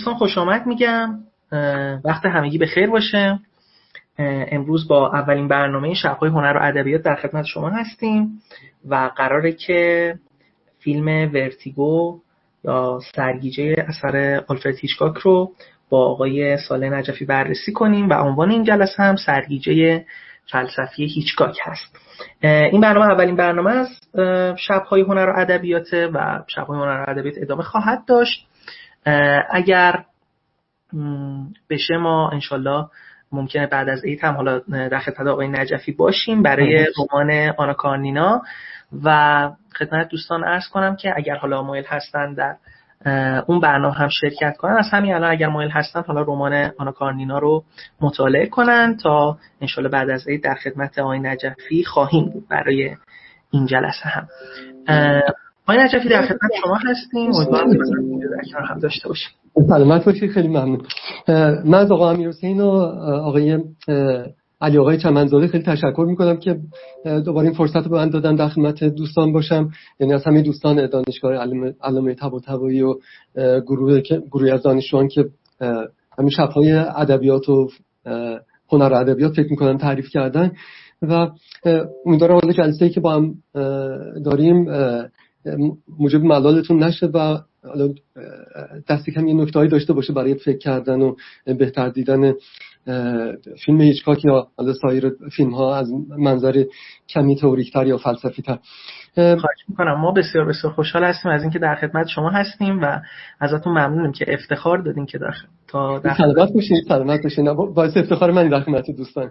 دوستان خوش آمد میگم. وقت همگی به خیر باشه. امروز با اولین برنامه شب‌های هنر و ادبیات در خدمت شما هستیم و قراره که فیلم ورتیگو یا سرگیجه اثر آلفرد هیچکاک رو با آقای صالح نجفی بررسی کنیم و عنوان این جلسه هم سرگیجه فلسفی هیچکاک هست. این برنامه اولین برنامه از شب‌های هنر و ادبیات و شب‌های هنر و ادبیات ادامه خواهد داشت. اگر بشه ما انشالله ممکنه بعد از عید هم حالا در خدمت آقای نجفی باشیم برای رمان آنا کارنینا و خدمت دوستان عرض کنم که اگر حالا مایل هستن در اون برنامه هم شرکت کنن، از همین الان اگر مایل هستن حالا رمان آنا کارنینا رو مطالعه کنن تا انشالله بعد از عید در خدمت آقای نجفی خواهیم بود برای این جلسه هم. آقای نجفی در خدمت شما هستیم، امیدوارم که در کنار هم داشته باشیم. سلامت باشید. خیلی ممنون. من از آقا امیرحسین و آقای علی آقای چمنزاده خیلی تشکر میکنم که دوباره این فرصت رو به من دادن در خدمت دوستان باشم، یعنی از همه دوستان دانشگاه علامه طباطبایی و گروهی از دانشجویان که همین شب‌های ادبیات و هنر و ادبیات فکر میکنم تعریف کردن و امیدوارم حالا جلسه‌ای که با هم داریم موجب ملالتون نشه و دستی کم یه نکته‌ای داشته باشه برای فکر کردن و بهتر دیدن فیلم هیچکاک یا سایر فیلم‌ها از منظر کمی تئوریک‌تر یا فلسفی‌تر. خواهش می‌کنم. ما بسیار بسیار خوشحال هستیم از اینکه در خدمت شما هستیم و ازتون ممنونیم که افتخار دادین که در سلامت باشین. باعث افتخار من در خدمت دوستان.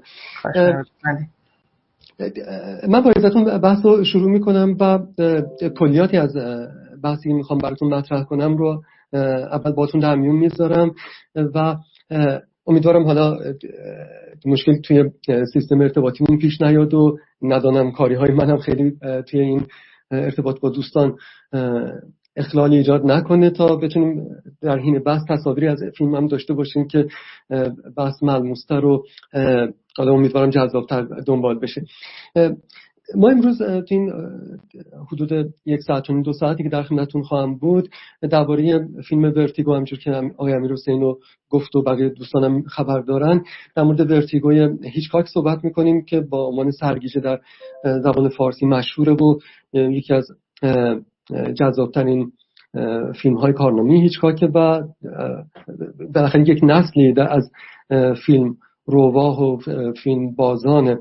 من با عزتون بحث رو شروع میکنم و کلیاتی از بحثی که میخوام براتون مطرح کنم رو اول باتون در میون میذارم و امیدوارم حالا مشکل توی سیستم ارتباطیمون پیش نیاد و ندانم کاری های منم خیلی توی این ارتباط با دوستان اخلالی ایجاد نکنه تا بتونیم در حین بحث تصاویری از فیلم هم داشته باشیم که بحث ملموس‌تر و حالا امیدوارم جذاب‌تر دنبال بشه. ما امروز تو این حدود 1 ساعت و 2 ساعتی که در خدمتتون خواهم بود درباره فیلم ورتیگو، همونجور که آقای امیرحسین رو گفت و بقیه دوستانم خبر دارن، در مورد ورتیگوی هیچکاک صحبت می‌کنیم که با عنوان سرگیجه در زبان فارسی مشهوره و یکی از جذاب‌ترین فیلم‌های کارنامه هیچکاک و بالاخره یک نسلی از فیلم رواه و فیلم بازان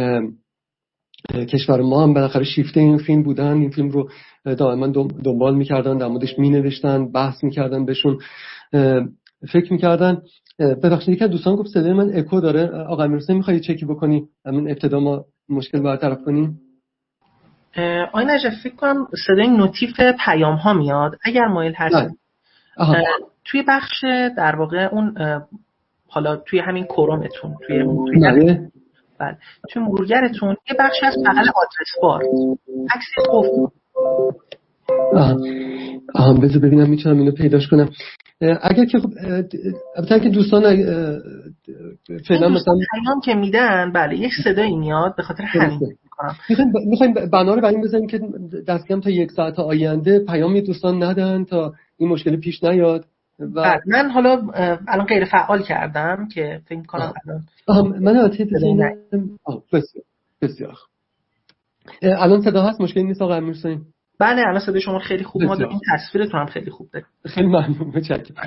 کشور ما هم بالاخره شیفته این فیلم بودن. این فیلم رو دائما دنبال می‌کردن، در موردش می‌نوشتن، بحث می‌کردن، بهشون فکر می‌کردن. ببخشید یک دوستان گفت صدای من اکو داره. آقا امیرحسین می‌خوای چکی بکنی؟ همین ابتدا ما مشکل برطرف کنیم. آقای نجفی فکر کنم صدای نوتیف پیام ها میاد. اگر مایل هستید توی بخش در واقع اون حالا توی همین کرومتون توی بله توی مرورگرتون یه بخشی از بغل آدرس بار عکس قفل. بذار ببینم میتونم اینو پیداش کنم. اگر که البته که دوستان فعلا مثلا پیام که میدن بله یک صدایی میاد، به خاطر همین میخوایم بنا رو بر این بزنیم که دست کم تا 1 ساعت آینده پیامی دوستان ندن تا این مشکل پیش نیاد. و من حالا الان غیر فعال کردم که فکر کنم من بسیار الان صدا هست، مشکلی نیست آقا امیرحسین؟ بله الان صدای شما خیلی خوب اومد، این تصویرتون هم خیلی خوب داره. خیلی ممنون، متشکرم.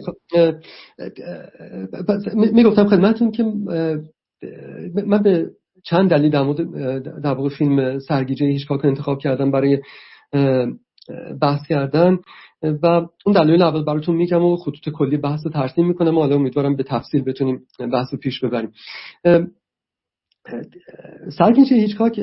میگفتم خدمتتون که من به چند دلیل در واقع فیلم سرگیجه هیچکاک انتخاب کردم برای بحث کردن و اون دلیل اول براتون میگم و خطوط کلی بحث رو ترسیم میکنم و حالا امیدوارم به تفصیل بتونیم بحث رو پیش ببریم. سرگیجه هیچکاک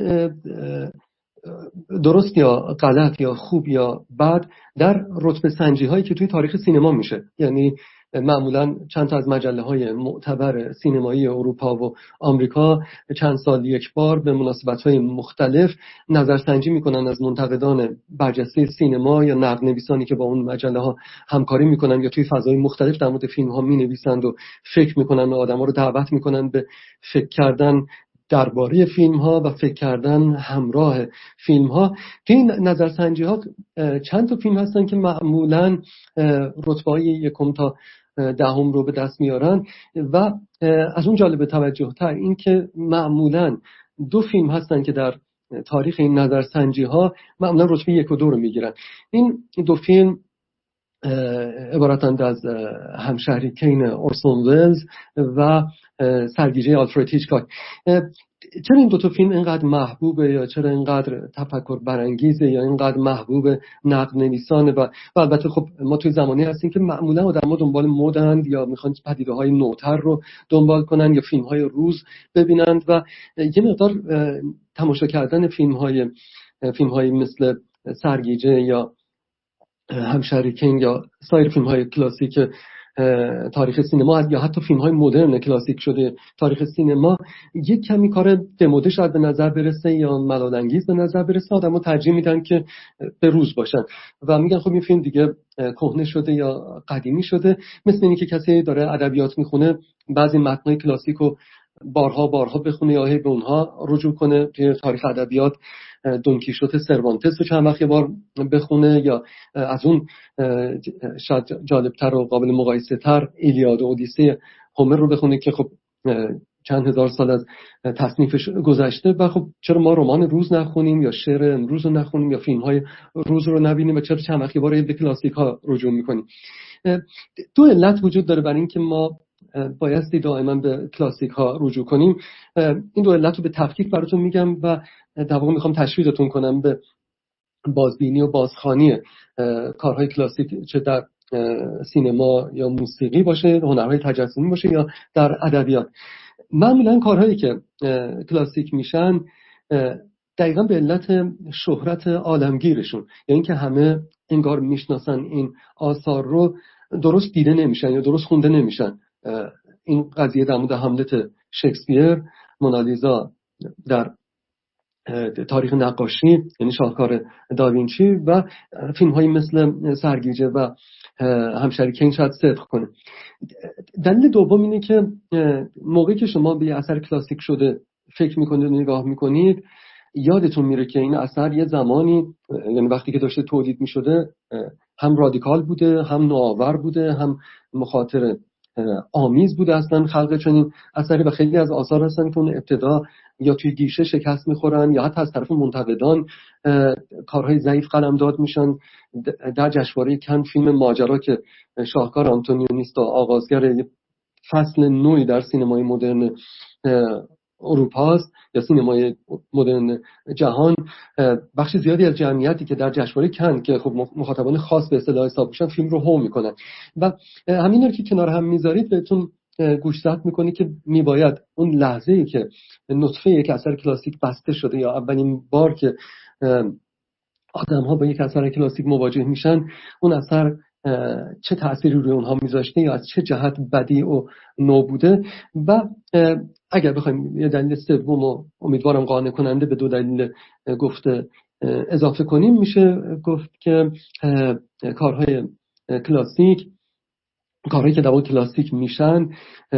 درست یا غلط یا خوب یا بد در رتبه سنجی هایی که توی تاریخ سینما میشه، یعنی معمولا چند تا از مجله های معتبر سینمایی اروپا و آمریکا چند سال یک بار به مناسبت های مختلف نظرسنجی میکنن از منتقدان برجسته سینما یا نقدنویسانی که با اون مجله ها همکاری میکنن یا توی فضای مختلف در مورد فیلم ها مینویسند و فکر میکنن و آدما رو دعوت میکنن به فکر کردن درباره فیلم ها و فکر کردن همراه فیلم ها. این نظرسنجی ها چند تا فیلم هستن که معمولاً رتبه های 1 تا دهم رو به دست میارن. و از اون جالب توجه تر این که معمولا دو فیلم هستن که در تاریخ این نظرسنجی ها معمولا رتبه 1 و 2 رو میگیرن. این دو فیلم عبارتند از همشهری کین اورسون ولز و سرگیجه آلفرد هیچکاک. چرا این دو تا فیلم اینقدر محبوبه، یا چرا اینقدر تفکر برانگیزه، یا اینقدر محبوب نقد نویسانه؟ و البته خب ما توی زمانی هستیم که معمولا آدم‌ها دنبال مدند یا میخوان پدیده‌های نوتر رو دنبال کنن یا فیلم‌های روز ببینند و یه مقدار تماشا کردن فیلم‌های مثل سرگیجه یا همشهری کین یا سایر فیلم‌های کلاسیک تاریخ سینما یا حتی فیلم‌های مدرن کلاسیک شده تاریخ سینما یک کمی کار دموده شاید به نظر برسه یا ملال‌انگیز به نظر برسه. آدم‌ها ترجیح میدن که به روز باشن و میگن خب این فیلم دیگه کهنه شده یا قدیمی شده. مثل اینی که کسی داره ادبیات میخونه بعضی متن‌های کلاسیک رو بارها بخونه یا به اونها رجوع کنه. توی تاریخ ادبیات دون کیشوت سروانتس رو چند وقت یه بار بخونه، یا از اون شاید جالبتر و قابل مقایسه تر ایلیاد و اودیسه هومر رو بخونه که خب چند هزار سال از تصنیفش گذشته. و خب چرا ما رمان روز نخونیم یا شعر امروز رو نخونیم یا فیلم‌های روز رو نبینیم و چرا چند وقت یه بار به کلاسیک‌ها رجوع می‌کنیم؟ دو علت وجود داره برای اینکه ما بایستی دائما به کلاسیک ها رجوع کنیم. این دو علت رو به تفکیک براتون میگم و در واقع میخوام تشویقتون کنم به بازبینی و بازخوانی کارهای کلاسیک، چه در سینما یا موسیقی باشه، هنرهای تجسمی باشه یا در ادبیات. معمولا کارهایی که کلاسیک میشن دقیقا به علت شهرت عالمگیرشون، یعنی اینکه همه انگار میشناسن این آثار رو، درست دیده نمیشن یا درست خونده نمیشن. این قضیه در مورد هملت شکسپیر، مونالیزا در تاریخ نقاشی یعنی شاهکار داوینچی و فیلم هایی مثل سرگیجه و همشهری کین شاید صدق کنه. دلیل دوم اینه که موقعی که شما به یه اثر کلاسیک شده فکر میکنید و نگاه میکنید، یادتون میره که این اثر یه زمانی، یعنی وقتی که داشته تولید میشده، هم رادیکال بوده، هم نوآور بوده، هم مخاطره آمیز بوده اصلا خلق چنین اثری. و خیلی از آثار هستن که اون ابتدا یا توی گیشه شکست میخورن یا حتی از طرف منتقدان کارهای ضعیف قلمداد میشن. در جشنواره کن فیلم ماجرا که شاهکار آنتونیونیست و آغازگر فصل نوعی در سینمای مدرن اروپا است یا سینمای مدرن جهان، بخش زیادی از جمعیتی که در جشنواره کن که خب مخاطبان خاص به اصطلاح حساب میشن فیلم رو هو میکنن. و همین رو که کنار هم میذارید بهتون گوشزد میکنی که میباید اون لحظه‌ای که نطفه یک اثر کلاسیک بسته شده یا اولین بار که آدم‌ها با یک اثر کلاسیک مواجه میشن، اون اثر چه تأثیری روی اونها میذاشته یا از چه جهت بدیع و نو بوده. و اگر بخوایم یه دلیل سوم و امیدوارم قانع کننده به دو دلیل گفته اضافه کنیم، میشه گفت که کارهای کلاسیک، کارهایی که در واقع کلاسیک میشن،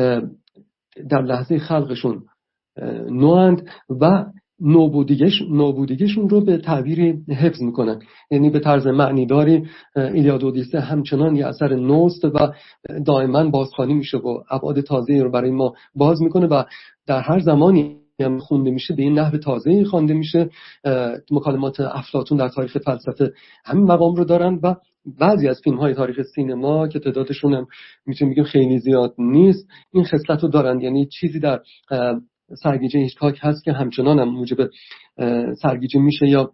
در لحظه خلقشون نوند و نوبودگیشون رو به تعبیری حفظ میکنن. یعنی به طرز معنیداری ایلیاد و اودیسه همچنان یه اثر نوست و دائما بازخوانی میشه و ابعاد تازه‌ای رو برای ما باز میکنه و در هر زمانی هم خونده میشه به این نحو تازه‌ای خوانده میشه. مکالمات افلاطون در تاریخ فلسفه همین مقام رو دارن و بعضی از فیلم‌های تاریخ سینما که تعدادشون هم میتونیم بگیم خیلی زیاد نیست این خصلت رو دارن. یعنی چیزی در سرگیجه هیچکاک هست که همچنان هم موجب سرگیجه میشه یا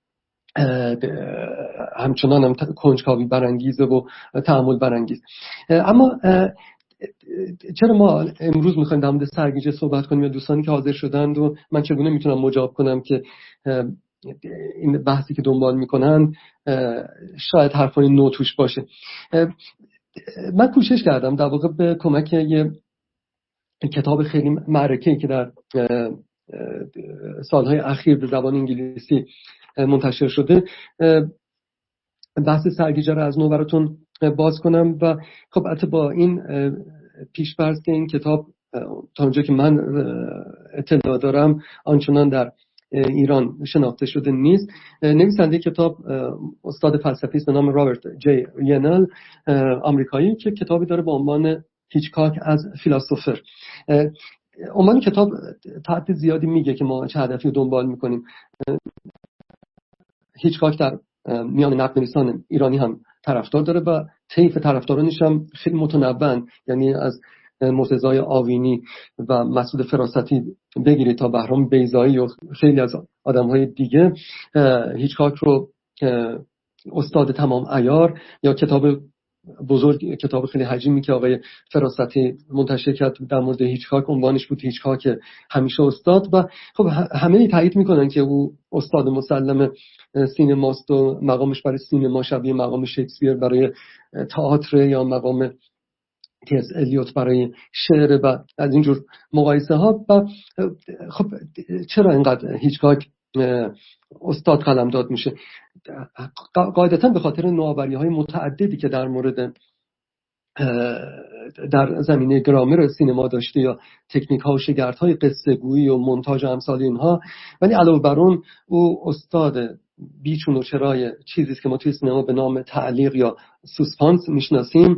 همچنان هم کنجکاوی برانگیزه و تأمل برانگیز. اما چرا ما امروز میخوایم در مورد سرگیجه صحبت کنیم یا دوستانی که حاضر شدند و من چگونه میتونم مجاب کنم که این بحثی که دنبال میکنن شاید حرفای نو توش باشه؟ من کوشش کردم در واقع به کمک یه کتاب خیلی معرکه‌ای که در سالهای اخیر به زبان انگلیسی منتشر شده بحث سرگیجه رو از نو براتون باز کنم. و خب البته با این پیش‌فرض که این کتاب تا اونجا که من اطلاع دارم آنچنان در ایران شناخته شده نیست. نویسنده کتاب استاد فلسفی است به نام رابرت جی ینل، آمریکایی، که کتابی داره با عنوان هیچکاک از فیلاسوفر. عنوان کتاب تعداد زیادی میگه که ما چه هدفی رو دنبال میکنیم. هیچکاک در میان نقدنویسان ایرانی هم طرفدار داره و طیف طرفدارانش هم خیلی متنوعن، یعنی از مرتضی آوینی و مسعود فراستی بگیرید تا بهرام بیضایی و خیلی از آدم‌های دیگه هیچکاک رو استاد تمام عیار، یا کتاب بزرگ، کتاب خیلی حجیمی که آقای فراستی منتشر کرد در مورد هیچکاک، عنوانش بود هیچکاک همیشه استاد. و خب همه تایید میکنن که او استاد مسلم سینماست و مقامش برای سینما شبیه مقام شکسپیر برای تئاتر یا مقام تیس الیوت برای شعر و از اینجور مقایسه ها. و خب چرا اینقدر هیچکاک استاد قلمداد میشه؟ قاعدتا به خاطر نوآوری‌های متعددی که در مورد در زمینه گرامر سینما داشته یا تکنیک ها و شگرد های قصه گویی و مونتاژ و امثال اینها. ولی علاوه بر اون او استاد بیچون و چرای چیزی است که ما توی سینما به نام تعلیق یا سوسپانس میشناسیم.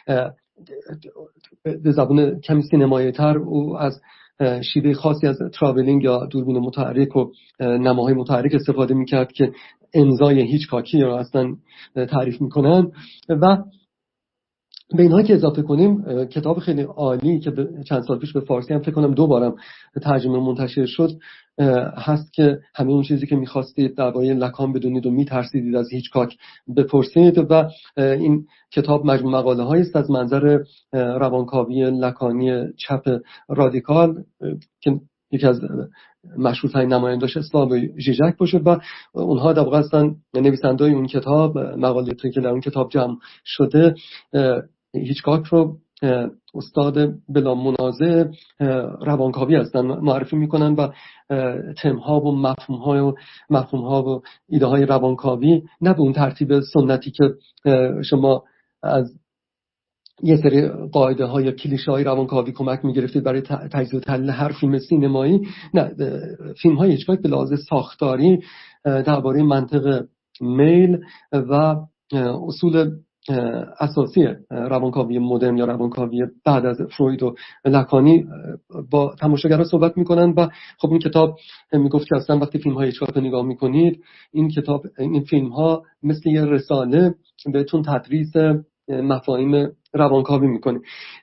به زبان کمی سینمایی تر او از شیوه خاصی از تراولینگ یا دوربین متحرک و نماهای متحرک استفاده میکرد که امضای هیچکاکی رو اصلا تعریف میکنن. و به اینها که اضافه کنیم کتاب خیلی عالی که چند سال پیش به فارسی هم فکر کنم 2 بارم ترجمه منتشر شد هست که همه اون چیزی که می‌خواستید درباره لکان بدونید و می‌ترسیدید از هیچکاک بپرسید. و این کتاب مجموع مقاله‌هایی است از منظر روانکاوی لکانی چپ رادیکال که یکی از مشهورترین نماینده‌اش اسلاو ژیژک باشه و اونها در واقع هستن نویسنده‌های اون کتاب. مقالاتی که در اون کتاب جمع شده هیچکاک رو استاد بلا منازع روانکاوی هستن معرفی میکنن و تم‌ها و مفهوم‌ها و ایده های روانکاوی نه به اون ترتیب سنتی که شما از یه سری قاعده ها یا کلیشه های روانکاوی کمک میگرفتید برای تجزیه و تحلیل هر فیلم سینمایی. نه، فیلم های هیچکاک به لحاظ ساختاری درباره منطق میل و اصول اساسی روانکاوی مدرن یا روانکاوی بعد از فروید و لکانی با تماشاگرها صحبت میکنن. و خب این کتاب میگفت که اصلا وقتی فیلم های هیچکاک رو نگاه میکنید این فیلم ها مثل یه رساله بهتون تدریس مفاهیم روانکاوی میکنه.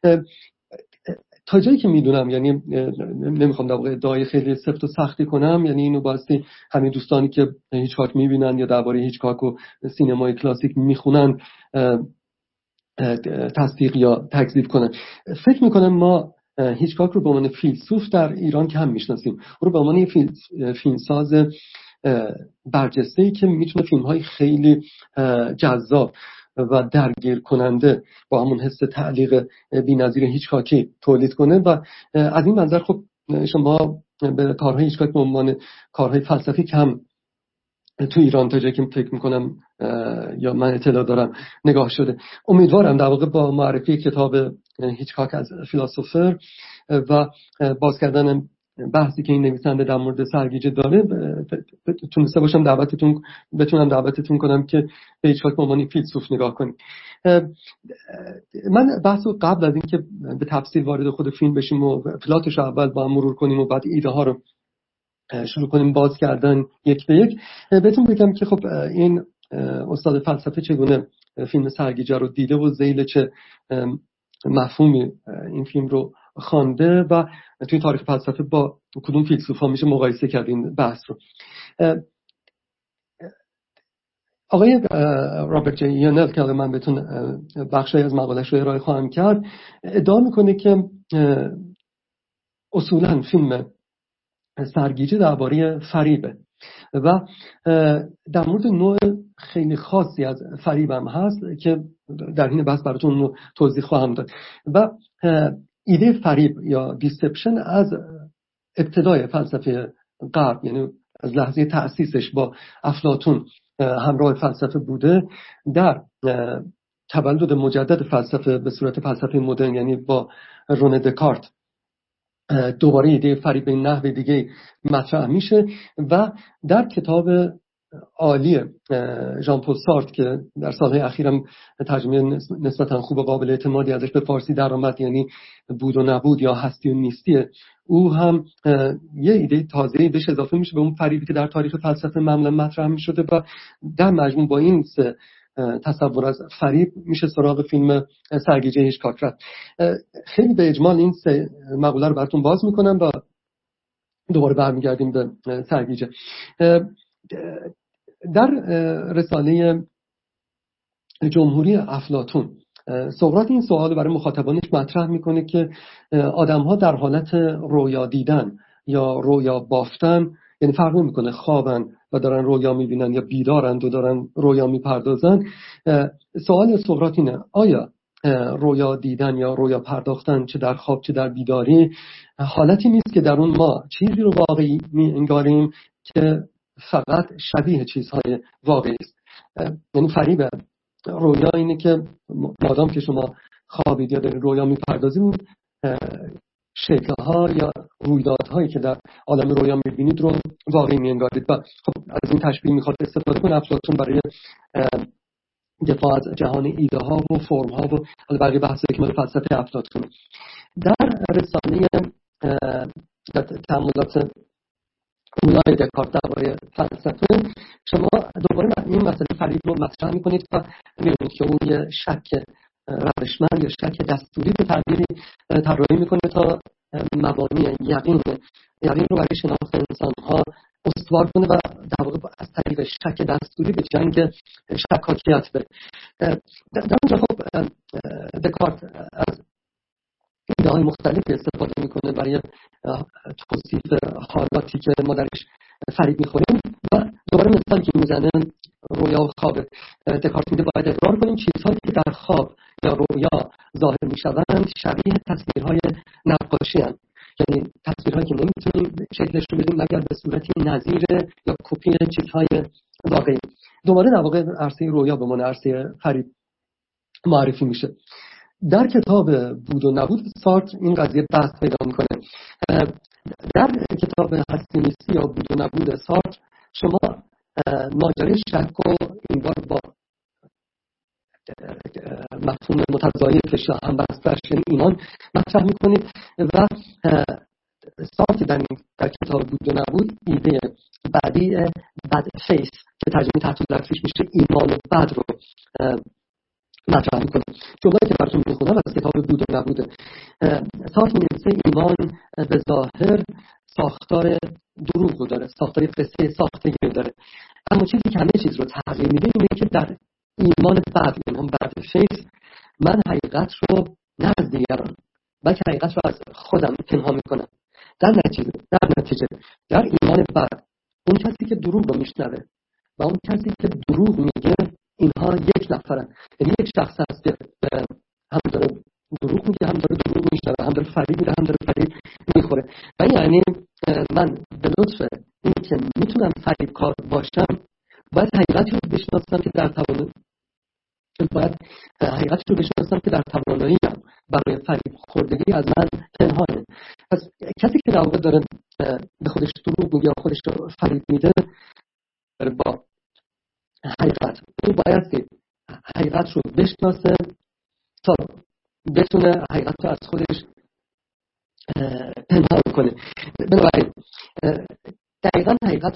تا جایی که میدونم، یعنی نمیخوام در واقع ادعای خیلی سفت و سختی کنم، یعنی اینو باستی همه دوستانی که هیچکاک میبینن یا درباره هیچکاک و سینمای کلاسیک میخونن تصدیق یا تکذیب کنن. فکر میکنم ما هیچکاک رو به عنوان فیلسوف در ایران کم میشناسیم. او رو به عنوان فیلمساز برجسته‌ای که میتونه فیلم‌های خیلی جذاب و درگیر کننده با همون حس تعلیق بی‌نظیر هیچکاکی تولید کنه. و از این منظر خب شما به کارهای هیچکاک به عنوان کارهای فلسفی کم تو ایران تا جایی که فکر میکنم یا من اطلاع دارم نگاه شده. امیدوارم در واقع با معرفی کتاب هیچکاک از فیلاسوفر و باز کردن بحثی که این نویسنده در مورد سرگیجه داره تونسته باشم بتونم دعوتتون کنم که به هیچکاک به عنوان فیلسوف نگاه کنیم. من بحثو قبل از اینکه به تفصیل وارد خود فیلم بشیم و پلاتش رو اول با هم مرور کنیم و بعد ایده ها رو شروع کنیم باز کردن یک به یک، بهتون بگم که خب این استاد فلسفه چگونه فیلم سرگیجه رو دیده و ذیل چه مفهومی این فیلم رو خوانده و توی تاریخ فلسفه با کدوم فیلسوفا میشه مقایسه کرد این بحث رو. آقای رابرت جی یونل که من بهتون بخشی از مقالش رو ارائه خواهم کرد ادعا میکنه که اصولا فیلم سرگیجه درباره فریبه و در مورد نوع خیلی خاصی از فریب هم هست که در این بحث براتون توضیح خواهم داد. و ایده فریب یا دیسپشن از ابتدای فلسفه غرب، یعنی از لحظه تأسیسش با افلاطون همراه فلسفه بوده، در تولد مجدد فلسفه به صورت فلسفه مدرن، یعنی با رونه دکارت دوباره ایده فریب به نحو دیگه مطرح میشه و در کتاب عالی ژان پل سارتر که در سالهای اخیرم ترجمه نسبتا خوب و قابل اعتمادی ازش به فارسی درآمد، یعنی بود و نبود یا هستی و نیستی، او هم یه ایده تازه‌ای بهش اضافه میشه به اون فریبی که در تاریخ فلسفه معمولا مطرح میشده و در مجموع با این سه تصور از فریب میشه سراغ فیلم سرگیجه هیچکاک رفت. خیلی به اجمال این سه مقوله رو براتون باز میکنم و دوباره برمیگردیم به سرگیجه. در رساله جمهوری افلاطون سقراط این سوال برای مخاطبانش مطرح میکنه که آدم‌ها در حالت رویا دیدن یا رویا بافتن، یعنی فرق نمیکنه خوابن و دارن رویا میبینن یا بیدارن و دارن رویا میپردازن. سوال سقراط اینه: آیا رویا دیدن یا رویا پرداختن چه در خواب چه در بیداری حالتی نیست که در اون ما چیزی رو واقعی انگاریم که فقط شبیه چیزهای واقعی است؟ یعنی فریب رویا اینه که مادام که شما خوابید یا دارید رویا میپردازید، شکل‌ها یا رویدادهایی که در عالم رویا میبینید رو واقعی میانگارید. و خب از این تشبیه میخواد استفاده کنه افلاطون برای دفاع از جهان ایده ها و فرم ها و بقیه بحثایی که مال فلسفه افلاطون. در رساله تأملات اولای دکارت درباره فلسفه شما دوباره این مسئله فریب رو مطرح میکنید و میبینید که اون یه شک روشمند یا شک دستوری به تعبیری طراحی میکنه تا مبانی یقین رو برای شناخت انسان ها استوار کنه و در واقع از طریق شک دستوری به جنگ شکاکیت بره. در اونجا خب دکارت از ایده های مختلفی استفاده میکنه برای توصیف حالاتی که ما درش فریب میخوریم و دوباره مثالی که میزنه رویا و خواب. دکارت میگه باید اقرار کنیم چیزهایی که در خواب یا رویا ظاهر میشوند شبیه تصویرهای نقاشی هستند، یعنی تصویرهایی که نمیتونیم شکلش رو بدیم مگر به صورتی نظیر یا کپی چیزهای واقعی. دوباره در واقع عرصه رویا به عنوان عرصه فریب معرفی میشه. در کتاب بود و نبود سارتر این قضیه بحث پیدا میکنه. در کتاب هستی و نیستی یا بود و نبود سارتر شما ماجرای شک و این بار با مفهوم متضایفش یا همبستش ایمان مطرح میکنید و سارتر در کتاب بود و نبود ایده بعدی بد فیس که ترجمه تحت لفظش میشه ایمان بد رو مطرح میکنه. جمله‌ای که براتون میخونم از کتاب بود و نبوده. سارتر می‌نویسه ایمان به ظاهر ساختار دروغ رو داره، ساختار قصه ساختگی رو داره، اما چیزی که همه چیز رو تغییر میده اینه که در ایمان بد، ایمان بد فیس، من حقیقت رو نه از دیگران بلکه حقیقت رو از خودم پنهان میکنم. در نتیجه در ایمان بد اون کسی که دروغ رو میشنوه و اون کسی که دروغ میگه اینها یک نفرن، یعنی یک شخص هست که هم داره دروغ میگه هم داره دروغ میشنوه، هم داره فریب میده هم داره فریب میخوره. و یعنی من به لطف این که میتونم فریب کار باشم باید حقیقتی رو بشناسم که در تواناییم برای فریب خوردگی از من پنهانه. پس کسی که در واقع داره به خودش دروغ میگه یا خودش رو فریب میده با حقیقت، او باید حقیقت رو بشناسه تا بتونه حقیقت رو از خودش پنهان کنه. بنابراین دقیقا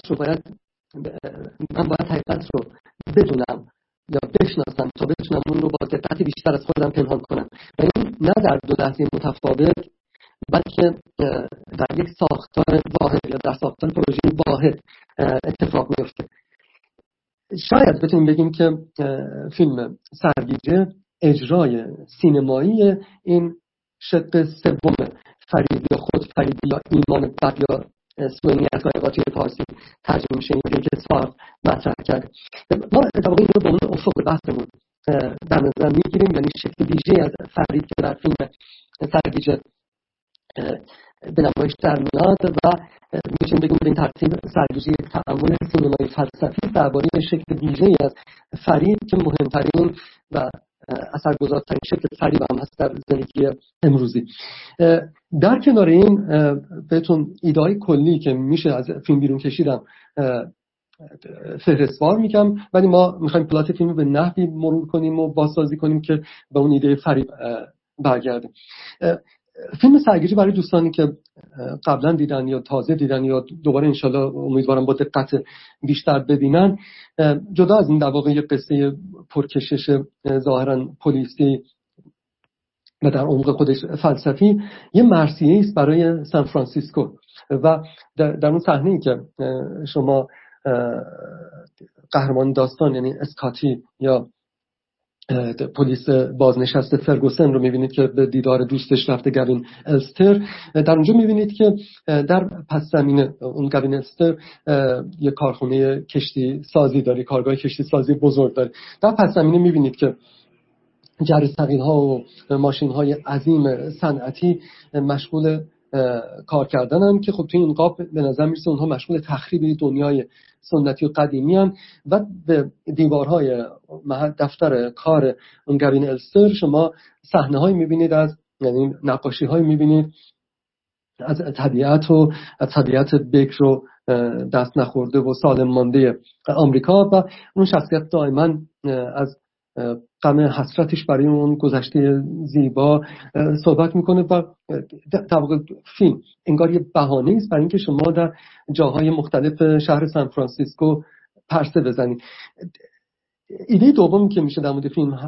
من باید حقیقت رو بدونم یا بشناسم تا بتونم اون رو با دقت بیشتر از خودم پنهان کنم. و این نه در دو لحظه متفاوت بلکه در یک ساختار واحد یا در ساختار پروژه واحد اتفاق میفته. شاید بتونیم بگیم که فیلم سرگیجه اجرای سینمایی این شق سوم فریب یا خود فریب یا ایمان بد یا سوء نیت که توی فارسی ترجمه میشه اینجوری که سارتر مطرح کرده. ما در واقع این رو به عنوان افق بحثمون در نظر میگیریم، یعنی شکل ویژه‌ای از فریب که در فیلم سرگیجه به نمایش در میاد و میتونیم بگیم به این ترتیب سرگیجه یک تأمل سینمایی فلسفی درباره شکل ویژه‌ای از فریب که مهمترین و اثرگذارترین شکل فریب هم هست در زندگی امروزی. در کنار این بهتون ایده‌های کلی که میشه از فیلم بیرون کشیدم فهرستوار میگم، ولی ما میخوایم پلات فیلم رو به نحوی مرور کنیم و بازسازی کنیم که به اون ایده فریب برگردیم. فیلم سرگیجه برای دوستانی که قبلا دیدن یا تازه دیدن یا دوباره انشالله امیدوارم با دقت بیشتر ببینن، جدا از این در واقع یه قصه پرکشش ظاهرا پلیسی و در عمق خودش فلسفی، یه مرثیه است برای سان فرانسیسکو. و در اون صحنه‌ای که شما قهرمان داستان یعنی اسکاتی یا پلیس بازنشسته فرگوسن رو میبینید که به دیدار دوستش رفته، گوین الستر، در اونجا میبینید که در پس زمینه اون گوین الستر یه کارخونه کشتی سازی داره، کارگاه کشتی سازی بزرگ داره. در پس زمینه میبینید که جرثقیل‌ها و ماشین‌های عظیم صنعتی مشغول کار کردنن که خب توی این قاب به نظر میرسه اونها مشغول تخریب دنیای سنتی و قدیمی هن. و به دیوارهای دفتر کار اون گوین الستر شما صحنه‌هایی میبینید از، یعنی نقاشی‌هایی میبینید از طبیعت و از طبیعت بکر و دست نخورده و سالم مانده آمریکا، و اون شخصیت دائما از غم حسرتش برای اون گذشته زیبا صحبت میکنه. و در واقع فیلم انگار یه بهانه است برای اینکه شما در جاهای مختلف شهر سان فرانسیسکو پرسه بزنید. ایده دومی که میشه در مورد فیلم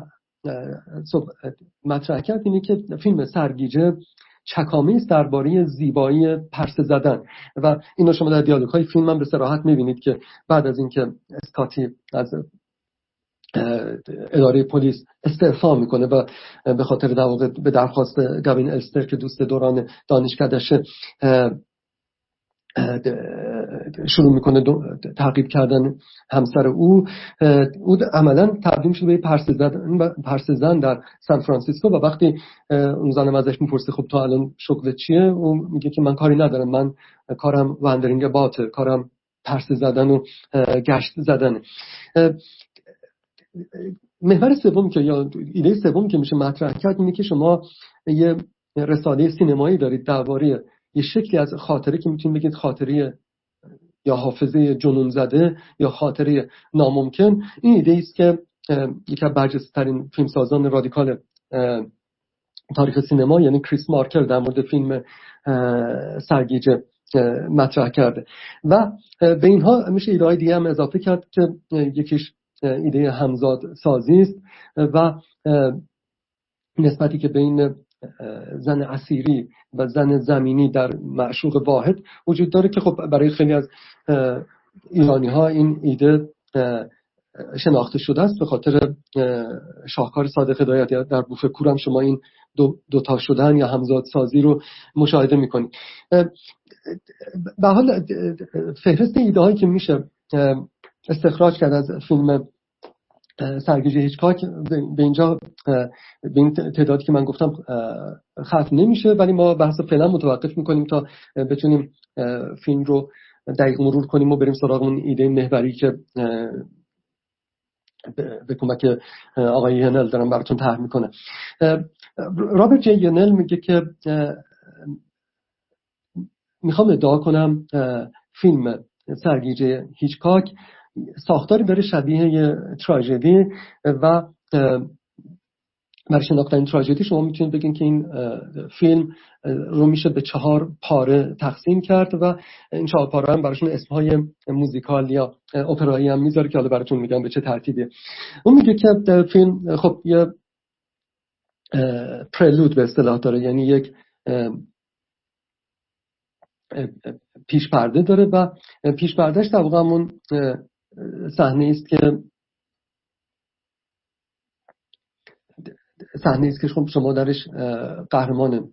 مطرح کرد اینه که فیلم سرگیجه چکامه است درباره زیبایی پرسه زدن، و اینو شما در دیالوگ‌های فیلم هم به صراحت میبینید که بعد از اینکه اسکاتی از اداره پلیس استعفا میکنه و به خاطر در واقع به درخواست گوین الستر که دوست دوران دانشکده‌شه شروع میکنه تعقیب کردن همسر او عملا تبدیل شده به پرسه زن در سان فرانسیسکو. و وقتی اون زنم ازش میپرسه خب تو الان شغلت چیه، اون میگه که من کاری ندارم، من کارم واندرینگ باته، کارم پرسه زدن و گشت زدنه. محور سوم که یا ایده سوم که میشه مطرح کرد اینه که شما یه رساله سینمایی دارید درباره یه شکلی از خاطره که میتونید بگید خاطره یا حافظه جنون زده یا خاطره ناممکن. این ایده است که یکی از برجسته‌ترین فیلمسازان رادیکال تاریخ سینما یعنی کریس مارکر در مورد فیلم سرگیجه مطرح کرده. و به اینها میشه ایده های دیگه هم اضافه کرد که یکیش ایده همزاد سازی است و نسبتی که بین زن اسیری و زن زمینی در معشوق واحد وجود داره که خب برای خیلی از ایرانی ها این ایده شناخته شده است به خاطر شاهکار صادق هدایت. در بوف کور هم شما این دوتا شدن یا همزاد سازی رو مشاهده میکنید. به حال فهرست ایده هایی که میشه استخراج کرد از فیلم سرگیجه هیچکاک به اینجا به این تعدادی که من گفتم ختم نمیشه، ولی ما بحث فعلا متوقف میکنیم تا بتونیم فیلم رو دقیق مرور کنیم و بریم سراغ اون ایده محوری که به کمک آقای ینل دارم براتون طرح میکنه. رابرت جی ینل میگه که میخوام ادعا کنم فیلم سرگیجه هیچکاک ساختاری داره شبیه یه تراژدی و برای شناختن این تراژدی شما میتونید بگین که این فیلم رو میشه به 4 پاره تقسیم کرد و این 4 پاره هم براشون اسمهای موزیکال یا اپرایی هم میذاره که حالا براتون میگم به چه ترتیبیه. اون میگه که فیلم خب یه پرلود به اصطلاح داره، یعنی یک پیش پرده داره و پیش پردهش در واقع همون صحنه است که شما درش قهرمان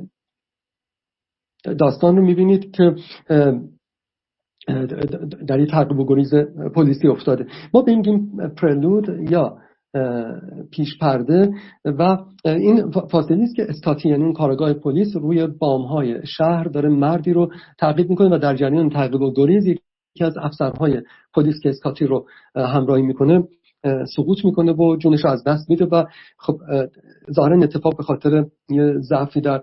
داستان رو میبینید که در یه تعقیب و گریز پلیسی افتاده. ما بگیم پرلود یا پیش پرده و این فاصله است که اسکاتی یعنی اون کارگاه پلیس روی بامهای شهر داره مردی رو تعقیب میکنه و در جریان تعقیب و گریز یکی از افسرهای پلیس که اسکاتی رو همراهی میکنه سقوط میکنه و جونش رو از دست میده و خب ظاهرا اتفاق به خاطر یه ضعفی در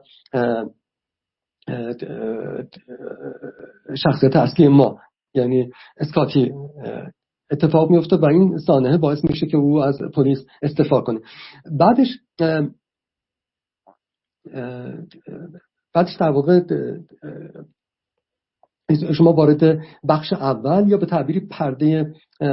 شخصیت اصلی ما یعنی اسکاتی اتفاق میفته و این سانحه باعث میشه که او از پلیس استعفا کنه. بعدش در واقع شما وارد بخش اول یا به تعبیری پرده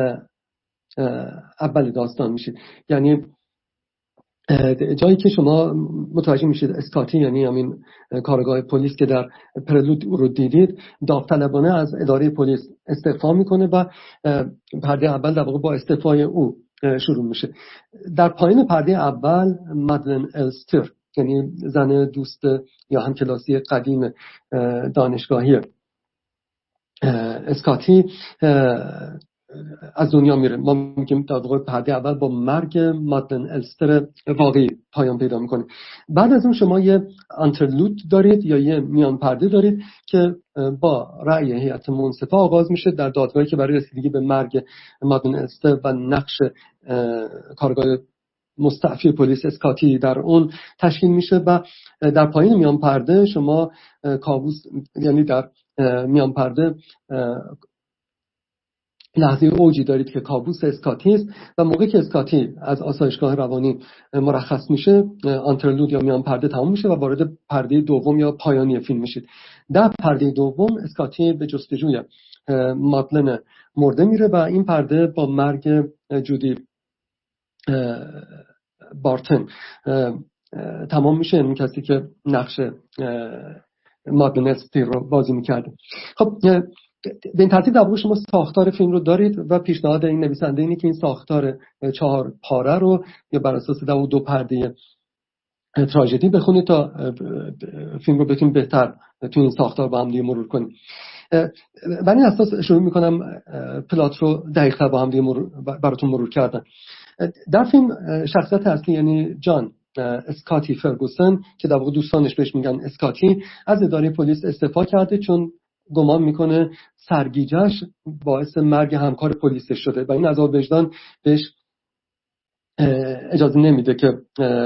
اول داستان میشید، یعنی جایی که شما متوجه میشید اسکاتی یعنی همین کارگاه پلیس که در پرلود رو دیدید داوطلبانه از اداره پلیس استعفا میکنه و پرده اول در واقع با استعفای او شروع میشه. در پایین پرده اول مادلن الستر یعنی زن دوست یا همکلاسی قدیم دانشگاهی اسکاتی از دنیا میره. ما میگیم در واقع پرده اول با مرگ مادلن الستر واقعی پایان پیدا میکنه. بعد از اون شما یه انترلود دارید یا یه میان پرده دارید که با رأی هیئت منصفه آغاز میشه در دادگاهی که برای رسیدگی به مرگ مادلن الستر و نقش کارگاه مستعفی پلیس اسکاتی در اون تشکیل میشه و در پایین میان پرده شما کابوس یعنی در میان پرده لحظه اوجی دارید که کابوس اسکاتی است و موقعی که اسکاتی از آسایشگاه روانی مرخص میشه آنترلود یا میان پرده تمام میشه و وارد پرده دوم یا پایانی فیلم میشید. در پرده دوم اسکاتی به جستجوی مادلن مرده میره و این پرده با مرگ جودی بارتن تمام میشه، این کسی که نقش مادلن الستر رو بازی میکرده. خب به این ترتیب در واقع شما ساختار فیلم رو دارید و پیشنهاد این نویسنده اینه که این ساختار 4 پاره رو یا بر اساس 2 پرده تراژدی بخونید تا فیلم رو بتونید بهتر تو این ساختار با هم دیگه مرور کنید. بر این اساس شروع میکنم پلات رو دقیق‌تر با هم دیگه براتون مرور کردن. در فیلم شخصیت اصلی یعنی جان اسکاتی فرگوسن که در واقع دوستانش بهش میگن اسکاتی از اداره پلیس استعفا کرده چون گمان میکنه سرگیجه‌اش باعث مرگ همکار پلیسش شده و این عذاب وجدان بهش اجازه نمیده که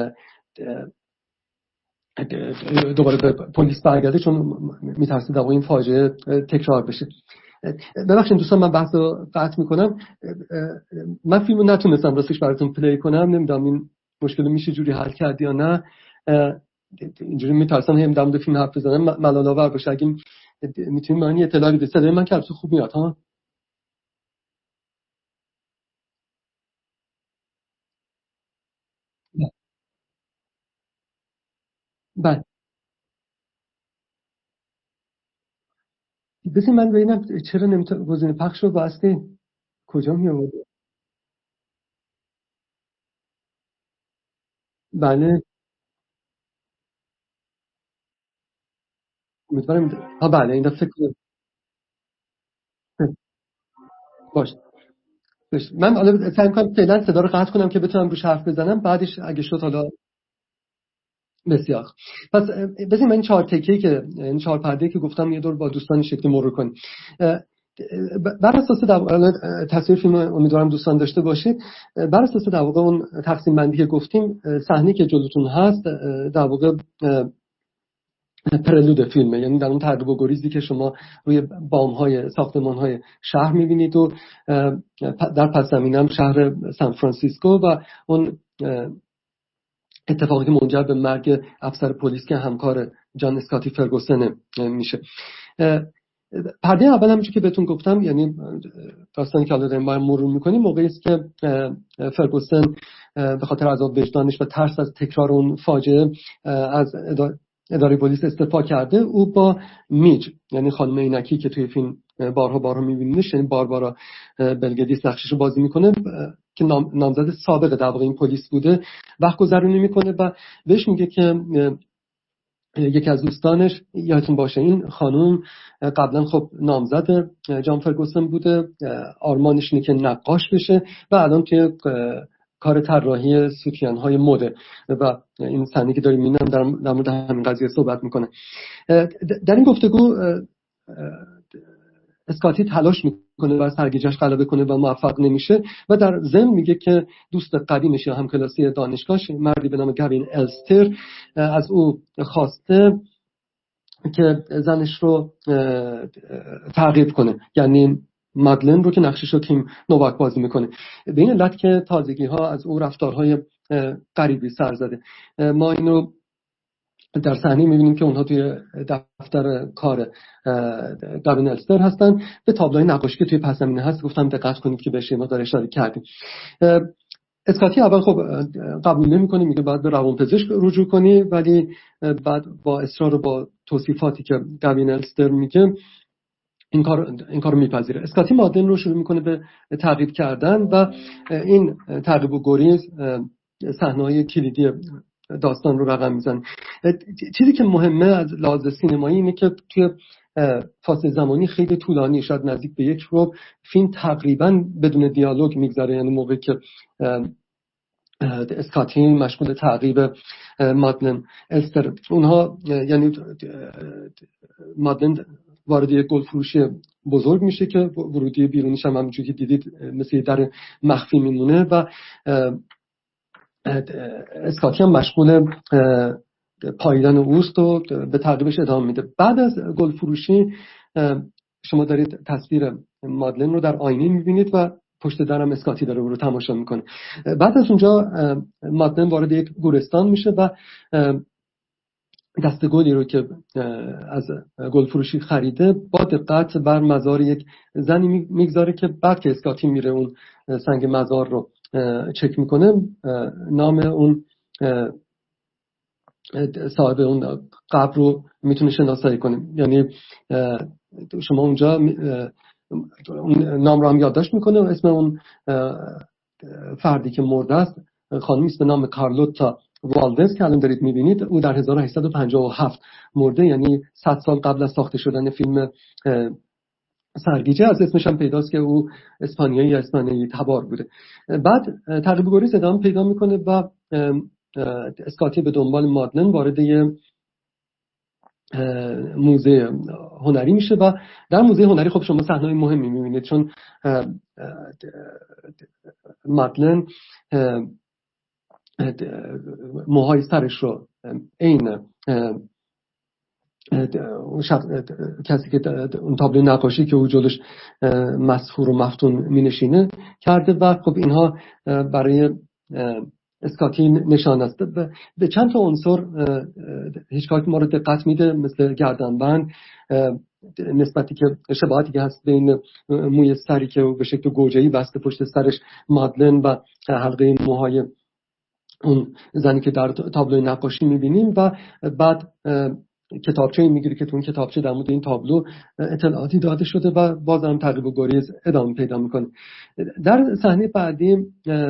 دوباره به پلیس برگرده چون میترسه در واقع این فاجعه تکرار بشه. ببخشید دوستان من بحث رو قطع میکنم. من فیلم رو نتونستم راستش براتون پلی کنم، نمیدونم این مشکل میشه جوری حل کرد یا نه. اینجوری میترسم هم در مورد فیلم حرف بزنم ملال آور باشه. اگه میتونید من اطلاعی بده. صدای من که خوب میاد ها؟ بله بسید من ببینم چرا نمیتونه گزینه پخش رو بسته کجا می آورده. بله امیدوارم بله این دفعه باشه. من حالا سعی می‌کنم فعلا صدا رو قطع کنم که بتونم روش حرف بزنم، بعدش اگه شد حالا بسیار. پس بذارید من این 4 تکه‌ای که این 4 پرده‌ای که گفتم یه دور با دوستان شکلی مرور کنیم. بر اساس تصویر فیلم امیدوارم دوستان داشته باشید. بر اساس در واقع اون تقسیم بندی که گفتیم صحنه‌ای که جلوتون هست در واقع پرلود فیلمه، یعنی در اون تعقیب و گریزی که شما روی بام‌های ساختمان‌های شهر می‌بینید و در پس زمینه هم شهر سان فرانسیسکو و اون اتفاقی که منجر به مرگ افسر پلیس که همکار جان اسکاتی فرگوسن میشه. پرده اول همونجوری که بهتون گفتم یعنی داستانی که حالا داریم با هم مرور می‌کنیم موقعی است که فرگوسن به خاطر عذاب وجدانش و ترس از تکرار اون فاجعه از اداره پلیس استعفا کرده. او با میج یعنی خانم عینکی که توی فیلم بارها می‌بینیمش، یعنی باربارا بلگدیس نقشش رو بازی میکنه که نامزد سابق در واقع این پلیس بوده، وقت گذرونی میکنه و بهش میگه که یکی از دوستانش یادتون باشه این خانم قبلا خب نامزد جان فرگوسن بوده، آرمانش اینه که نقاش بشه و الان توی کار طراحی سوتیان‌های مده و این صحنه‌ای که داریم می‌بینیم در مورد همین قضیه صحبت میکنه. در این گفتگو اسکاتی تلاش میکنه و سرگیجه‌اش غلبه کنه و موفق نمیشه و در ضمن میگه که دوست قدیمش یا همکلاسی دانشگاهش مردی به نام گوین الستر از او خواسته که زنش رو تعقیب کنه، یعنی مادلن رو که نقشش رو تیم نوواک بازی میکنه، به این علت که تازگی ها از او رفتارهای غریبی سر زده. ما اینو در صحنه میبینیم که اونها توی دفتر کار گاوین الستر هستن، به تابلوی نقاشی که توی پس زمینه هست گفتم دقت کنید که بهش مقدار اشاره کردیم. اسکاتی اول خب قبول نمی‌کنه، میگه باید به روانپزشک رجوع کنی، ولی بعد با اصرار و با توصیفاتی که گاوین الستر میگه این کار میپذیره. اسکاتی مادلن رو شروع میکنه به تعقیب کردن و این تعقیب و گریز صحنه‌های کلیدی داستان رو رقم میزنه. چیزی که مهمه از لحاظ سینمایی اینه که توی فاصله زمانی خیلی طولانی، شاید نزدیک به 1 ربع، فیلم تقریبا بدون دیالوگ میگذره، یعنی موقعی که اسکاتی مشغول تعقیب مادلن الستر، اونها یعنی مادلن وارد یک گل فروشی بزرگ میشه که ورودی بیرونیش هم همونجوری که دیدید مثل در مخفی میمونه و اسکاتی هم مشغول پاییدن اوست و به تعقیبش ادامه میده. بعد از گل فروشی شما دارید تصویر مادلن رو در آینه میبینید و پشت درم اسکاتی داره او رو تماشا میکنه. بعد از اونجا مادلن وارد یک گورستان میشه و دسته گلی رو که از گل فروشی خریده با دقت بر مزار یک زنی میگذاره که بعد که اسکاتی میره اون سنگ مزار رو چک میکنه، نام اون صاحب اون قبر رو میتونه شناسایی کنه. یعنی شما اونجا اون نام رو هم یادداشت میکنه و اسم اون فردی که مرده است خانمی است به نام کارلوتا والدز که الان دارید میبینید. او در 1857 مرده، یعنی 100 سال قبل از ساخته شدن فیلم سرگیجه. از اسمش هم پیداست که او اسپانیایی تبار بوده. بعد تعقیب گریز ادامه پیدا میکنه و اسکاتی به دنبال مادلن وارد یه موزه هنری میشه و در موزه هنری خب شما صحنه‌های مهمی میبینید، چون مادلن موهای سرش رو عین کسی که اون تابلو نقاشی که او جلوش مسحور و مفتون مینشینه کرده و خب اینها برای اسکاتی نشان است. به چند تا عنصر هیچکاک ما رو دقت میده، مثل گردنبند، نسبتی که شباهتی که هست بین موی سری که به شکل گوجه‌ای بسته پشت سرش مادلن و حلقه موهای اون زنی که در تابلو نقاشی میبینیم و بعد کتابچه‌ای میگیره که تو اون کتابچه در مورد این تابلو اطلاعاتی داده شده و بازم تعقیب و گریز ادامه پیدا میکنه. در صحنه بعدی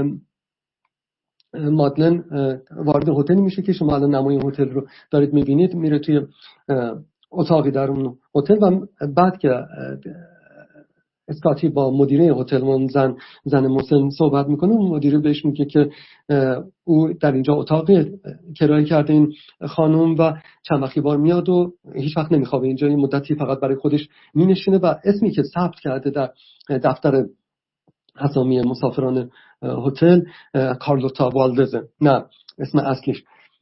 مادلن وارد هتل میشه که شما الان نمای هتل رو دارید میبینید، میره توی اتاقی در اون هتل و بعد که اسکاتی با مدیره هتل اون زن مسن صحبت میکنه، اون مدیره بهش میگه که او در اینجا اتاقی کرایه کرده این خانم و چند وقتی بار میاد و هیچ وقت نمیخوابه اینجا، این مدتی فقط برای خودش مینشینه و اسمی که ثبت کرده در دفتر اسامی مسافران هتل کارلوتا والدز، نه اسم اصلیش.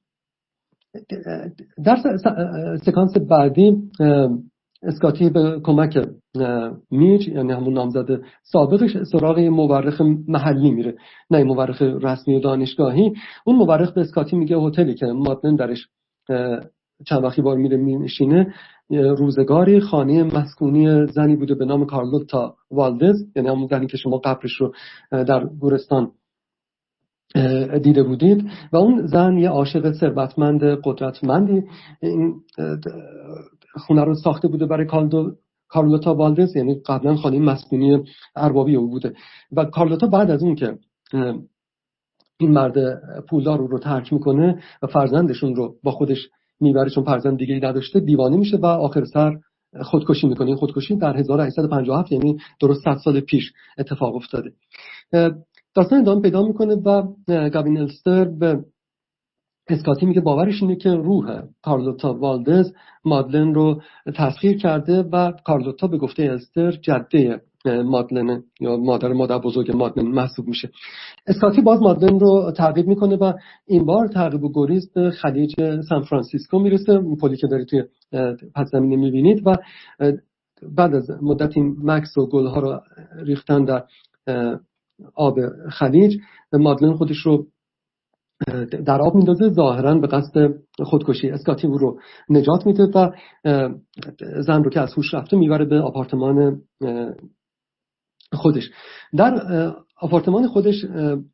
در سکانس بعدی اسکاتی به کمک میج، یعنی همون نامزد سابقش، سراغ مورخ محلی میره، نه مورخ رسمی و دانشگاهی. اون مورخ به اسکاتی میگه هتلی که مادلن درش چند وقتی بار میره میشینه روزگاری خانه مسکونی زنی بوده به نام کارلوتا والدز، یعنی همون زنی که شما قبرش رو در گورستان دیده بودید و اون زن یه عاشق ثروتمند قدرتمندی این خونه رو ساخته بوده برای کارلوتا والدز، یعنی قبلا خانه مسکونی اربابی او بوده و کارلوتا بعد از اون که این مرد پولدار رو ترک میکنه و فرزندشون رو با خودش میبره چون فرزند دیگه‌ای نداشته، دیوانه میشه و آخر سر خودکشی میکنه. این خودکشی در 1857 یعنی درست 100 سال پیش اتفاق افتاده. داستان ادامه پیدا میکنه و گاوین الستر به اسکاتی میگه باورش اینه که روح کارلوتا والدز مادلن رو تسخیر کرده و کارلوتا به گفته الستر جده مادلن یا مادر بزرگ مادلن محسوب میشه. اسکاتی باز مادلن رو تعقیب میکنه و این بار تعقیب و گریز به خلیج سان فرانسیسکو میرسه، پلی که دارید توی پس زمینه میبینید، و بعد از مدتی مکس و گلها رو ریختن در آب خلیج، مادلن خودش رو در آب میندازه ظاهرا به قصد خودکشی. اسکاتی او رو نجات میده و زن رو که از هوش رفته میبره به آپارتمان خودش. در آپارتمان خودش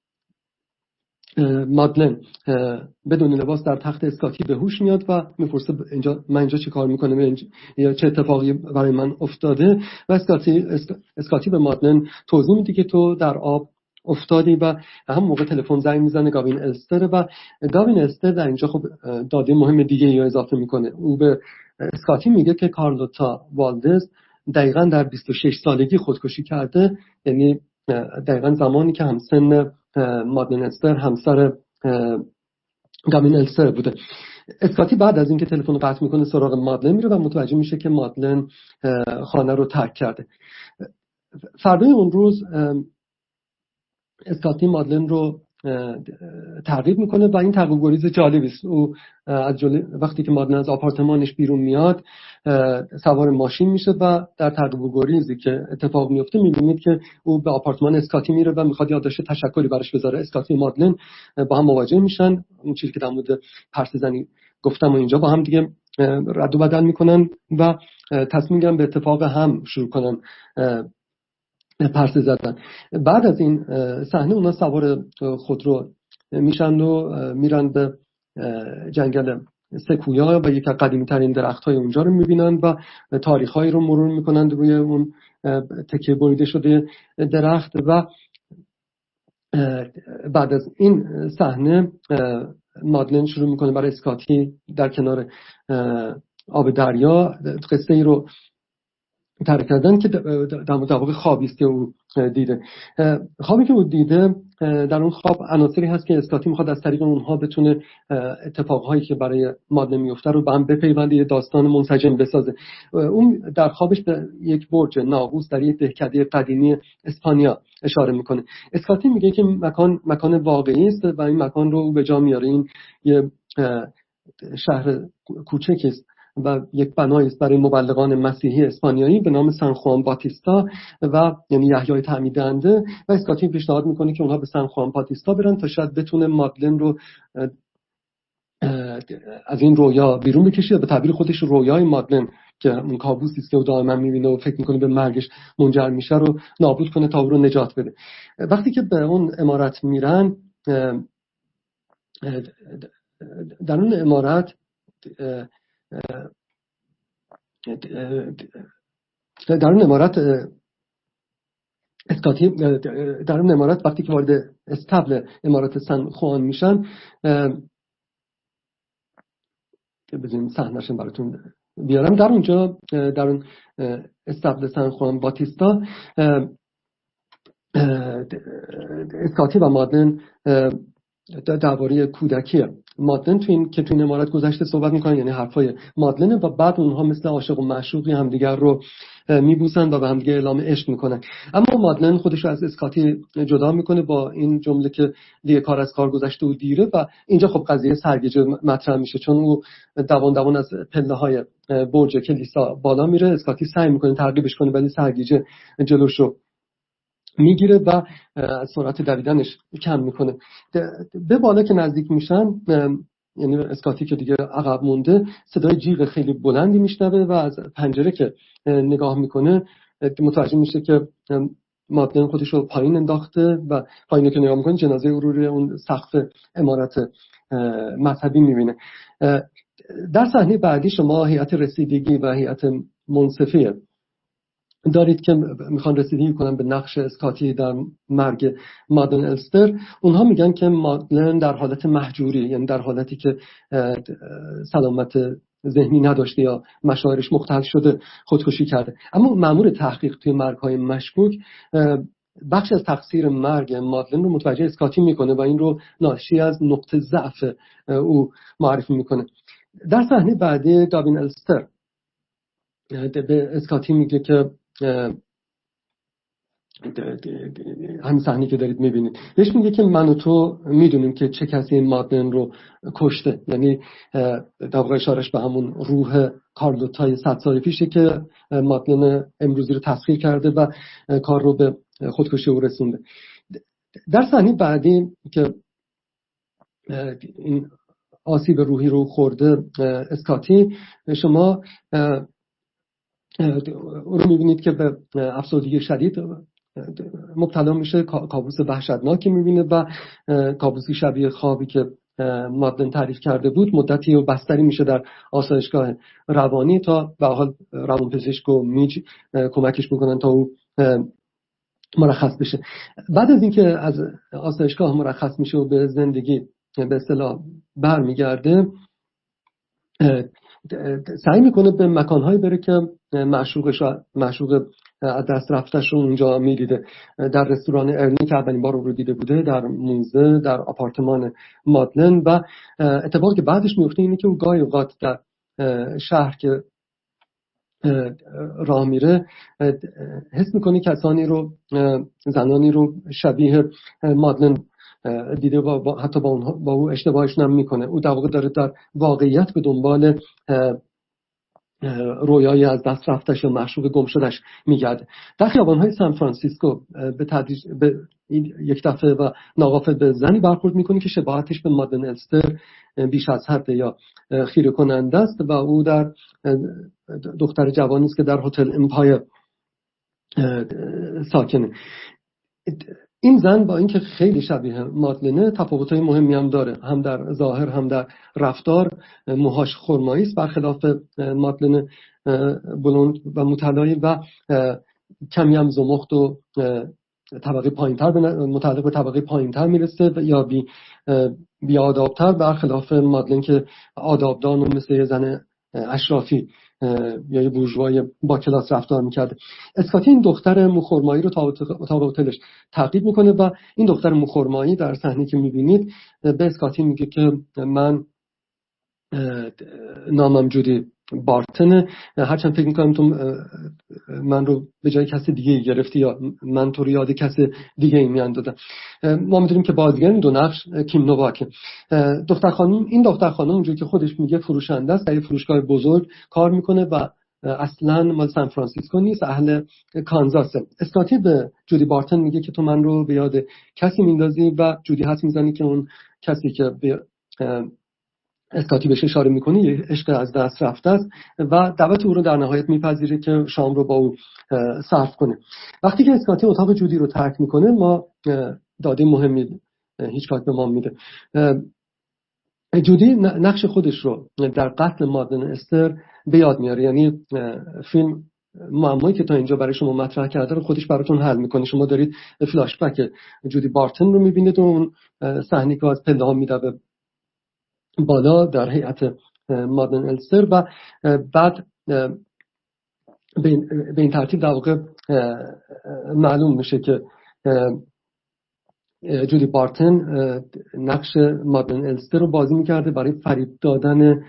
مادلن بدون لباس در تخت اسکاتی به هوش میاد و میپرسه من اینجا چه کار میکنم یا چه اتفاقی برای من افتاده، و اسکاتی به مادلن توضیح میده که تو در آب افتادی و هم موقع تلفن زنگ میزنه گاوین الستر، و گاوین الستر در اینجا خب داده مهم دیگه یا اضافه میکنه. او به اسکاتی میگه که کارلوتا والدز دقیقاً در 26 سالگی خودکشی کرده، یعنی دقیقاً زمانی که همسن مادلن الستر همسر گاوین الستر بوده. اسکاتی بعد از اینکه تلفن رو قطع میکنه سراغ مادلن میره و متوجه میشه که مادلن خانه رو ترک کرده. فردای اون روز اسکاتی مادلن رو تعقیب میکنه و این تعقیب گریز جالبی است. او از وقتی که مادلن از آپارتمانش بیرون میاد سوار ماشین میشه و در تعقیب گریزی که اتفاق میفته میبینید که او به آپارتمان اسکاتی میره و میخواد یادداشت تشکری براش بذاره. اسکاتی و مادلن با هم مواجه میشن، اون چیزی که در مورد پرسه زنی گفتم و اینجا با هم دیگه رد و بدل میکنن و تصمیم گیرن به اتفاق هم شروع کنن پرسه زدن. بعد از این صحنه اونا سوار خودرو میشن و میرن به جنگل سکویا و یکی از قدیمی ترین درخت های اونجا رو میبینن و تاریخ هایی رو مرور میکنن روی اون تکه بریده شده درخت. و بعد از این صحنه مادلن شروع میکنه برای اسکاتی در کنار آب دریا قصه ای رو تعریف کردن که در واقع خوابی است که او دیده. خوابی که او دیده، در اون خواب عناصری هست که اسکاتی میخواد از طریق اونها بتونه اتفاقهایی که برای مادلن میفته رو به هم بپیونده، یه داستان منسجم بسازه. اون در خوابش به یک برج ناقوس در یک دهکده قدیمی اسپانیا اشاره میکنه. اسکاتی میگه که مکان واقعی است و این مکان رو او به جا میاره. این یه شهر کوچکی است و یک بنایی است برای مبلغان مسیحی اسپانیایی به نام سان خوان باتیستا و یعنی یحیای تعمید دهنده، و اسکاتی پیشنهاد میکنه که اونها به سان خوان باتیستا برن تا شاید بتونه مادلن رو از این رویا بیرون بکشه، به تعبیر خودش رویای مادلن که اون کابوسی است که او دائما میبینه و فکر میکنه به مرگش منجر میشه رو نابود کنه تا او رو نجات بده. وقتی که به اون عمارت میرن، در اون عمارت اسکاتی در اون عمارت وقتی که وارد استبل عمارت سن خوان میشن، که بزنیم صحنه‌شون براتون بیارم، در اونجا در اون استبل سن خوان باتیستا اسکاتی و مادلن درباره کودکی مادلن تو این عمارت گذشته صحبت میکنن، یعنی حرفای مادلن، و بعد اونها مثل عاشق و معشوقی همدیگر رو میبوسن و به همدیگه اعلام عشق میکنن. اما مادلن خودش رو از اسکاتی جدا میکنه با این جمله که دیگه کار از کار گذشته و دیره، و اینجا خب قضیه سرگیجه مطرح میشه، چون او دوان از پله‌های برج کلیسا بالا میره. اسکاتی سعی میکنه تعقیبش کنه ولی سرگیجه جلوشو میگیره و سرعت دویدنش کم میکنه. به بالا که نزدیک میشن، یعنی اسکاتی که دیگه عقب مونده، صدای جیغ خیلی بلندی میشنوه و از پنجره که نگاه میکنه متوجه میشه که مادلن خودش رو پایین انداخته و پایین که نگاه میکنه جنازه او رو روی اون سقف عمارت مذهبی میبینه. در صحنه بعدی شما هیئت رسیدگی و هیئت منصفه دارید که میخوان رسیدگی کنن به نقش اسکاتی در مرگ مادلن الستر. اونها میگن که مادلن در حالت مهجوری، یعنی در حالتی که سلامت ذهنی نداشته یا مشاعرش مختل شده، خودکشی کرده. اما مأمور تحقیق توی مرگ‌های مشکوک بخش از تقصیر مرگ مادلن رو متوجه اسکاتی میکنه و این رو ناشی از نقطه ضعف او معرفی میکنه. در صحنه بعدی گاوین الستر به اسکاتی میگه که همین صحنه که دارید میبینید بهش میگه که من و تو میدونیم که چه کسی این مادلن رو کشته. یعنی در واقع اشارش به همون روح کارلوتای 100 سال پیشه که مادلن امروزی رو تسخیر کرده و کار رو به خودکشی او رسونده. در صحنه بعدی که این آسیب روحی رو خورده اسکاتی، شما او رو میبینید که به افسردگی شدید مبتلا میشه، کابوس وحشتناکی میبینه و کابوسی شبیه خوابی که مادلن تعریف کرده بود مدتی و بستری میشه در آسایشگاه روانی تا به حال روانپزشک و میج کمکش میکنن تا او مرخص بشه. بعد از اینکه از آسایشگاه مرخص میشه و به زندگی به اصطلاح برمیگرده، سعی میکنه به مکانهایی بره که معشوق از دست رفتش رو اونجا میدیده. در رستوران ارنی که اولین بار رو دیده بوده، در موزه، در آپارتمان مادلن. و اتفاقی که بعدش میفته اینه که او گاهی اوقات در شهر که راه میره حس میکنه کسانی رو، زنانی رو شبیه مادلن دیده و حتی با او اشتباهشون هم میکنه. او در واقع داره در واقعیت به دنبال رویایی از دست رفتش و معشوق گم شدش میگرده. در خیابان‌های سان فرانسیسکو به تدریج یک دفعه و ناغافل به زنی برخورد میکنه که شباهتش به مادلن الستر بیش از حد یا خیره کننده است و او در دختر جوانی است که در هتل امپایر ساکنه. این زن با اینکه خیلی شبیه مادلنه تفاوت‌های مهمی هم داره، هم در ظاهر هم در رفتار. موهاش خرمایی است برخلاف مادلن بلوند و متلایی و کمی هم زمخت و طبقه پایین‌تر متعلق به طبقه پایین‌تر میرسه یا بی آداب‌تر برخلاف مادلن که آدابدار و مثل زن اشرافی یا یه بورژوای با کلاس رفتار میکرده. اسکاتی این دختر موخرمایی رو تا اتاق هتلش تعقیب میکنه و این دختر موخرمایی در صحنه که میبینید به اسکاتی میگه که من نامم جودی بارتن، هرچند فکر میکنم تو من رو به جای کسی دیگه گرفتی یا من تو رو یاد کسی دیگه میاندازم. ما میدونیم که بازیگر این دو نقش کیم نوواکه. این دختر خانم اونجوری که خودش میگه فروشنده است، در یه فروشگاه بزرگ کار میکنه و اصلا مال سان فرانسیسکو نیست، اهل کانزاسه. اسکاتی به جودی بارتن میگه که تو من رو به یاد کسی میندازی و جودی حس میزنی که اون کسی که اسکاتی بهش اشاره میکنه یه عشق از دست رفته است و دعوت او رو در نهایت میپذیره که شام رو با او صرف کنه. وقتی که اسکاتی اتاق جودی رو ترک میکنه ما داده مهمی هیچکاک به ما میده. جودی نقش خودش رو در قتل مادلن استر به یاد میاره، یعنی فیلم معمایی که تا اینجا برای شما مطرح کرده رو خودش براتون حل میکنه. شما دارید فلاش بک جودی بارتن رو میبینید و اون صحنه که از پله ها میدوه بالا در هیئت مادلن الستر و بعد به این ترتیب در واقع معلوم میشه که جودی بارتن نقش مادلن الستر رو بازی میکرده برای فریب دادن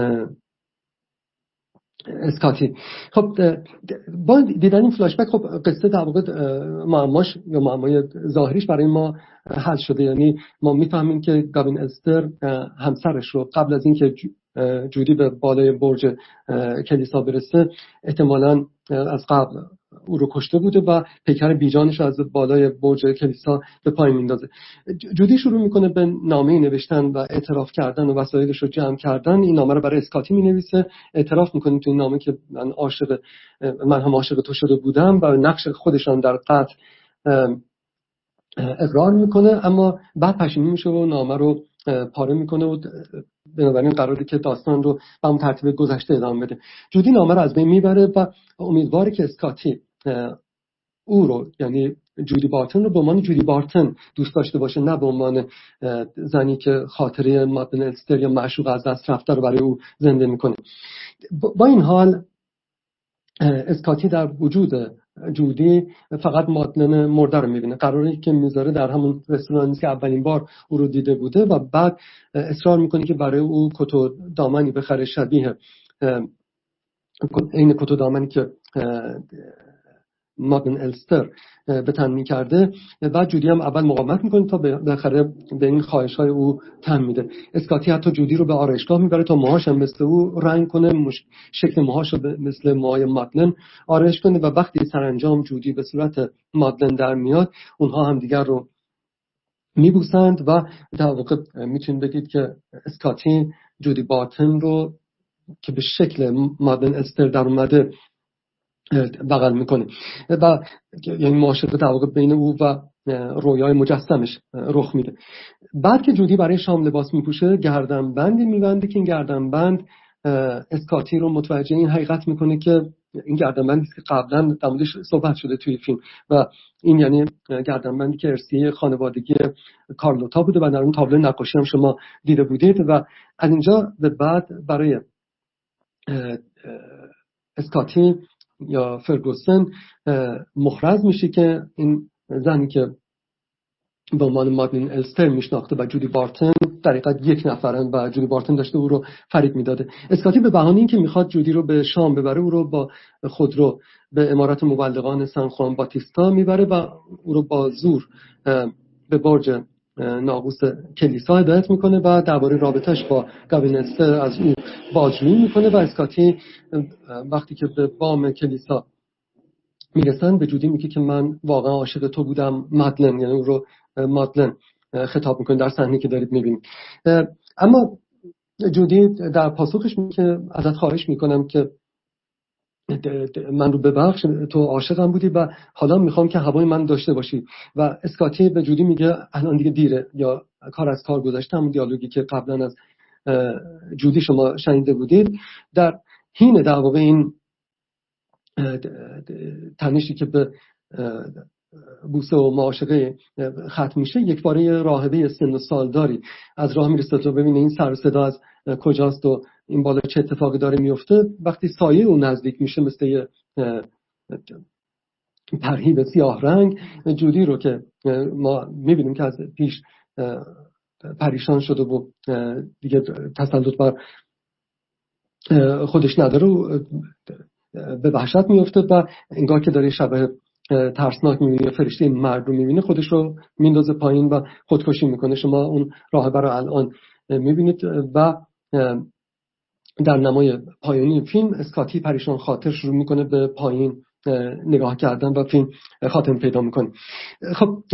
اسکاتی. خب با دیدن این فلاش بک خب قصه در واقع معماش یا معمای ظاهریش برای ما حل شده، یعنی ما میفهمیم که گاوین الستر همسرش رو قبل از اینکه جودی به بالای برج کلیسا برسه احتمالاً از قبل او رو کشته بوده و پیکر بیجانش از بالای برج کلیسا به پایین میندازه. جودی شروع میکنه به نامه نوشتن و اعتراف کردن و وسایلش رو جمع کردن. این نامه رو برای اسکاتی مینویسه، اعتراف میکنه تو این نامه که من هم عاشق تو شده بودم و نقش خودشان در قتل اقرار میکنه، اما بعد پشیمون میشه و نامه رو پاره میکنه و بنابراین قراره که داستان رو به اون ترتیب گذشته ادامه بده. جودی نامه رو از بین میبره و امیدواره که اسکاتی او رو، یعنی جودی بارتن رو به عنوان جودی بارتن دوست داشته باشه، نه به عنوان زنی که خاطره مادلن الستر یا معشوق از دست رفته رو برای او زنده میکنه. با این حال اسکاتی در وجود جودی فقط مادلن مرده رو میبینه. قراره که میذاره در همون رستورانی که اولین بار او رو دیده بوده و بعد اصرار میکنه که برای او کت و دامنی بخره شبیه این کت و دامنی که مادلن الستر به تن می‌کرده. بعد جودی هم اول مقاومت می‌کنه تا بالاخره به این خواهش‌های او تن میده. اسکاتی حتی جودی رو به آرایشگاه میبره تا موهاش هم مثل او رنگ کنه، شکل موهاش رو مثل موهای مادلن آرایش کنه و وقتی سرانجام جودی به صورت مادلن در میاد، اونها هم دیگر رو میبوسند و در واقع میتونید بگید که اسکاتی جودی بارتن رو که به شکل مادلن استر در اومده بغل میکنه و یعنی معاشقه در واقع بین او و رویای مجسمش رخ میده. بعد که جودی برای شام لباس میپوشه، گردنبندی میبنده که این گردنبند اسکاتی رو متوجه این حقیقت میکنه که این گردنبندی که قبلا در موردش صحبت شده توی فیلم و این یعنی گردنبندی که ارثی خانوادگی کارلوتا بوده و در اون تابلو نقاشی هم شما دیده بودید و از اینجا به بعد برای اسکاتی یا فرگوسن مخرج میشه که این زنی که به عنوان مادلن الستر میشناخته و جودی بارتن در حقیقت یک نفرن و جودی بارتن داشته او رو فریب میداده. اسکاتی به بهانه اینکه میخواد جودی رو به شام ببره، او رو با خودرو به امارت مبلغان سن خوان باتیستا میبره و او رو با زور به برج ناقوس کلیسا هدایت میکنه و درباره رابطش با گاوین استر از او بازجویی میکنه و اسکاتی وقتی که به بام کلیسا میرسن به جودی میگه که من واقعا عاشق تو بودم مادلن، یعنی اون رو مادلن خطاب میکنه در صحنه‌ای که دارید میبینید. اما جودی در پاسخش میگه که ازت خواهش میکنم که من رو ببخش، تو عاشقم بودی و حالا میخوام که هوای من داشته باشی. و اسکاتی به جودی میگه الان دیگه دیره یا کار از کار گذشته. همون دیالوگی که قبلا از جودی شما شنیده بودید در حین در واقع این تنشی که به بوسه و معاشقه ختم میشه، یک باره راهبه سن و سالداری از راه میرسه تا ببینه این سر و صدا از کجاست و این بالا چه اتفاقی داره میفته. وقتی سایه اون نزدیک میشه مثل یه ترهیب سیاه رنگ، جودی رو که ما میبینیم که از پیش پریشان شده و دیگه تسلط بر خودش نداره و به وحشت میفته و انگار که داره شبه ترسناک میبینه، فرشته مرگ رو میبینه، خودش رو میندازه پایین و خودکشی میکنه. شما اون راهبه رو الان میبینید و در نمای پایانی فیلم اسکاتی پریشان خاطر شروع میکنه به پایین نگاه کردن و فیلم خاتمه پیدا میکنه. خب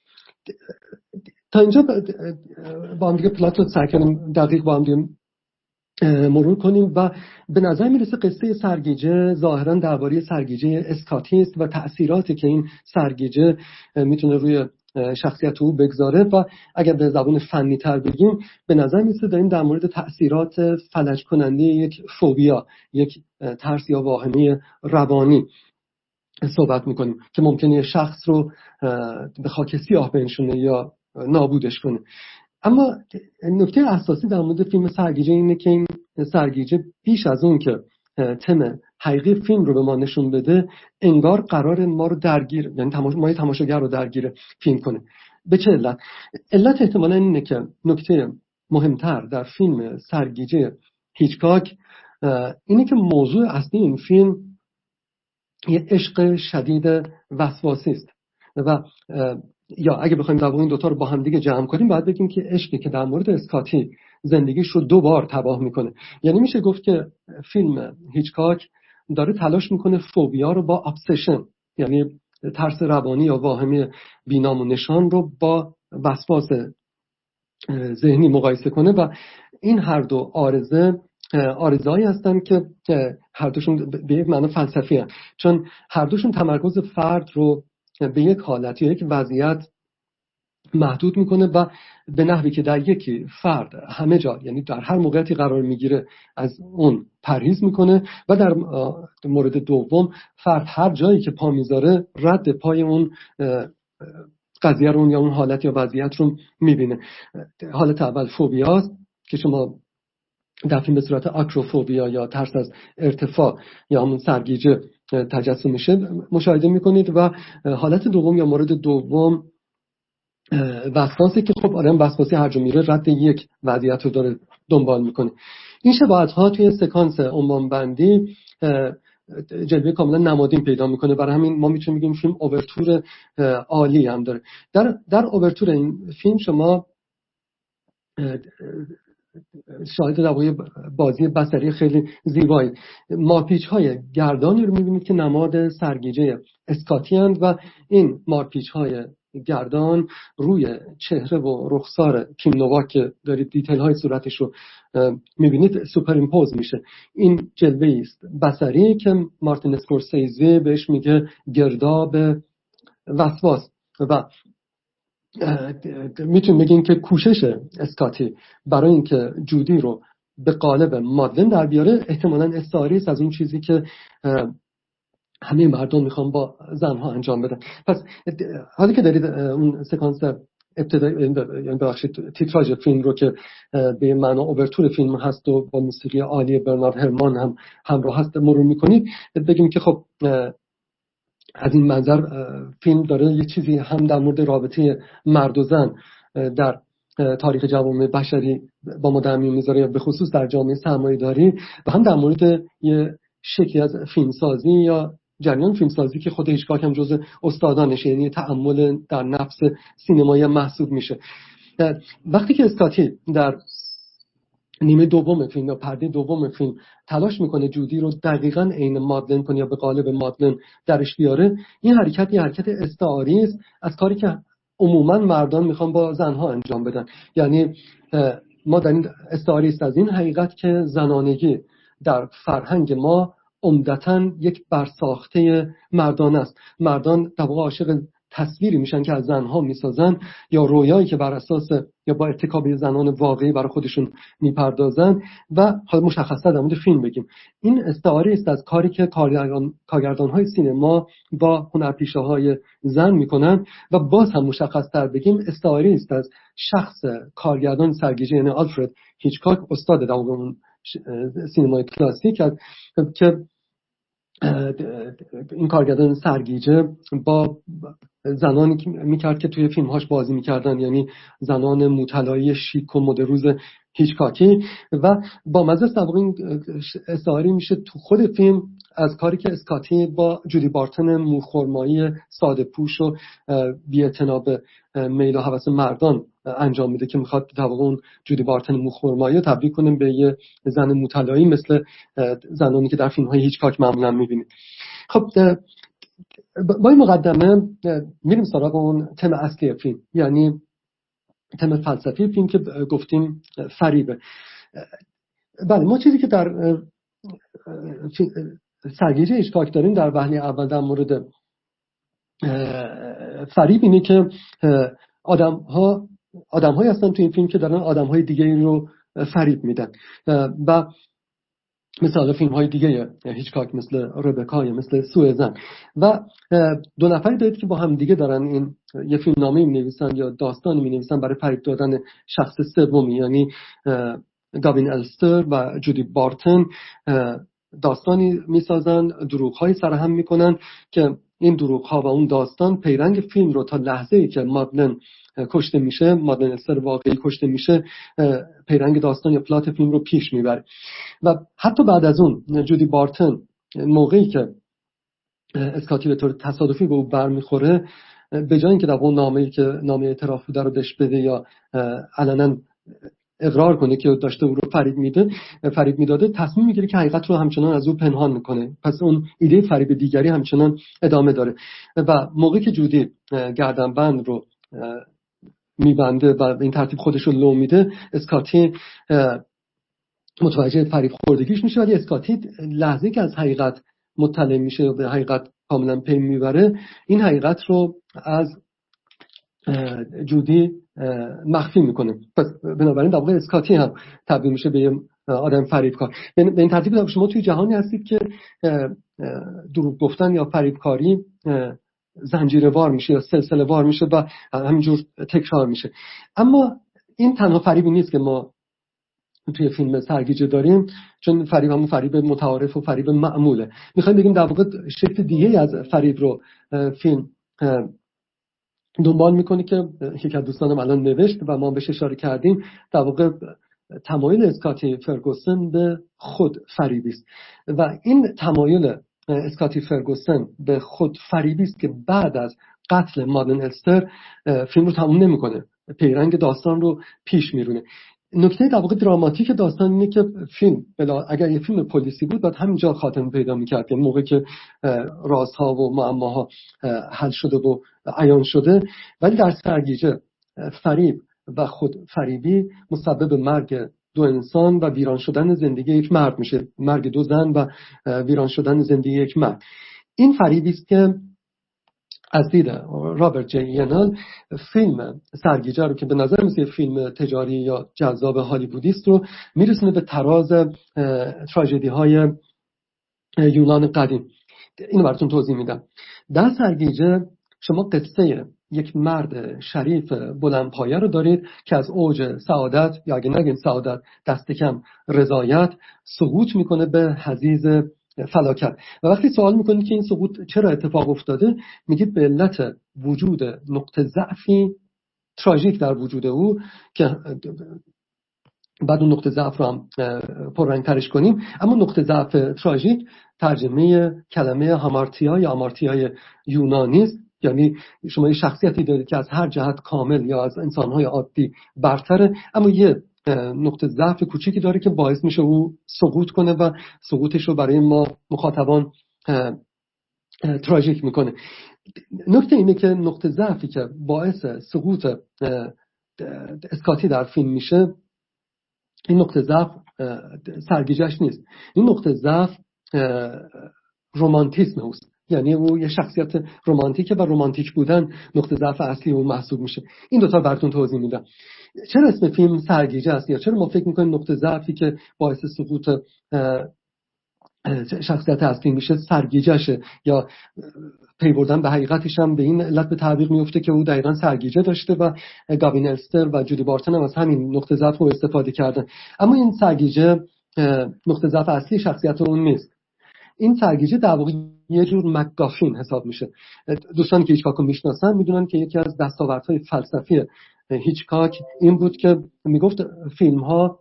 تا اینجا با هم دیگه پلات رو سعی کردیم دقیق با هم دیگه مرور کنیم و به نظر میرسه قصه سرگیجه ظاهرا درباره سرگیجه اسکاتی است و تأثیراتی که این سرگیجه میتونه روی شخصیت او بگذاره و اگر به زبان فنی تر بگیم به نظر میرسه داریم در مورد تأثیرات فلج کننده یک فوبیا، یک ترس یا واهمه روانی صحبت میکنیم که ممکنه شخص رو به خاک سیاه بنشونه یا نابودش کنه. اما نکته اساسی در مورد فیلم سرگیجه اینه که این سرگیجه بیش از اون که تم حقیقی فیلم رو به ما نشون بده، انگار قرار ما رو درگیر، یعنی ما تماشاگر رو درگیر فیلم کنه. به چه علت؟ علت احتمالاً اینه که نکته مهمتر در فیلم سرگیجه هیچکاک اینه که موضوع اصلی این فیلم یه عشق شدید وسواسی است و یا اگه بخوایم در واقع این دوتا رو با هم دیگه جمع کنیم باید بگیم که عشقی که در مورد اسکاتی زندگیش رو 2 بار تباه میکنه. یعنی میشه گفت که فیلم هیچکاک داره تلاش میکنه فوبیا رو با ابسشن، یعنی ترس روانی یا واهمه بینام و نشان رو با وسواس ذهنی مقایسه کنه و این هر دو آرزه‌ای هستن که هر دوشون به یک معنی فلسفی هستن، چون هر دوشون تمرکز فرد رو به یک حالت یا یک وضعیت محدود میکنه و به نحوی که در یکی فرد همه جا، یعنی در هر موقعیتی قرار میگیره، از اون پرهیز میکنه و در مورد دوم فرد هر جایی که پا میذاره رد پای اون قضیه رو یا اون حالت یا وضعیت رو میبینه. حالت اول فوبیاست که شما در فیلم به صورت آکروفوبیا یا ترس از ارتفاع یا همون سرگیجه تجسم میشه مشاهده میکنید و حالت دوم یا مورد دوم وسواسی که خب آدم وسواسی هر جا میره رد یک وضعیت رو داره دنبال میکنه. این شباهت ها توی سکانس عنوان بندی جلوه کاملا نمادین پیدا میکنه. برای همین ما میتونیم بگیم فیلم اوورتور عالی هم داره. در اوورتور این فیلم شما شاهد در واقع بازی بصری خیلی زیبایی، مارپیچ های گردانی رو میبینید که نماد سرگیجه اسکاتی هستند و این مارپیچ های گردان روی چهره و رخسار کیم نوواک که دارید دیتیل های صورتش رو میبینید سوپر ایمپوز میشه. این جلوه است بصری که مارتین اسکورسیزی بهش میگه گرداب وسواس و میتونیم بگیم که کوشش اسکاتی برای اینکه جودی رو به قالب مادلن در بیاره احتمالاً استعاری است از اون چیزی که همه مردم میخوان با زنها انجام بدن. پس حالا که دارید اون سکانس ابتدایی، یعنی ببخشید تیتراژ فیلم رو که به معنا اوورتور فیلم هست و با موسیقی عالی برنارد هرمان هم همراه هست مرور میکنید، بگیم که خب از این منظر فیلم داره یه چیزی هم در مورد رابطه مرد و زن در تاریخ جوامع بشری با ما در میون میذاره، به خصوص در جامعه سرمایه‌داری، و هم در مورد یه شکلی از فیلمسازی یا جریان فیلمسازی که خود هیچکاک هم جزء استادانشه، یعنی تأمل در نفس سینمایی محسوب میشه. وقتی که اسکاتی در نیمه دوم فیلم یا پرده دوم فیلم تلاش میکنه جودی رو دقیقاً عین مادلن کنه یا به قالب مادلن درش بیاره، این حرکت یه حرکت استعاری است از کاری که عموما مردان میخوان با زنها انجام بدن. یعنی ما در این استعاری است از این حقیقت که زنانگی در فرهنگ ما عمدتاً یک برساخته مردان است. مردان در واقع عاشق تصویری میشن که از زنها میسازن یا رویایی که بر اساس یا با ارتکاب زنان واقعی برای خودشون میپردازن. و حالا مشخصا در مورد فیلم بگیم، این استعاره است از کاری که کارگردان‌های سینما با هنرپیشه‌های زن میکنن. و باز هم مشخص‌تر بگیم استعاره است از شخص کارگردان سرگیجه، یعنی آلفرد هیچکاک، استاد در اون سینمای کلاسیک، که این کارگردان سرگیجه با زنانی که میکرد که توی فیلمهاش بازی میکردن، یعنی زنان مطلعه شیک و مدروز هیچکاکی. و با مزه در واقع این استعاره میشه تو خود فیلم از کاری که اسکاتی با جودی بارتن موخرمایی ساده پوش و بی‌اعتنا به میل و هوس مردان انجام میده که میخواد در واقع اون جودی بارتن موخرمایی رو تبدیل کنه به یه زن مطلعه مثل زنانی که در فیلم‌های هیچکاک معمولا میبینید. خب با این مقدمه میریم سراغ اون تم اصلی فیلم، یعنی تم فلسفی فیلم که گفتیم فریبه. بله، ما چیزی که در سرگیجه هیچکاک داریم در وهله اول در مورد فریب اینه که آدم‌هایی هستن تو این فیلم که دارن آدم‌های دیگه رو فریب میدن. و مثلا فیلم‌های دیگه هیچکاک مثل ربکا یا مثل سوئزن، و دو نفری دارید که با هم دیگه دارن این یه فیلمنامه می‌نویسن یا داستانی می‌نویسن برای فریب دادن شخص سومی، یعنی گاوین الستر و جودی بارتن داستانی می‌سازن، دروغ‌های سرهم می‌کنن که این دروغ‌ها و اون داستان پیرنگ فیلم رو تا لحظه‌ای که مادلن کشته میشه، مادلن الستر واقعی کشته میشه، پیرنگ داستان یا پلات فیلم رو پیش میبره. و حتی بعد از اون جودی بارتن موقعی که اسکاتی به طور تصادفی به او برمیخوره، به جای اینکه در اون نامه‌ای که نامه اعتراف بوده رو دش بده یا علنا اقرار کنه که داشته او رو فریب میداده، تصمیم میگیره که حقیقت رو همچنان از او پنهان میکنه. پس اون ایده فریب دیگری همچنان ادامه داره. و موقعی که جودی گردنبند رو میبنده و این ترتیب خودش رو لو میده، اسکاتی متوجه فریب خوردگیش میشه، ولی اسکاتی لحظه‌ای که از حقیقت مطلع میشه و به حقیقت کاملا پی میبره، این حقیقت رو از جودی مخفی میکنه. پس بنابراین در واقع اسکاتی هم تبدیل میشه به یه آدم فریبکار. به این ترتیب شما توی جهانی هستید که دروغ گفتن یا فریبکاری زنجیروار میشه یا سلسله وار میشه و همینجور تکرار میشه. اما این تنها فریبی نیست که ما توی فیلم سرگیجه داریم، چون فریب همون فریب متعارف و فریب معموله. میخوایم بگیم در واقع شکل دیگه از فریب رو فیلم دنبال میکنه که یکی از دوستانم الان نوشت و ما بهش اشاره کردیم، در واقع تمایل اسکاتی فرگوسن به خود فریبی است. و این تمایل اسکاتی فرگوسن به خود فریبی است که بعد از قتل مادلن الستر فیلم رو تموم نمیکنه، پیرنگ داستان رو پیش میرونه. نکته در واقع دراماتیک داستان اینه که فیلم اگر یه فیلم پلیسی بود باید همینجا خاتمه پیدا میکرد، یعنی موقعی که رازها و معماها حل شده و عیان شده. ولی در سرگیجه فریب و خود فریبی مسبب مرگ دو انسان و ویران شدن زندگی یک مرد میشه، مرگ دو زن و ویران شدن زندگی یک مرد. این فریبی است که از دید رابرت جی ینال فیلم سرگیجه رو که به نظر میاد فیلم تجاری یا جذاب هالیوودی است رو میرسونه به تراز تراژدی های یونان قدیم. اینو براتون توضیح میدم. در سرگیجه شما قصه یک مرد شریف بلندپایه رو دارید که از اوج سعادت، یا اگه نگیم سعادت دست کم رضایت، سقوط میکنه به حضیض فلاکت. و وقتی سوال میکنید که این سقوط چرا اتفاق افتاده، میگید به علت وجود نقطه ضعفی تراژیک در وجود او که بعد اون نقطه ضعف رو هم پررنگ‌ترش کنیم. اما نقطه ضعف تراژیک ترجمه کلمه هامارتیا یا آمارتیای یونانی است، یعنی شما یه شخصیتی دارید که از هر جهت کامل یا از انسان‌های عادی برتره، اما یه نقطه ضعف کوچیکی داره که باعث میشه او سقوط کنه و سقوطش رو برای ما مخاطبان تراژیک میکنه. نکته اینه که نقطه ضعفی که باعث سقوط اسکاتی در فیلم میشه، این نقطه ضعف سرگیجه‌اش نیست، این نقطه ضعف رمانتیسم اوست. یعنی او یه شخصیت رمانتیکه و رمانتیک بودن نقطه ضعف اصلی اون محسوب میشه. این دوتا براتون توضیح میدم. چرا اسم فیلم سرگیجه است، یا چرا ما فکر میکنیم نقطه ضعفی که باعث سقوط شخصیت اصلی میشه سرگیجه‌شه، یا پی بردن به حقیقتش هم به این علت به تعبیر میفته که او دقیقاً سرگیجه داشته و گاوین الستر و جودی بارتون هم از همین نقطه ضعف رو استفاده کردن. اما این سرگیجه نقطه ضعف اصلی شخصیت اون نیست. این سرگیجه در واقع یه جور مک‌گافین حساب میشه. دوستان که هیچکاک رو میشناسن میدونن که یکی از دستاوردهای فلسفی هیچکاک این بود که میگفت فیلم ها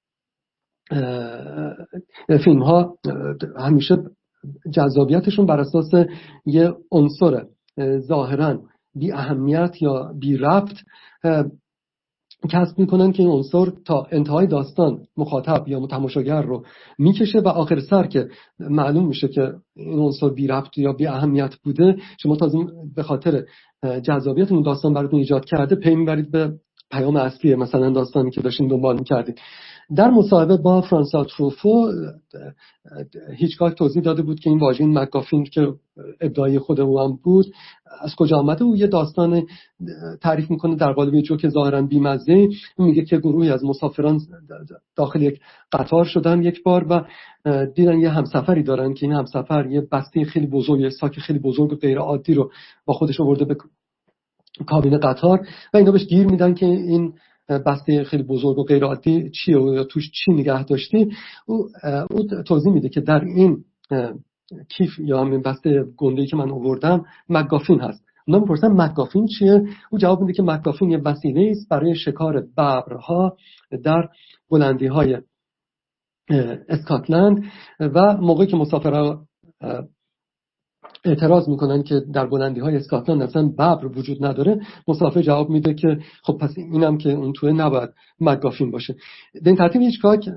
همیشه جذابیتشون بر اساس یه عنصر ظاهراً بی اهمیت یا بی ربط کسب میکنن که این عنصر تا انتهای داستان مخاطب یا تماشاگر رو میکشه و آخر سر که معلوم میشه که این عنصر بی ربط یا بی اهمیت بوده، شما تازه به خاطر جذابیت اون داستان براتون ایجاد کرده پی میبرید به پیام اصلی مثلا داستانی که داشتین دنبال میکردید. در مصاحبه با فرانسوا تروفو هیچکاک توضیح داده بود که این واژه مک‌گافین که ابداعی خود او هم بود از کجا آمده. او یه داستان تعریف میکنه در قالب جوک ظاهرا بی‌مزه. میگه که گروهی از مسافران داخل یک قطار شدن یک بار و دیدن یه همسفری دارن که این همسفر یه بسته خیلی بزرگ، یه ساک خیلی بزرگ و غیر عادی رو با خودش آورده به کابین قطار و اینا بهش گیر میدن که این بسته خیلی بزرگ و غیر عادی چیه و توش چی نگه داشتی. او توضیح میده که در این کیف یا همین بسته گنده‌ای که من آوردم مک‌گافین هست. اونا میپرسن مک‌گافین چیه؟ او جواب میده که مک‌گافین یه وسیله است برای شکار ببرها در بلندی‌های اسکاتلند و موقعی که مسافرها اعتراض میکنن که در بلندی‌های اسکاتلند اصلا ببر وجود نداره، مسافر جواب میده که خب پس اینم که اون توه نباید مک‌گافین باشه. در این ترتیب هیچکاک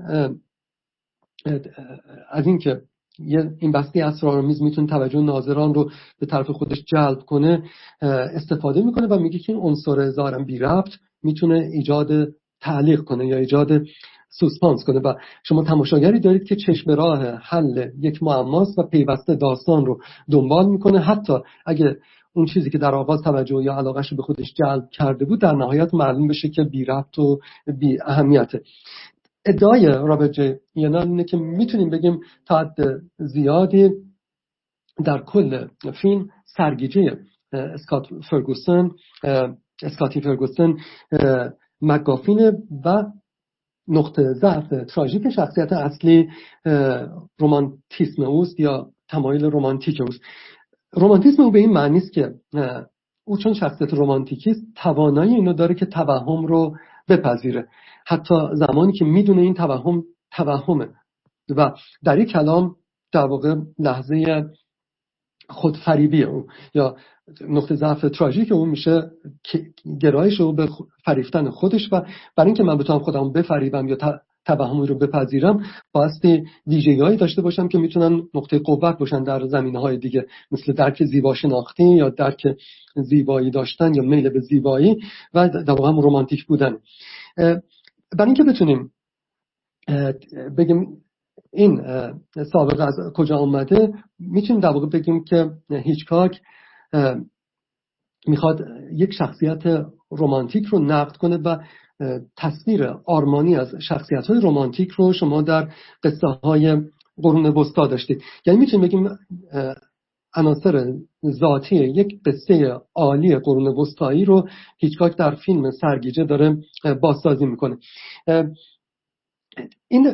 از این که این بسته اسرارآمیز میتونه توجه ناظران رو به طرف خودش جلب کنه استفاده میکنه و میگه که این عنصر ظاهرا بی ربط میتونه ایجاد تعلیق کنه یا ایجاد سوسپانس کنه و شما تماشاگری دارید که چشم راه حل یک معماست و پیوسته داستان رو دنبال میکنه، حتی اگه اون چیزی که در آغاز توجه یا علاقهش رو به خودش جلب کرده بود در نهایت معلوم بشه که بی ربط و بی اهمیته. ادعای رابرت جی ینال اینه که میتونیم بگیم تا حد زیادی در کل فیلم سرگیجه اسکاتی فرگوسن مک‌گافین و نقطه ضعف تراژیک شخصیت اصلی رمانتیسم اوست یا تمایل رمانتیک اوست. رمانتیسم او به این معنی است که او چون شخصیت رمانتیکی است توانایی اینو داره که توهم رو بپذیره، حتی زمانی که میدونه این توهمه و در یک کلام در واقع لحظه خودفریبی اون یا نقطه ضعف تراژیک اون میشه گرایش او به فریفتن خودش و برای اینکه من بتونم خودم بفریبم یا توهمی رو بپذیرم بایستی ویژگی‌هایی داشته باشم که میتونن نقطه قوت باشن در زمینه‌های دیگه، مثل درک زیبا شناختی یا درک زیبایی داشتن یا میل به زیبایی و در واقع هم رمانتیک بودن. برای اینکه بتونیم بگیم این سابقه از کجا آمده، میتونیم در واقع بگیم که هیچکاک میخواد یک شخصیت رمانتیک رو نقد کنه و تصویر آرمانی از شخصیت‌های رمانتیک رو شما در قصه‌های قرون وسطا داشتید. یعنی میتونیم بگیم عناصر ذاتی یک قصه عالی قرون وسطایی رو هیچکاک در فیلم سرگیجه داره بازسازی میکنه. این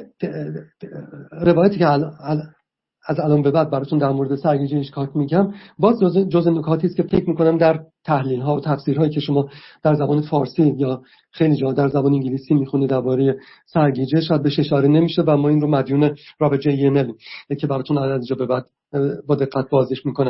روایتی که از الان به بعد براتون در مورد سرگیجه هیچکاک میگم باز جزء نکاتی است که فکر میکنم در تحلیل ها و تفسیرهایی که شما در زبان فارسی یا خیلی جا در زبان انگلیسی میخونید درباره سرگیجه شاید بهش اشاره نمیشه و ما این رو مدیون رابرت جی ینل که براتون از اینجا به بعد با دقت بازش میکنم.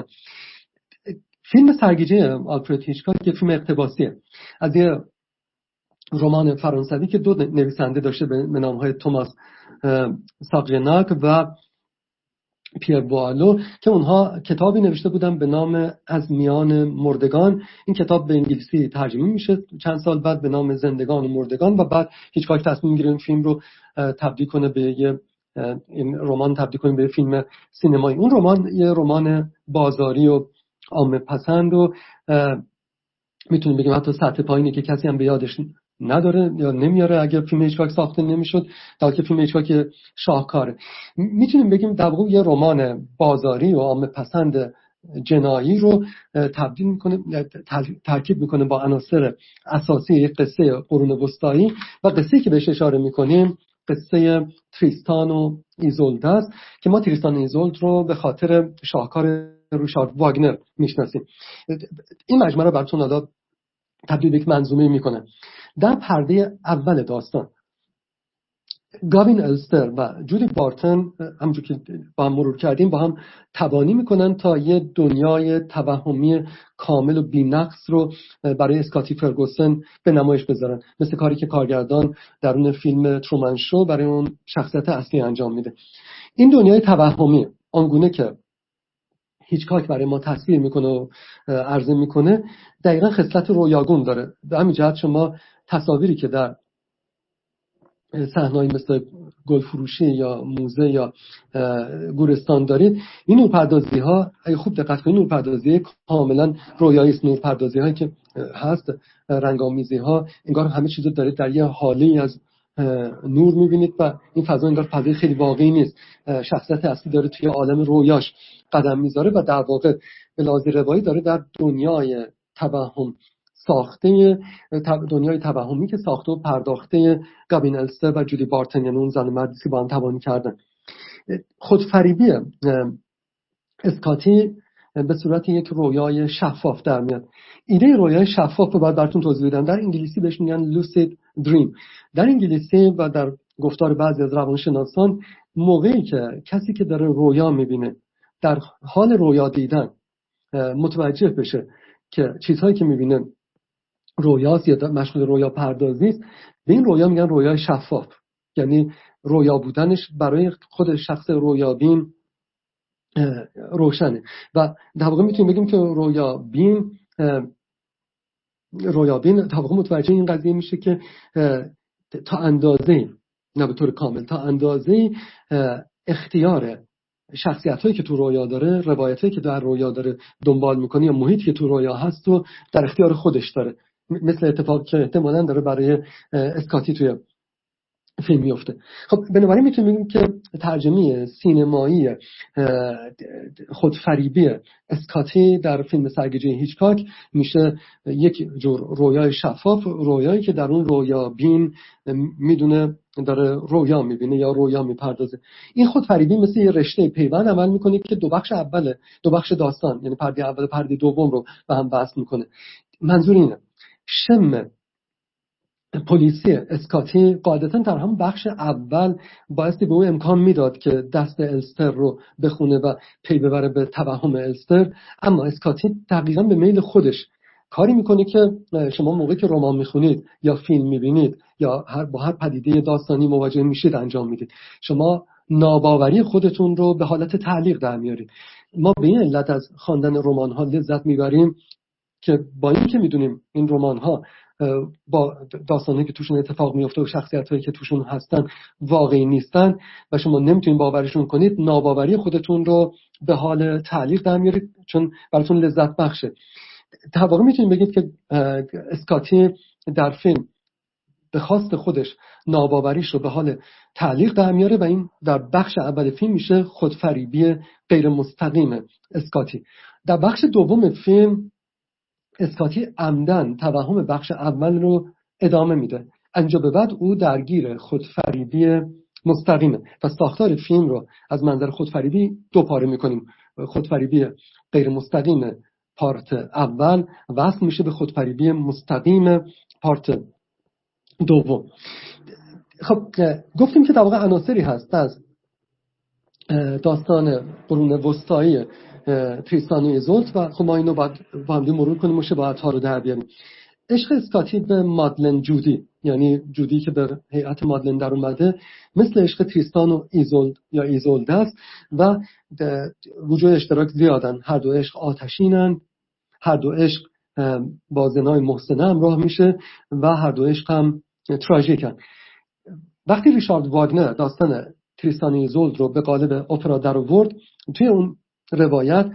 فیلم سرگیجه آلفرد هیچکاک یک فیلم اقتباسیه از یه رمان فرانسوی که دو نویسنده داشته به نام‌های توماس ساغژناک و پیر بوالو که اونها کتابی نوشته بودن به نام از میان مردگان. این کتاب به انگلیسی ترجمه میشه چند سال بعد به نام زندگان و مردگان و بعد هیچکاک تصمیم میگیره این فیلم رو تبدیل کنه به این رمان تبدیل کنه به فیلم سینمایی. اون رمان یه رمان بازاری و عامه پسند و میتونیم بگیم حتی سطح پایینی که کسی هم به یادش نداره یا نمیاره اگر فیلم هیچکاک ساخته نمیشد، در حالی که فیلم هیچکاک شاهکاره. میتونیم بگیم در واقع یه رمان بازاری و عامه پسند جنایی رو تبدیل میکنه، ترکیب میکنه با عناصر اساسی یک قصه قرون وسطایی و قصه‌ای که بهش اشاره میکنیم قصه تریستان و ایزولد است که ما تریستان و ایزولد رو به خاطر شاهکار ریچارد واگنر میشناسیم. این مجموعه رو براتون الان تبدیل به یک منظومه میکنه. در پرده اول داستان گاوین الستر و جودی بارتن همونجور که با هم مرور کردیم با هم تبانی میکنن تا یه دنیای توهمی کامل و بی‌نقص رو برای اسکاتی فرگوسن به نمایش بذارن، مثل کاری که کارگردان در اون فیلم ترومن شو برای اون شخصیت اصلی انجام میده. این دنیای توهمی آنگونه که هیچکاک برای ما تصویر میکنه و عرضه میکنه دقیقا خصلت رویاگون داره. به همین جهت شما تصاویری که در صحنه‌ای مثل گل فروشی یا موزه یا گورستان دارید، این نورپردازی ها اگه خوب دقت کنید نورپردازی کاملا رویایی است. نورپردازی هایی که هست رنگامیزی ها انگار همه چیزو دارید در یه حالی از نور میبینید و این فضا انگار فضای خیلی واقعی نیست. شخصیت اصلی داره توی عالم رویاش قدم میذاره و در واقع به لحاظ روایی داره در دنیای توهم ساخته، دنیای توهمی که ساخته و پرداخته گاوین الستر و جودی بارتن، یعنی اون زن و مردی که با هم تبانی کردن. خودفریبی اسکاتی به صورت یک رویای شفاف در میاد. ایده رویای شفاف رو باید براتون توضیح بدم. در انگلیسی بهش میگن لوسید دریم. در انگلیسی و در گفتار بعضی از روانشناسان موقعی که کسی که داره رویا میبینه در حال رویا دیدن متوجه بشه که چیزهایی که میبینه رویاست یا مشغول رویا پردازی است، به این رویا میگن رویای شفاف. یعنی رویا بودنش برای خود شخص رویابین روشنه و در واقع میتونیم بگیم که رویابین در واقع متوجه این قضیه میشه که تا اندازه، نه به طور کامل، تا اندازه اختیار شخصیت‌هایی که تو رویا داره، روایتایی که در رویا داره دنبال میکنه یا محیطی که تو رویا هست و در اختیار خودش داره، مثل اتفاقی که احتمالاً داره برای اسکاتی توی فیلم میفته. خب بنابراین میتونیم بگیم که ترجمه سینمایی خودفریبی اسکاتی در فیلم سرگیجه هیچکاک میشه یک جور رویای شفاف، رویایی که در اون رویا بین میدونه داره رویا میبینه یا رویا میپردازه. این خودفریبی مثل یه رشته پیوند عمل میکنه که دو بخش داستان، یعنی پرده اول و پرده دوم رو به هم وصل میکنه. منظور اینه شم پلیسی اسکاتی قاعدتا در هم بخش اول بایستی به اون امکان میداد که دست الستر رو بخونه و پی ببره به توهم الستر، اما اسکاتی دقیقا به میل خودش کاری میکنه که شما موقعی که رمان میخونید یا فیلم میبینید یا با هر پدیده داستانی مواجه میشید انجام میدید، شما ناباوری خودتون رو به حالت تعلیق در میارید. ما به این علت از خواندن رمان ها لذت میبریم که با این که میدونیم این رمان ها با داستانی که توشون اتفاق میفته و شخصیت هایی که توشون هستن واقعی نیستن و شما نمیتونید باورشون کنید، ناباوری خودتون رو به حال تعلیق در میارید چون براتون لذت بخشه. در واقع میتونید بگید که اسکاتی در فیلم به خواست خودش ناباوریش رو به حال تعلیق در میاره و این در بخش اول فیلم میشه خودفریبی غیر مستقیم اسکاتی. در بخش دوم فیلم اسکاتی عمدن توهم بخش اول رو ادامه میده، انجا به بعد او درگیر خودفریبی مستقیمه و ساختار فیلم رو از منظر خودفریبی دو پاره میکنیم. خودفریبی غیر مستقیم پارت اول وصل میشه به خودفریبی مستقیم پارت دوم. خب گفتیم که در واقع عناصری هست از داستان قرون وسطایی تریستان و ایزولت و خب ما اینو باید با هم مرور کنیم و شباهت‌ها رو در بیاریم. عشق اسکاتی به مادلن جودی، یعنی جودی که به هیئت مادلن در اومده، مثل عشق تریستان و ایزولد یا ایزولد است و وجود اشتراک زیادن. هر دو عشق آتشینن، هر دو عشق با زنای محسنه همراه میشه و هر دو عشق هم تراژیکن. وقتی ریشارد واگنر داستان تریستان و ایزولد رو به قالب اپرا در آورد، توی اون روایت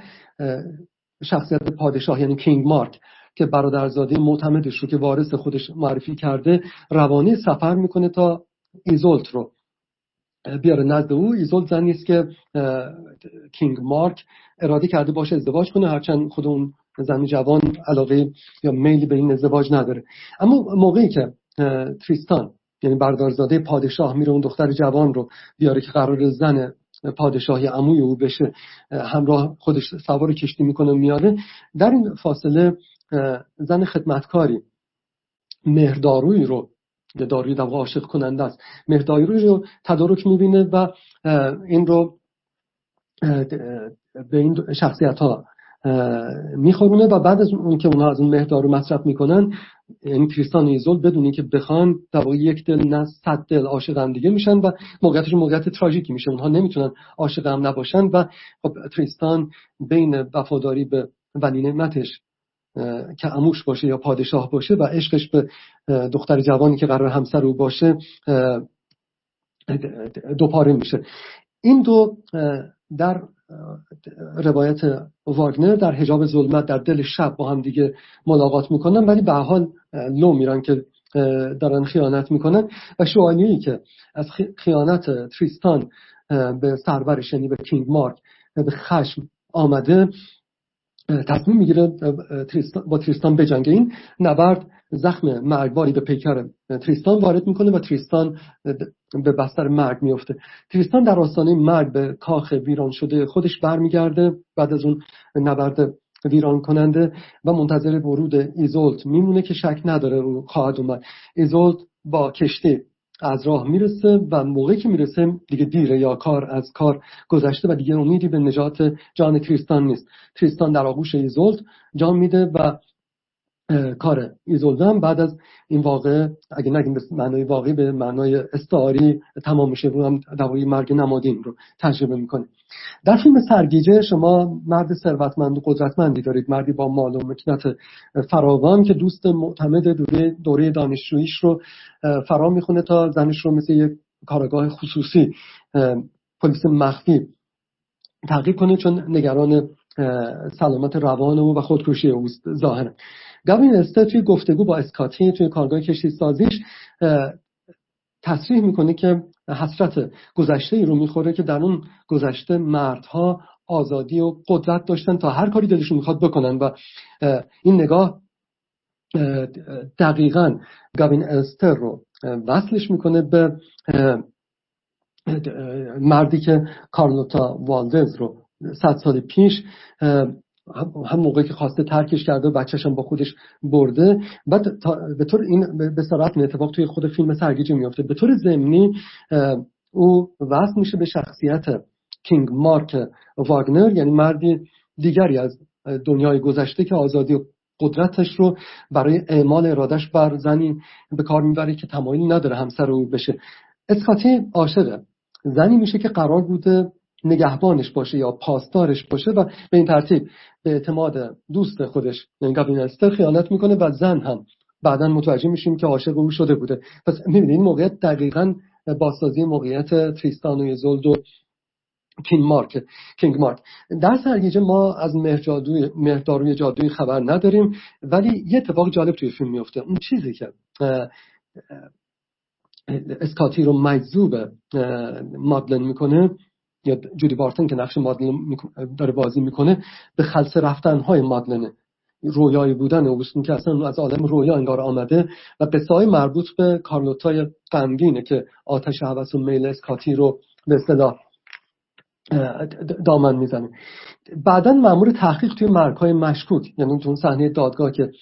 شخصیت پادشاه یعنی کینگ مارک که برادرزاده معتمدش رو که وارث خودش معرفی کرده روانه سفر میکنه تا ایزولد رو بیاره نزد او. ایزولد زنی است که کینگ مارک اراده کرده باشه ازدواج کنه، هرچند خود اون زن جوان علاقه یا میلی به این ازدواج نداره. اما موقعی که تریستان یعنی برادرزاده پادشاه میره اون دختر جوان رو بیاره که قرار زن پادشاهی عموی او بشه، همراه خودش سوار کشتی میکنه میاره، در این فاصله زن خدمتکاری مهرداروی رو، یا داروی در واقع عاشق کننده است، مهرداروی رو تدارک میبینه و این رو به این شخصیت ها میخورونه و بعد از اون که اونها از اون مهردارو مصرف میکنن، یعنی تریستان و ایزولد بدون اینکه بخوان در واقع یک دل نه 100 دل عاشق هم دیگه میشن و موقعیتشون موقعیت تراژیکی میشه. اونها نمیتونن عاشق هم نباشن و خب تریستان بین وفاداری به ولی نعمتش که عموش باشه یا پادشاه باشه و عشقش به دختر جوانی که قرار همسر او باشه دو پاره میشه. این دو در روایت واگنر در حجاب ظلمت در دل شب با هم دیگه ملاقات میکنن، ولی به حال لو میرن که دارن خیانت میکنن و شوانیی که از خیانت تریستان به سرورش یعنی به کینگ مارک به خشم آمده تصمیم میگیره با تریستان بجنگه. این نبرد زخم مرگباری به پیکر تریستان وارد میکنه و تریستان به بستر مرگ میفته. تریستان در آستانه مرگ به کاخ ویران شده خودش برمیگرده بعد از اون نبرد ویران کننده و منتظر ورود ایزولد میمونه که شک نداره او خواهد اومد. ایزولد با کشتی از راه میرسه و موقعی که میرسه دیگه دیره یا کار از کار گذشته و دیگه امیدی به نجات جان تریستان نیست. تریستان در آغوش ایزولد جان میده و کار ایزولد هم بعد از این واقع اگه نگیم به معنای واقعی به معنای استعاری تمام میشه و هم دوای مرگ نمادین رو تجربه میکنه. در فیلم سرگیجه شما مرد ثروتمند و قدرتمندی دارید، مردی با مال و مکنت فراوان که دوست معتمد دوره دانشجوییش رو فرا میخونه تا زنش رو مثل یک کارگاه خصوصی پلیس مخفی تعقیب کنه چون نگران سلامت روان او و خودکشی اوست ظاهرا. گاوین استر توی گفتگو با اسکاتی توی کارگاه کشتی سازیش تصریح میکنه که حسرت گذشته رو میخوره که در اون گذشته مردها آزادی و قدرت داشتن تا هر کاری دلشون میخواد بکنن و این نگاه دقیقاً گاوین استر رو وصلش میکنه به مردی که کارلوتا والدز رو 100 سال پیش هم موقعی که خواسته ترکش کرده و بچه‌ش هم با خودش برده. بعد به طور این به صراحت اتفاق توی خود فیلم سرگیجه میفته. به طور ضمنی او وصل میشه به شخصیت کینگ مارک واگنر، یعنی مردی دیگری از دنیای گذشته که آزادی و قدرتش رو برای اعمال ارادش بر زنی به کار میبره که تمایل نداره همسر او بشه. اسکاتی عاشق زنی میشه که قرار بوده نگهبانش باشه یا پاسدارش باشه و به این ترتیب به اعتماد دوست خودش یعنی گابین استر خیانت میکنه و زن هم بعداً متوجه میشیم که عاشق او شده بوده. پس میبینید این موقعیت دقیقاً بازسازی موقعیت تریستان و ایزولد و کینگ مارک. در سرگیجه ما از مهرداروی جادویی خبر نداریم، ولی یه اتفاق جالب توی فیلم میفته. اون چیزی که اسکاتی رو مجذوب مادلن میکنه یا جودی بارتن که نقش مادلن داره بازی میکنه به خلسه رفتن‌های مادلنه، رویایی بودن اوست که اصلا از عالم رویا انگار آمده و قصه‌های مربوط به کارلوتای غمگینه که آتش هوس و میل اسکاتی رو به اصطلاح دامن میزنه. بعداً مأمور تحقیق توی مرگ‌های مشکوک، یعنی اون صحنه دادگاه که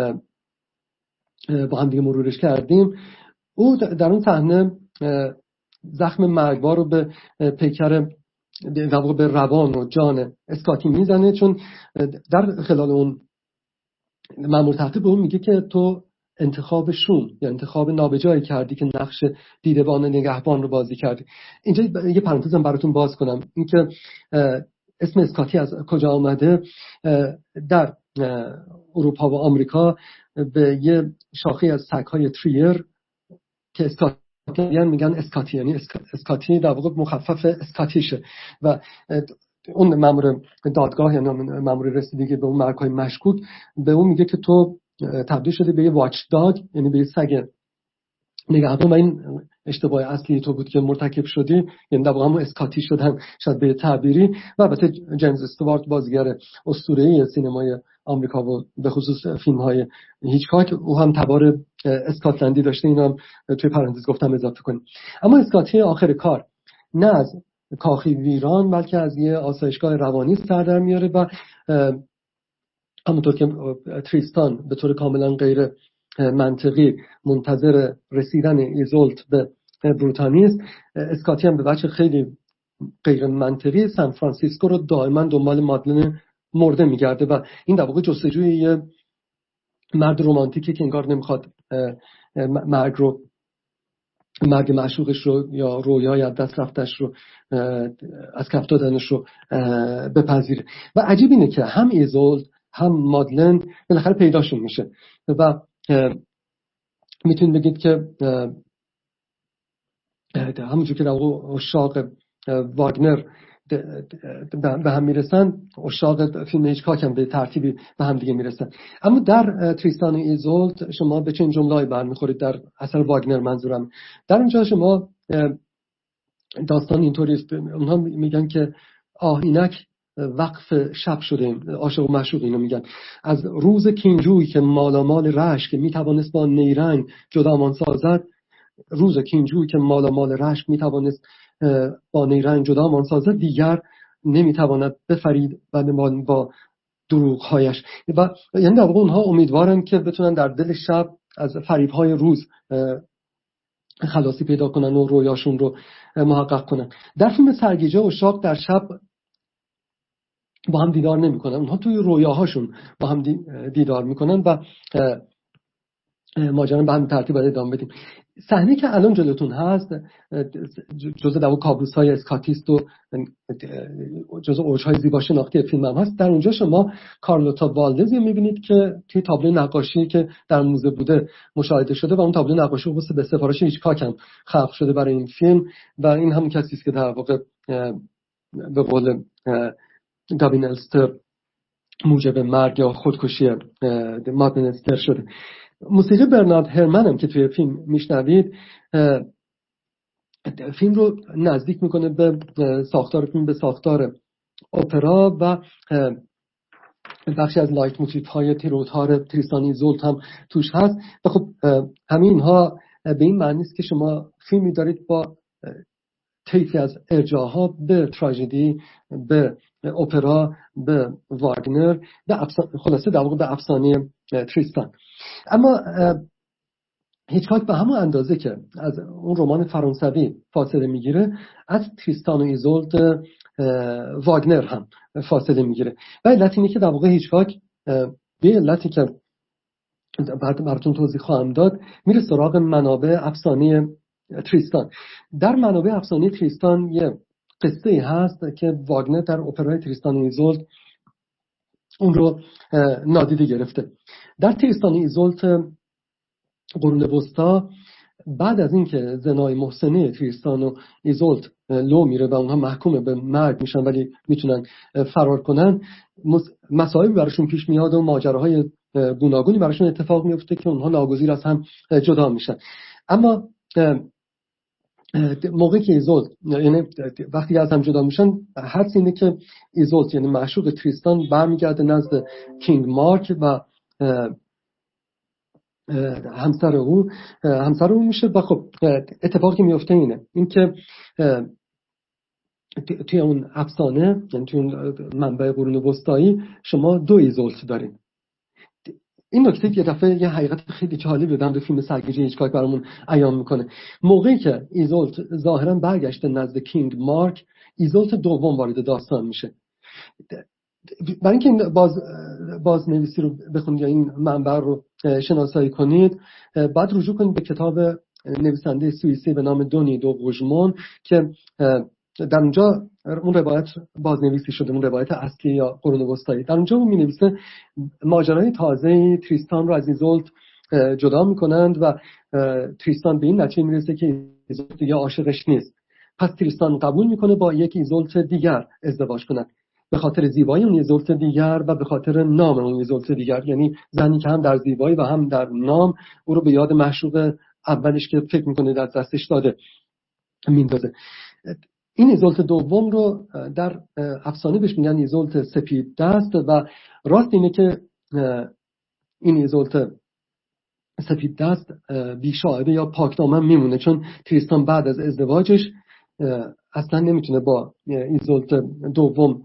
با هم دیگه مرورش کردیم، او در اون صحنه زخم مرگبار رو به پیکر در واقع به روان و جان اسکاتی میزنه، چون در خلال اون مأمور تحقیق به اون میگه که تو انتخاب شوم یا انتخاب نابجایی کردی که نقش دیدبان نگهبان رو بازی کردی. اینجا یه پرانتزم براتون باز کنم، اینکه اسم اسکاتی از کجا آمده. در اروپا و آمریکا به یه شاخه از سگ‌های تریر که اسکاتیان میگن اسکاتی، یعنی اسکاتی در واقع مخفف اسکاتیشه و اون مأمور دادگاه یا مأمور رسیدگی به اون مرگ‌های مشکوک به اون میگه که تو تبدیل شده به یه واچ داگ، یعنی به یه سگ نگهبان و این اشتباه اصلی تو بود که مرتکب شدی، یعنی در واقع هم اسکاتی شدن شاید به تعبیری. و البته جیمز استوارت بازیگر اسطوره‌ای سینمای آمریکا و به خصوص فیلم‌های هیچکاک او هم تبار اسکاتلندی داشته، اینو هم توی پرانتز گفتم اضافه کنیم. اما اسکاتی آخر کار نه از کاخی ویران بلکه از یه آسایشگاه روانی سر در میاره و همونطور که تریستان به طور کاملا غیر منطقی منتظر رسیدن ایزولد به بروتانی، اسکاتی هم به وجه خیلی غیر منطقی سان فرانسیسکو رو دائما دنبال مادلن مرده میگرده و این در واقع جستجوی یه مرد رمانتیکی که انگار نمیخواد مرگ معشوقش رو یا رویای از دست رفتش رو از کف دادنش رو بپذیره. و عجیب اینه که هم ایزولد هم مادلن بالاخره پیداشون میشه و میتونید بگید که همونجور که در واقع عشاق واگنر به هم میرسن، عشاق فیلم هیچکاک هم به ترتیبی به هم دیگه میرسن. اما در تریستان و ایزولد شما به چه جمله‌ای برمیخورید در اثر واگنر منظورم؟ در اونجا شما داستان اینطوری است، اونها میگن که اینک وقف شب شده، عاشق و معشوق اینو میگن، از روز کینجویی که مالامال رشک میتوانست با نیرنگ جدامان سازد، روز کینجویی که مالامال رشک میتوانست با نیرنگ جدامان سازد دیگر نمیتواند بفرید و با دروغهایش. و یعنی در واقع اونها امیدوارن که بتونن در دل شب از فریبهای روز خلاصی پیدا کنن و رویاشون رو محقق کنن. در فیلم سرگیجه عشاق در شب با هم دیدار نمیکنن، اونها توی رویاهاشون با هم دیدار میکنن و ماجرا به همین ترتیب باید ادامه بدیم. صحنه که الان جلوتون هست جزء در کابوس‌های اسکاتیست و جزء اوج‌های زیبا شناختی فیلم هم هست. در اونجا شما کارلوتا والدز می‌بینید که توی تابلو نقاشی که در موزه بوده مشاهده شده و اون تابلو نقاشی به سفارش هیچکاک هم خلق شده برای این فیلم و این همون کسی است که در واقع به قول گابین الستر موجب مرگ یا خودکشی مادلن استر شده. موسیقی برنارد هرمن هم که توی فیلم میشنوید فیلم رو نزدیک میکنه به ساختار فیلم، به ساختار اپرا و بخشی از لایت موتیف های تیروتار تریستان ایزولد هم توش هست. و خب همین ها به این معنی است که شما فیلمی دارید با طیفی از ارجاعها به تراژدی، به اپرا، به واگنر، خلاصه در واقع به افسانه تریستان. اما هیچکاک به همون اندازه که از اون رمان فرانسوی فاصله میگیره، از تریستان و ایزولد واگنر هم فاصله میگیره. و علتی اینه که در واقع هیچکاک به علتی که براتون توضیح خواهم داد میره سراغ منابع افسانه تریستان. در منابع افسانه تریستان یه قصه هست که واگنر در اپرای تریستان و ایزولد اون رو نادیده گرفته. در تریستان و ایزولد قرون وسطا، بعد از اینکه زنای محسنه تریستان و ایزولد لو میره و اونها محکوم به مرگ میشن ولی میتونن فرار کنن، مسائل براشون پیش میاد و ماجراهای گوناگونی براشون اتفاق میفته که اونها ناگزیر از هم جدا میشن. اما موقعی که ایزولد، یعنی وقتی از هم جدا میشن، حدس اینه که ایزولد یعنی معشوق تریستان برمیگرده نزد کینگ مارک و همسر او میشه. و خب اتفاقی که میفته این که توی اون افسانه، یعنی توی اون منبع قرون وسطایی، شما دو ایزولد دارین. این نکته یه دفعه یه حقیقت خیلی جالب در فیلم سرگیجه هیچکاک برامون عیان میکنه. موقعی که ایزولد ظاهرا برگشته نزد کینگ مارک، ایزولد دوم وارد داستان میشه. برای اینکه این بازنویسی رو بخونید یا این منبع رو شناسایی کنید، بعد رجوع کنید به کتاب نویسنده سوئیسی به نام دونی دو روژمون که در اونجا اون روایت بازنویسی شده، اون روایت اصلی یا قرون وسطایی. در اونجا می نویسه ماجرای تازه تریستان رو از ایزولد جدا میکنند و تریستان به این نتیجه میرسه که ایزولد دیگه عاشقش نیست. پس تریستان قبول میکنه با یک ایزولد دیگر ازدواج کنه، به خاطر زیبایی اون ایزولد دیگر و به خاطر نام اون ایزولد دیگر، یعنی زنی که هم در زیبایی و هم در نام او رو به یاد معشوق اولش که فکر میکنه در دستش داده میندازه. این ایزولد دوم رو در افسانه بهش میگن ایزولد سپید دست و راست اینه که این ایزولد سپید دست بی‌شائبه یا پاکدامن میمونه، چون تریستان بعد از ازدواجش اصلا نمیتونه با ایزولد دوم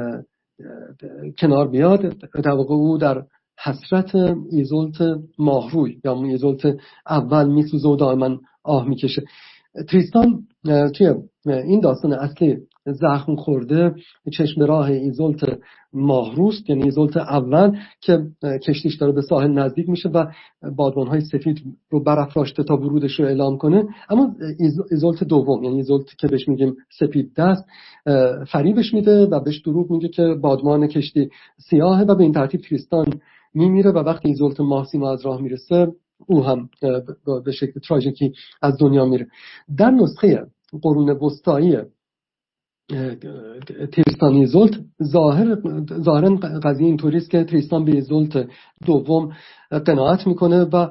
کنار بیاد. در واقع او در حسرت ایزولد ماهروی یا ایزولد اول میسوزه و دائما آه میکشه. تریستان توی این داستان اصلی زخم خورده چشم راه ایزولد ماهروست، یعنی ایزولد اول که کشتیش داره به ساحل نزدیک میشه و بادبان‌های سفید رو برافراشته تا ورودش رو اعلام کنه. اما ایزولد دوم، یعنی ایزولد که بهش میگیم سپید دست، فریبش میده و بهش دروغ میگه که بادبان کشتی سیاهه و به این ترتیب تریستان میمیره و وقتی ایزولد ماهسیما از راه میرسه او هم به شکل تراژیکی از دنیا میره. در نسخه قرون وسطایی تریستان ایزولد ظاهرا قضیه اینطوری است که تریستان به ایزولد دوم قناعت میکنه و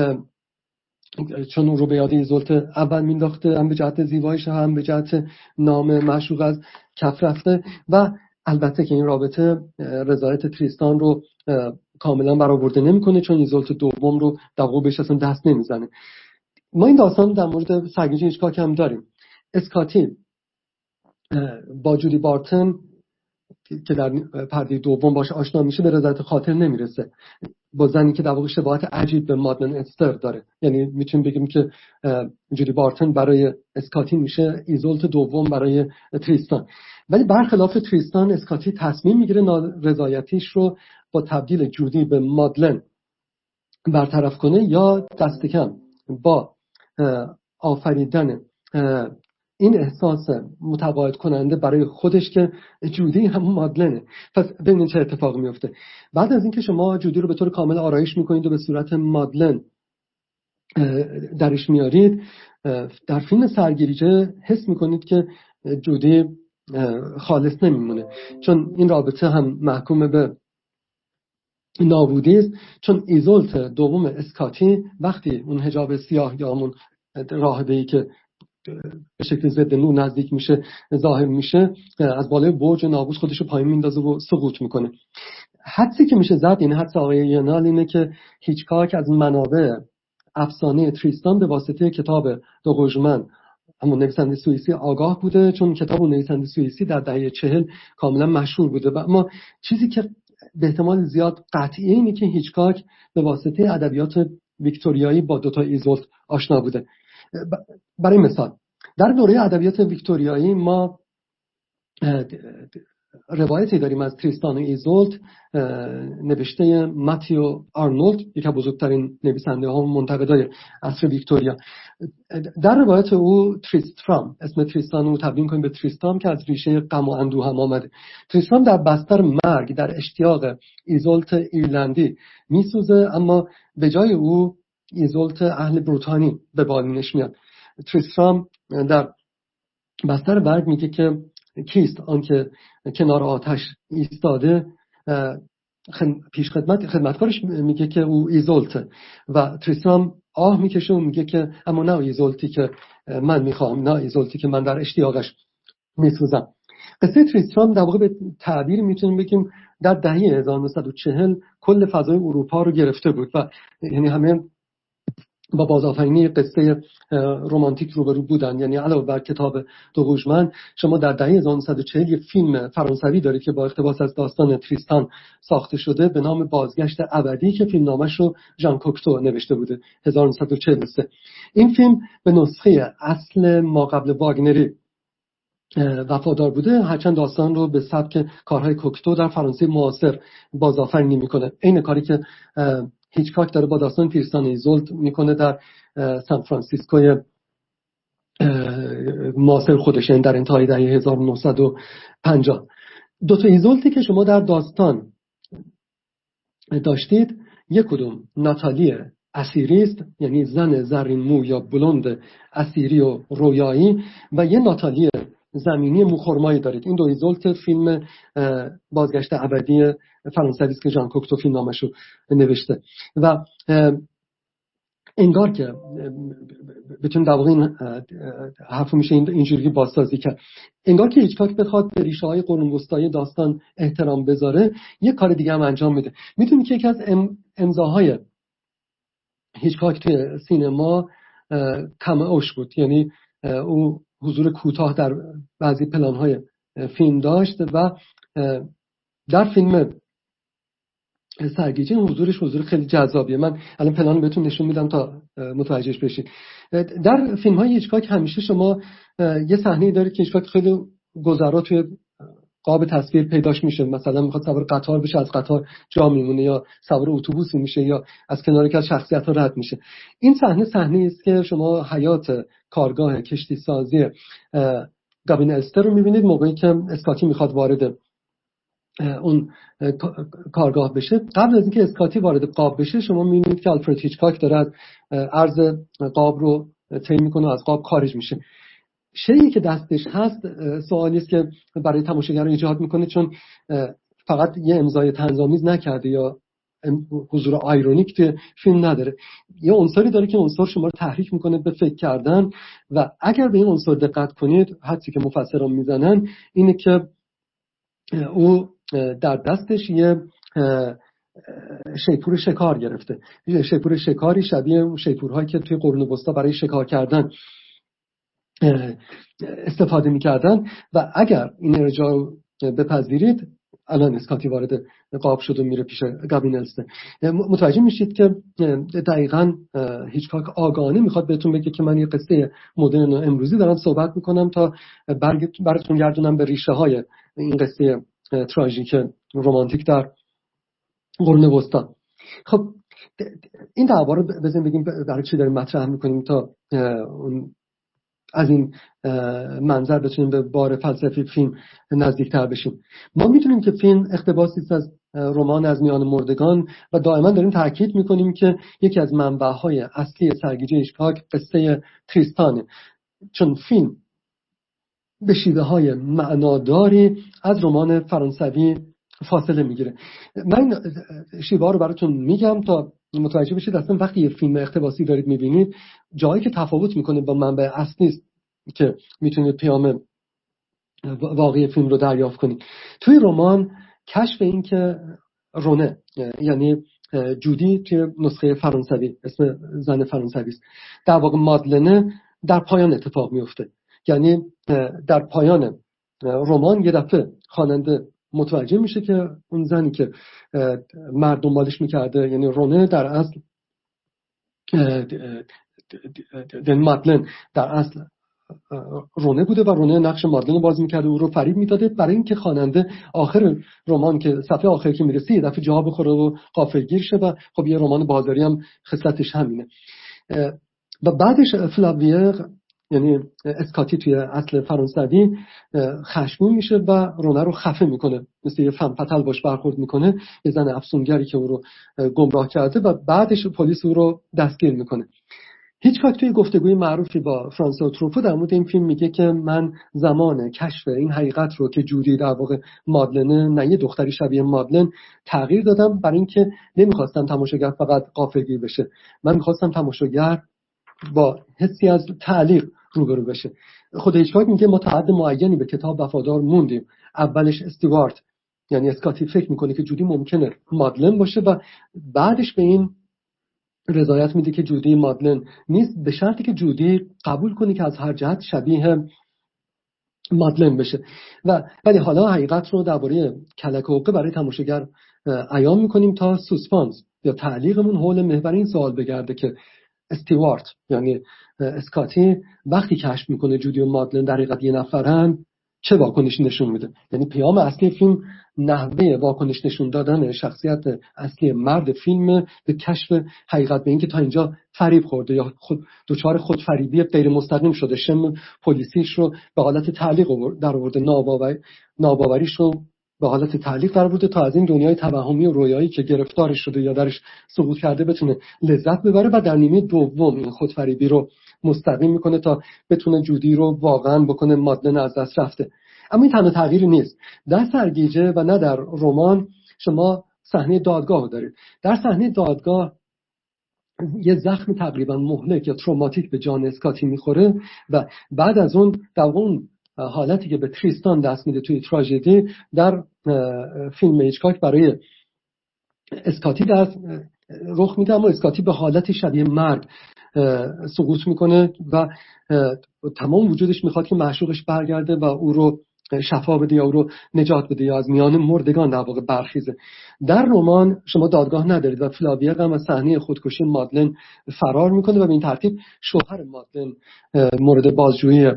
چون اون رو به یاد ایزولد اول مینداخته، هم به جهت زیباییش هم به جهت نام معشوق از کف رفته و البته که این رابطه رضایت تریستان رو کاملا برآورده نمیکنه، چون ایزولد دوم رو در واقع بهش اصلا دست نمیزنه. ما این داستان در مورد سرگیجه هیچکاک هم داریم. اسکاتی با جودی بارتن که در پرده دوم باش آشنا میشه به رضایت خاطر نمیرسه، با زنی که در واقع شباهت عجیب به مادلن استر داره. یعنی میتونیم بگیم که جودی بارتن برای اسکاتی میشه ایزولد دوم برای تریستان. ولی برخلاف تریستان، اسکاتی تصمیم میگیره رضایتیش رو با تبدیل جودی به مادلن برطرف کنه، یا دست کم با آفریدن این احساس متقاعد کننده برای خودش که جودی هم مادلنه. پس ببینید چه اتفاق میفته. بعد از اینکه شما جودی رو به طور کامل آرایش میکنید و به صورت مادلن درش میارید، در فیلم سرگیجه حس میکنید که جودی خالص نمیمونه، چون این رابطه هم محکوم به نابودی است. چون ایزولد دوم اسکاتی وقتی اون حجاب سیاه یا همون راهبه‌ای که به شکل ضد نور نزدیک میشه ظاهر میشه، از بالای برج ناقوس خودشو پایین میندازه و سقوط میکنه. حدسی که میشه زد، این حدس آقای ینال اینه که هیچکاک از منابع افسانه تریستان به واسطه کتاب دو روژمن همون نویسنده سوئیسی آگاه بوده، چون کتاب اون نویسنده سوئیسی در دهه 40 کاملا مشهور بوده. و اما چیزی که به احتمال زیاد قطعیه اینه که هیچکاک به واسطه ادبیات ویکتوریایی با دوتا ایزولت آشنا بوده. برای مثال در دوره ادبیات ویکتوریایی ما روایتی داریم از تریستان و ایزولت نوشته ماتیو آرنولد، یکی از بزرگترین نویسنده ها و منتقدای عصر ویکتوریا. در روایت او تریسترام، اسم تریستان رو تبدیل کنیم به تریستام که از ریشه غم و اندوه هم آمده. تریسترام در بستر مرگ در اشتیاق ایزولت ایرلندی میسوزه، اما به جای او ایزولت اهل بروتانی به بالینش میاد. تریسترام در بستر مرگ میگه که کیست آن که کنار آتش ایستاده؟ پیش خدمتکارش میگه که او ایزولت، و تریسترام آه میکشه و میگه که اما نه ایزولتی که من میخوام، نه ایزولتی که من در اشتیاقش میسوزم. قصه تریسترام در واقع به تعبیر میتونیم بگیم در دهه 1940 کل فضای اروپا رو گرفته بود و یعنی همه با بازآفرینی قصه رمانتیک روبرو بودن. یعنی علاوه بر کتاب دوغوژمن، شما در دهه 1940 یه فیلم فرانسوی دارید که با اقتباس از داستان تریستان ساخته شده به نام بازگشت ابدی که فیلمنامه‌اش رو ژان کوکتو نوشته بوده 1943. این فیلم به نسخه اصل ما قبل واگنری وفادار بوده، هرچند داستان رو به سبک کارهای کوکتو در فرانسه معاصر بازآفرینی میکنه. این کاری که هیچکاک داره با داستان تریستان ایزولت میکنه در سان فرانسیسکوی معاصر خودش، در انتهای دهه 1950. دو تا ایزولتی که شما در داستان داشتید، یک کدوم ناتالی اسیری است، یعنی زن زرین مو یا بلوند اسیری و رویایی، و یه ناتالی زمینی موخرمایی دارید. این دو ایزولت فیلم بازگشت ابدی فرانسوی است که ژان کوکتو فیلمنامه‌اش رو نوشته. و انگار که بتون در واقع این حرف میشه اینجوری بازسازی کرد، انگار که هیچکاک بخواد به ریشه های قرون وسطایی داستان احترام بذاره، یه کار دیگه هم انجام میده. میتونی که یکی از امضاهای هیچکاک توی سینما کم اوش بود، یعنی او حضور کوتاه در بعضی پلان‌های فیلم داشت و در فیلم سرگیجه حضورش حضور خیلی جذابیه. من الان پلان بهتون نشون میدم تا متوجهش بشید. در فیلم‌های هیچکاک همیشه شما یه صحنه‌ای دارید که هیچکاک خیلی گذرا توی قاب تصویر پیداش میشه، مثلا میخواد سوار قطار بشه، از قطار جا میمونه، یا سوار اتوبوس میشه، یا از کنار یکی از شخصیت‌ها رد میشه. این صحنه است که شما حیات کارگاه کشتی سازی گابین الستر رو میبینید موقعی که اسکاتی میخواد وارد اون کارگاه بشه. قبل از اینکه اسکاتی وارد قاب بشه شما میبینید که آلفرد هیچکاک داره از عرض قاب رو طی میکنه و از قاب خارج میشه. شیئی که دستش هست سوالی است که برای تماشاگران ایجاد میکنه، چون فقط یه امضای طنزآمیز نکرده یا حضور آیرونیک توی فیلم نداره، یه عنصری داره که عنصر شما رو تحریک میکنه به فکر کردن. و اگر به این عنصر دقت کنید، حدسی که مفسران میزنن اینه که او در دستش یه شیپور شکار گرفته، یه شیپور شکاری شبیه اون شیپورهایی که توی قرون وسطا برای شکار کردن استفاده میکردن. و اگر این ارجاع بپذیرید، الان اسکاتی وارد قاب شد و میره پیش گابین الستر، متوجه میشید که دقیقاً هیچکاک آگاهانه میخواد بهتون بگه که من یه قصه مدرن و امروزی دارم صحبت میکنم تا براتون گردونم به ریشه های این قصه تراژیک رمانتیک در قرون وسطا. خب این دعوا رو بزنیم بگیم برای چی داریم مطرح میکنیم تا از این منظر بتونیم به بار فلسفی فیلم نزدیکتر بشیم. ما میتونیم که فیلم اقتباسی است از رمان از میان مردگان و دائما داریم تاکید میکنیم که یکی از منبع‌های اصلی سرگیجه هیچکاک قصه تریستانه، چون فیلم به شیوه‌های معناداری از رمان فرانسوی فاصله میگیره. من شیوه‌ها رو براتون میگم تا متوجه بشید اصلا وقتی یه فیلم اقتباسی دارید میبینید، جایی که تفاوت میکنه با منبع اصلی است که میتونید پیام واقعی فیلم رو دریافت کنید. توی رمان کشف این که رونه، یعنی جودی توی نسخه فرانسوی اسم زن فرانسوی است، در واقع مادلنه در پایان اتفاق میفته. یعنی در پایان رمان یه دفعه خواننده متوجه میشه که اون زنی که مرد دنبالش میکرده، یعنی رونه، در اصل مادلن در اصل رونه بوده و رونه نقش مادلن رو بازی میکرده، او رو فریب میداده، برای اینکه خواننده آخر رمان که صفحه آخر که میرسه یه دفعه جا بخوره و غافلگیر شه. و خب یه رمان بازاری هم خصلتش همینه. و بعدش فلاویر، یعنی اسکاتی توی اصل فرانسوی، خشمگین میشه و رونه رو خفه میکنه، مثل یه فم فتل باش برخورد میکنه، یه زن افسونگری که او رو گمراه کرده، و بعدش پلیس او رو دستگیر میکنه. هیچکاک توی گفتگوی معروفی با فرانسوا تروفو در مورد این فیلم میگه که من زمان کشف این حقیقت رو که جودی در واقع مادلنه، نه یه دختری شبیه مادلن، تغییر دادم، برای اینکه نمیخواستم تماشاگر فقط غافلگیر بشه، من میخواستم تماشاگر با حسی از تعلیق روبرو بشه. خود هیچکاک میگه ما تا حد معینی به کتاب وفادار موندیم. اولش استیوارت یعنی اسکاتی فکر میکنه که جودی ممکنه مادلن باشه و بعدش به این رضایت میده که جودی مادلن نیست، به شرطی که جودی قبول کنه که از هر جهت شبیه مادلن بشه. ولی حالا حقیقت رو درباره کلک حقه برای تماشاگر عیان میکنیم تا سوسپانس یا تعلیقمون حول محور این سوال بگرده که استیوارت یعنی اسکاتی وقتی کشف میکنه جودی و مادلن در حقیقت یه نفرن چه واکنشی نشون میده. یعنی پیام اصلی فیلم نحوه واکنش نشون دادن شخصیت اصلی مرد فیلم به کشف حقیقت، به اینکه تا اینجا فریب خورده یا دچار خودفریبی غیر مستقیم شده، شم پلیسیش رو به حالت تعلیق در آورده، ناباوریش رو به حالت تعلیق در آورده تا از این دنیای توهمی و رویایی که گرفتارش شده یا درش سقوط کرده بتونه لذت ببره، و در نیمه دوم این خودفریبی رو مستقیم میکنه تا بتونه جودی رو واقعا بکنه مادلن از دست رفته. اما این تنها تغییری نیست. در سرگیجه و نه در رمان شما صحنه دادگاه دارید. در صحنه دادگاه یه زخم تقریبا مهلک یا تروماتیک به جان اسکاتی میخوره و بعد از اون در اون حالتی که به تریستان دست میده توی تراژدی در فیلم هیچکاک برای اسکاتی دست رخ میده، اما اسکاتی به حالتی شبیه مرگ سقوط میکنه و تمام وجودش میخواد که معشوقش برگرده و او رو شفا بده یا او رو نجات بده یا از میان مردگان در واقع برخیزه. در رمان شما دادگاه ندارید و فلاویر هم از صحنه خودکشی مادلن فرار میکنه و به این ترتیب شوهر مادلن مورد بازجویی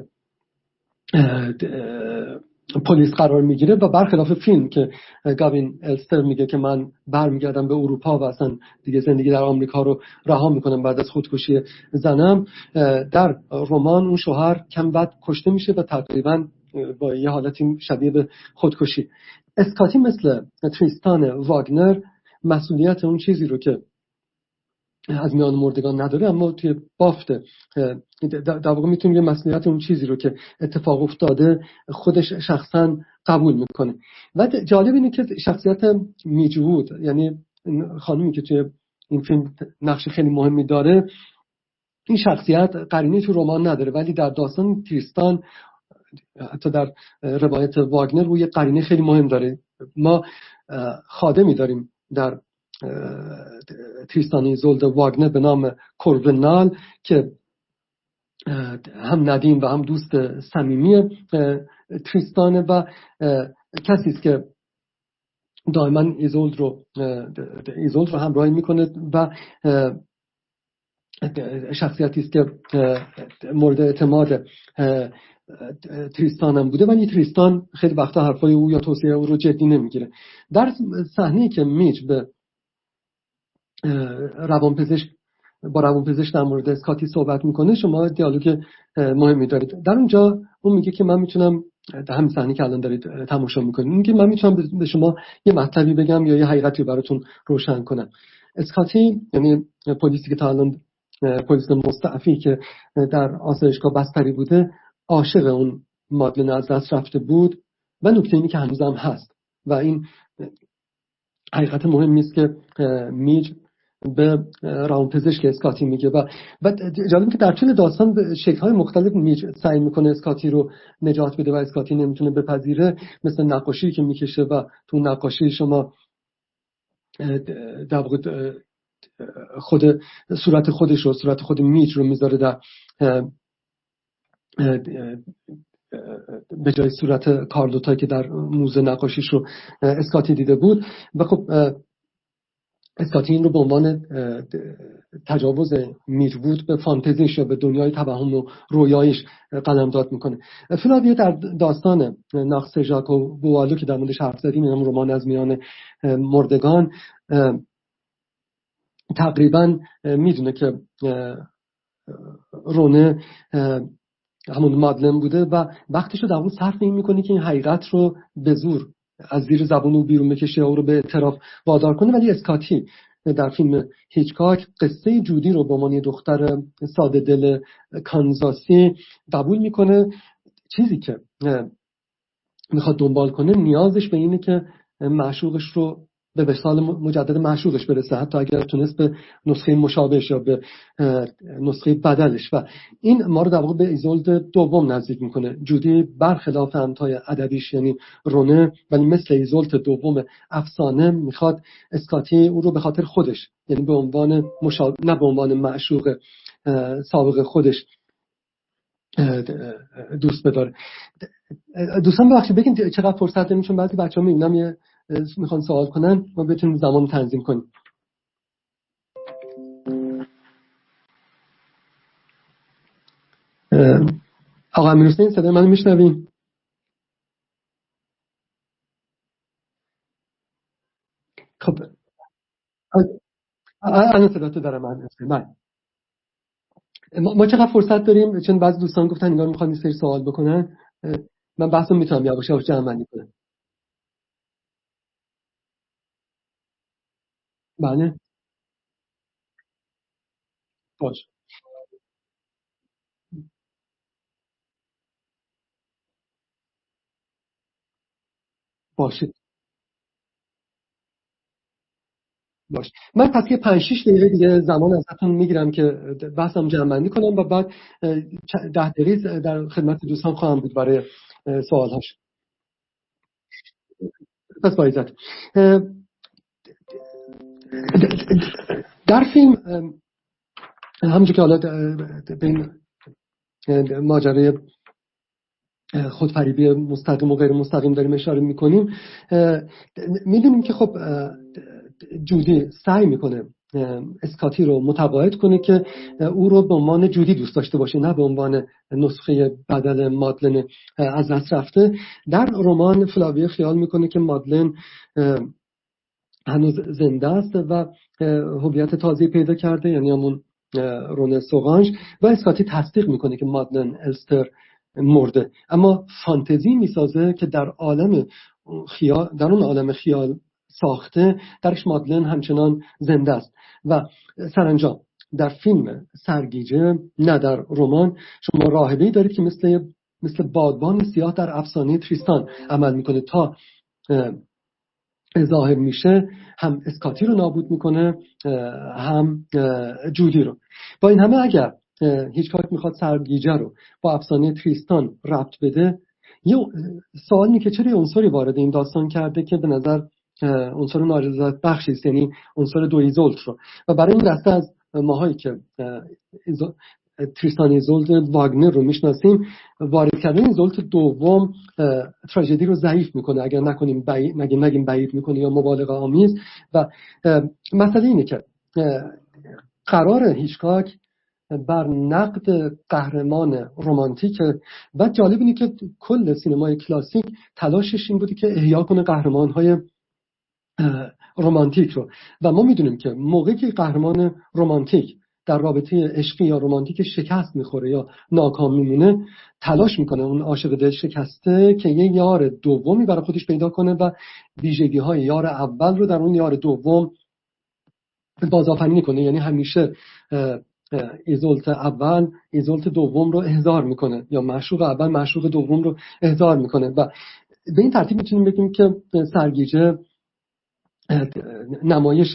پلیس قرار میگیره و برخلاف فیلم که گاوین الستر میگه که من برمیگردم به اروپا و اصلا دیگه زندگی در آمریکا رو رها میکنم بعد از خودکشی زنم، در رمان اون شوهر کم بعد کشته میشه و تقریبا با یه حالتی شبیه به خودکشی. اسکاتی مثل تریستان واگنر مسئولیت اون چیزی رو که از میان مردگان نداره، اما توی بافت در واقع میتونیم یه مسئولیت اون چیزی رو که اتفاق افتاده خودش شخصا قبول میکنه. و جالب اینه که شخصیت میجوود، یعنی خانومی که توی این فیلم نقش خیلی مهمی داره، این شخصیت قرینه تو رمان نداره، ولی در داستان تریستان حتی در روایت واگنر روی قرینه خیلی مهم داره. ما خادمی داریم در تریستان ایزولد واگنر به نام کورونال که هم ندیم و هم دوست صمیمی تریستانه و کسی است که دائما ایزولد رو همراهی میکنه و شخصیتی است که مورد اعتماد تریستان هم بوده، ولی تریستان خیلی وقتا حرفای او یا توصیه او رو جدی نمیگیره. در صحنه‌ای که میج به روانپزشک در مورد اسکاتی صحبت میکنه، شما دیالوگ مهمی دارید. در اونجا اون میگه که من میتونم، در همین صحنه که الان دارید تماشا میکنید، میگه من میتونم به شما یه مطلبی بگم یا یه حقیقتی براتون روشن کنم. اسکاتی یعنی پلیسی که تا الان پلیس مستعفی که در آسایشگاه بستری بوده، عاشق اون مادلن از دست رفته بود و نکته اینی که هنوزم هست و این حقیقت مهمی است که میج به روانپزشک اسکاتی میگه و جالبه که در طول داستان به شکل‌های مختلف میج سعی میکنه اسکاتی رو نجات بده و اسکاتی نمیتونه بپذیره، مثل نقاشی که میکشه و تو نقاشی شما در واقع خود صورت خودش رو، صورت خود میج رو میذاره در به جای صورت کاردوتا که در موزه نقاشیش رو اسکاتی دیده بود. و خب اسکاتی این رو به عنوان تجاوز میربود به فانتزیش یا به دنیای توهم و رویایش قلمداد میکنه. فلاویو در داستان ناقص ژاک و بوالو که در موردش حرف زدیم، این رمان از میان مردگان، تقریبا میدونه که رونه همون مادلن بوده و وقتش رو در اون صرف این میکنه که این حقیقت رو به زور از زیر زبون او بیرون بکشه او رو به اعتراف وادار کنه. ولی اسکاتی در فیلم هیچکاک قصه جودی رو به عنوان دختر ساده دل کانزاسی قبول میکنه. چیزی که میخواد دنبال کنه نیازش به اینه که معشوقش رو به وصال مجدد معشوقش برسه، حتی اگر تونست به نسخه مشابهش یا به نسخه بدلش. و این ما رو در واقع به ایزولد دوم نزدیک میکنه. جودی برخلاف همتای ادبیش یعنی رونه، ولی مثل ایزولد دوم افسانه میخواد اسکاتی او رو به خاطر خودش، یعنی به عنوان نه به عنوان معشوق سابق خودش دوست بداره. دوستان ببخشید بگین چقدر فرصت داریم، چون بعضی بچه‌ها میبینم میخوان سوال کنن، ما بتونیم زمان تنظیم کنیم. آقا امیرحسین صدای منو میشنوین؟ خب الان صداتو دارم من. ما چقدر فرصت داریم؟ چون بعضی دوستان گفتن انگار میخوان یه سری سوال بکنن. من بحثو میتونم یواش یواش جمع بندی کنم. بله باشه باشه باشه. من پس یه 5 6 دقیقه دیگه زمان ازتون میگیرم که بحثم جمع بندی کنم و بعد 10 دقیقه در خدمت دوستان خواهم بود برای سوال‌هاش. پس با عزت. در فیلم همونجور که حالا به این ماجرای خودفریبی مستقیم و غیر مستقیم داریم اشاره میکنیم، میدونیم که خب جودی سعی میکنه اسکاتی رو متقاعد کنه که او رو به عنوان جودی دوست داشته باشه، نه به عنوان نسخه بدل مادلن از دست رفته. در رمان فلاویو خیال میکنه که مادلن هنوز زنده است و هویت تازه‌ای پیدا کرده، یعنی همون رونه سوغانج، و اسکاتی تصدیق میکنه که مادلن الستر مرده. اما فانتزی میسازه که در عالم خیال، در اون عالم خیال ساخته، درش مادلن همچنان زنده است. و سرانجام در فیلم سرگیجه، نه در رمان، شما راهبه‌ای دارید که مثل بادبان سیاه در افسانه تریستان عمل میکنه. تا ظاهر میشه هم اسکاتی رو نابود میکنه هم جودی رو. با این همه اگر هیچکاک میخواد سرگیجه رو با افسانه تریستان ربط بده، یه سوال اینه که چرا عنصری وارد این داستان کرده که به نظر عنصر نارضایت بخشی است، یعنی عنصر دو ایزولت رو. و برای این دسته از ماهایی که تریستان ایزولد واگنر رو میشناسیم، وارد کردن ایزولد دوم تراژدی رو ضعیف میکنه، اگر نگیم بعید میکنه یا مبالغه آمیز. و مسئله اینه که قرار هیچکاک بر نقد قهرمان رمانتیک. و جالب اینه که کل سینمای کلاسیک تلاشش این بوده که احیا کنه قهرمان‌های رمانتیک رو. و ما میدونیم که موقعی که قهرمان رمانتیک در رابطه عشقی یا رمانتیک شکست میخوره یا ناکام میمونه، تلاش میکنه اون عاشق دل شکسته که یه یار دومی برای خودش پیدا کنه و ویژگی‌های یار اول رو در اون یار دوم بازآفرینی کنه. یعنی همیشه ایزولت اول ایزولت دوم رو احضار میکنه، یا معشوق اول معشوق دوم رو احضار میکنه. و به این ترتیب میتونیم بگیم که سرگیجه نمایش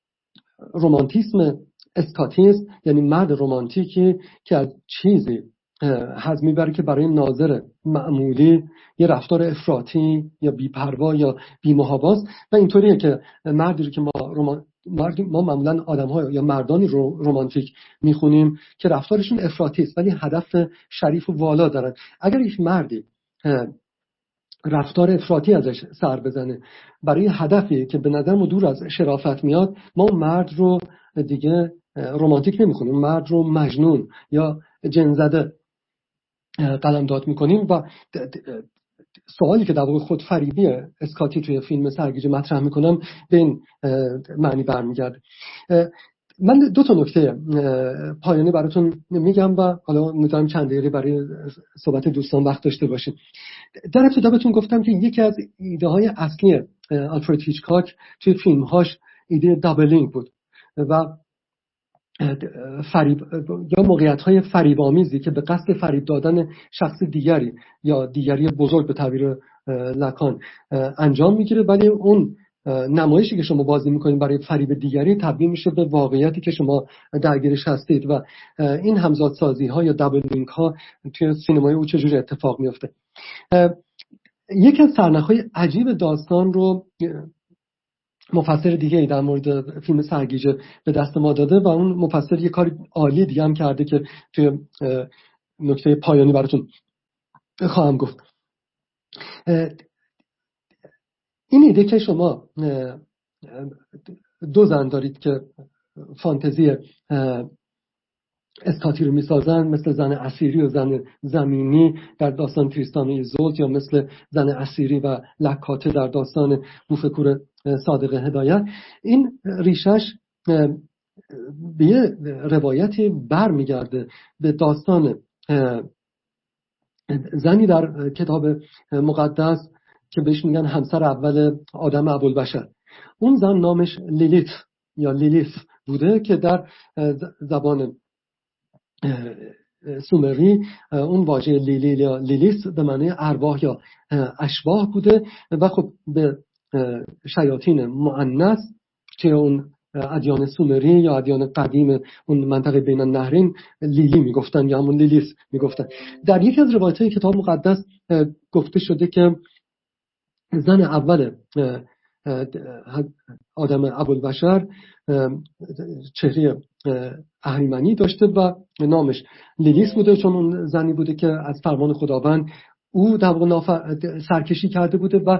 رمانتیسم اسکاتیسم، یعنی مرد رمانتیکی که از چیزی حد میبره که برای ناظر معمولی یه رفتار افراطی یا بی‌پروا یا بی‌محاباست و اینطوریه که مردی رو که ما معمولا آدم‌ها یا مردانی رو رمانتیک میخونیم که رفتارشون افراطی است ولی هدف شریف و والا دارن. اگر یک مردی رفتار افراطی ازش سر بزنه برای هدفی که به نظر ما دور از شرافت میاد، ما مرد رو دیگه رمانتیک نمیخونیم، مرد رو مجنون یا جن‌زده قلمداد میکنیم. و سوالی که در واقع خود فریبی اسکاتی توی فیلم سرگیجه مطرح میکنم به این معنی برمیگرده. من 2 نکته پایانی براتون میگم و حالا میذارم چند دقیقه برای صحبت دوستان وقت داشته باشیم. در ابتدا بهتون گفتم که یکی از ایده های اصلی آلفرد هیچکاک توی فیلمهاش ایده دابلینگ بود و فریب یا موقعیت‌های فریب‌آمیزی که به قصد فریب دادن شخص دیگری یا دیگری بزرگ به تعبیر لکان انجام میگیره، ولی اون نمایشی که شما بازی میکنید برای فریب دیگری تبدیل میشه به واقعیتی که شما درگیرش هستید و این همزادسازی ها یا دابلینگ ها توی سینمای او چجوری اتفاق میفته. یکی از سرنخ‌های عجیب داستان رو مفسر دیگه ای در مورد فیلم سرگیجه به دست ما داده و اون مفسر یه کار عالی دیگه هم کرده که توی نکته پایانی براتون خواهم گفت. این ایده که شما 2 زن دارید که فانتزی اسکاتی رو میسازن، مثل زن اسیری و زن زمینی در داستان تریستان و ایزولد یا مثل زن اسیری و لکاته در داستان بوفکور صادق هدایت. این ریشش به یه روایتی برمیگرده به داستان زنی در کتاب مقدس که بهش میگن همسر اول آدم ابوالبشر. اون زن نامش لیلیت یا لیلیث بوده که در زبان سومری اون واژه لیلی یا لیلیس به معنی ارواح یا اشباح بوده و خب به شیاطین مؤنث که اون ادیان سومری یا ادیان قدیم اون منطقه بین النهرین لیلی میگفتن یا همون لیلیس میگفتن. در یکی از روایت‌های کتاب مقدس گفته شده که زن اول آدم ابوالبشر چهره اهریمنی داشته و نامش لیلیس بوده، چون اون زنی بوده که از فرمان خداوند او در واقع سرکشی کرده بوده و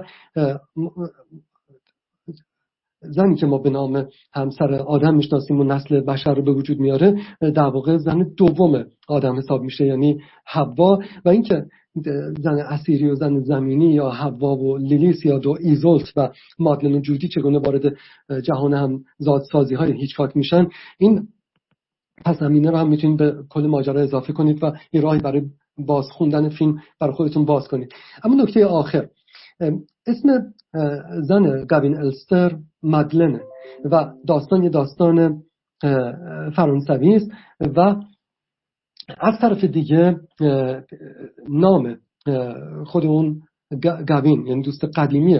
زنی که ما به نام همسر آدم میشناسیم و نسل بشر رو به وجود میاره در واقع زن دوم آدم حساب میشه، یعنی حوا. و اینکه زن اسیری و زن زمینی یا حوا و لیلیس یا دو ایزولت و مادلن و جودی چگونه وارد جهان هم ذات‌سازی های هیچکاک میشن، این پس زمینه رو هم میتونید به کل ماجرا اضافه کنید و یه راهی برای باز خوندن فیلم برای خودتون باز کنید. اما نکته آخر، اسم زن گاوین الستر مادلنه و داستان یه داستان فرانسوی است و از طرف دیگه نام خود اون گاوین یعنی دوست قدیمی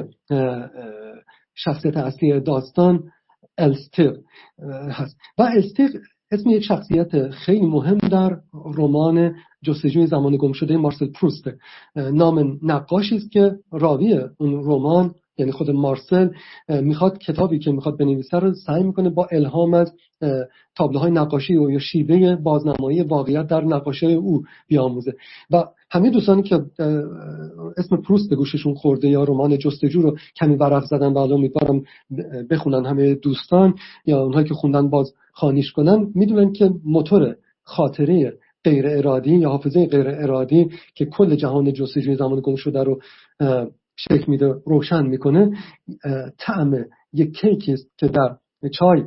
شخصیت اصلی داستان الستر هست و الستر اسم یک شخصیت خیلی مهم در رمان جستجوی زمان گم شده مارسل پروست. نام نقاشی است که راوی اون رمان یعنی خود مارسل میخواد کتابی که میخواد بنویسه رو سعی میکنه با الهام از تابلوهای نقاشی و یا شیوه بازنمایی واقعیت در نقاشی او بیاموزه و همه دوستانی که اسم پروست به گوششون خورده یا رمان جستجو رو کمی ورق زدن و الان امیدوارم بخونن همه دوستان یا اونهایی که خوندن باز خوانیش کنن، میدونن که موتور خاطره غیر ارادی یا حافظه غیر ارادی که کل جهان جستجوی زمان گم شده رو شکل میده روشن میکنه طعم یک کیکی است که در چای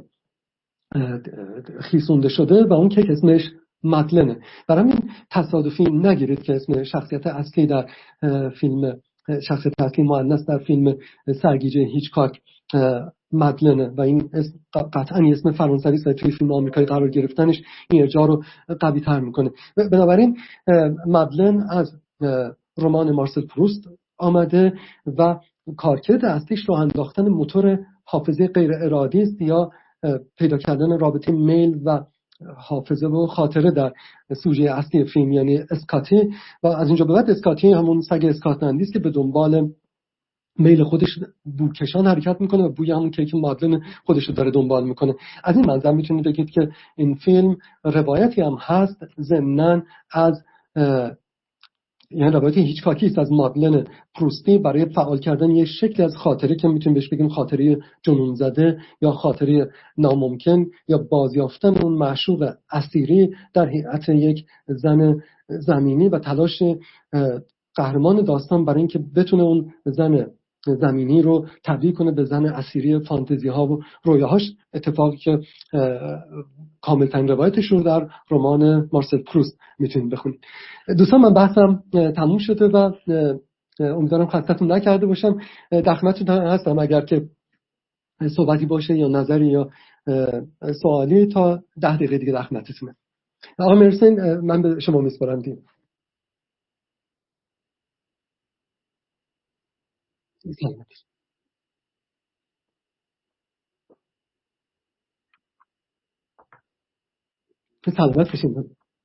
خیسونده شده و اون کیک اسمش مادلنه. برای همین تصادفی نگیرید که اسم شخصیت اصلی در فیلم شخصیت اصلی مؤنث در فیلم سرگیجه هیچکاک مادلنه و این اسم قطعا اسم فرانسوی است و توی فیلم آمریکایی قرار گرفتنش این ارجاع رو قوی تر میکنه. بنابراین مادلن از رمان مارسل پروست آمده و کارکرد اصلیش رو انداختن موتور حافظه غیر ارادی است یا پیدا کردن رابطه میل و حافظه و خاطره در سوژه اصلی فیلم، یعنی اسکاتی. و از اینجا به بعد اسکاتی همون سگ اسکاتلندی است که به دنبال میل خودش بوکشان حرکت میکنه و بوی همون کیک مادلن خودش رو داره دنبال میکنه. از این منظر میتونید بگید که این فیلم روایتی هم هست ضمناً از یعنی روایت هیچکاکی است از مادلن پروستی برای فعال کردن یک شکلی از خاطره که میتونیم بهش بگیم خاطره جنون زده یا خاطره ناممکن یا بازیافتن اون معشوق اسیری در هیئت یک زن زمینی و تلاش قهرمان داستان برای اینکه بتونه اون زن زمینی رو تبدیل کنه به زن اسیری فانتزی ها و رویاهاش، اتفاقی که کاملترین روایتش رو در رمان مارسل پروست میتونید بخونید. دوستان من بحثم تموم شده و امیدوارم خستتون نکرده باشم. در خدمتتون هستم اگر که صحبتی باشه یا نظری یا سوالی تا 10 دقیقه دیگه در خدمتتونم. آقا مرسین من به شما میسپارم دیم. سلامت باشین.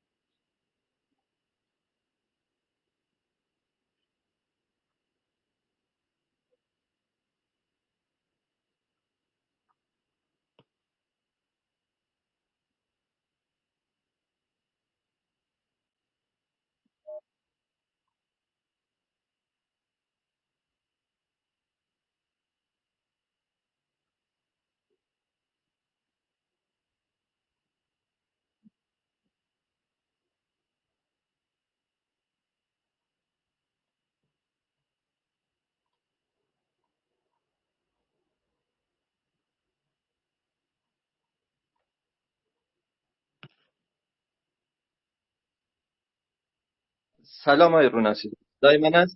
سلام آقای رونسی، دای من است.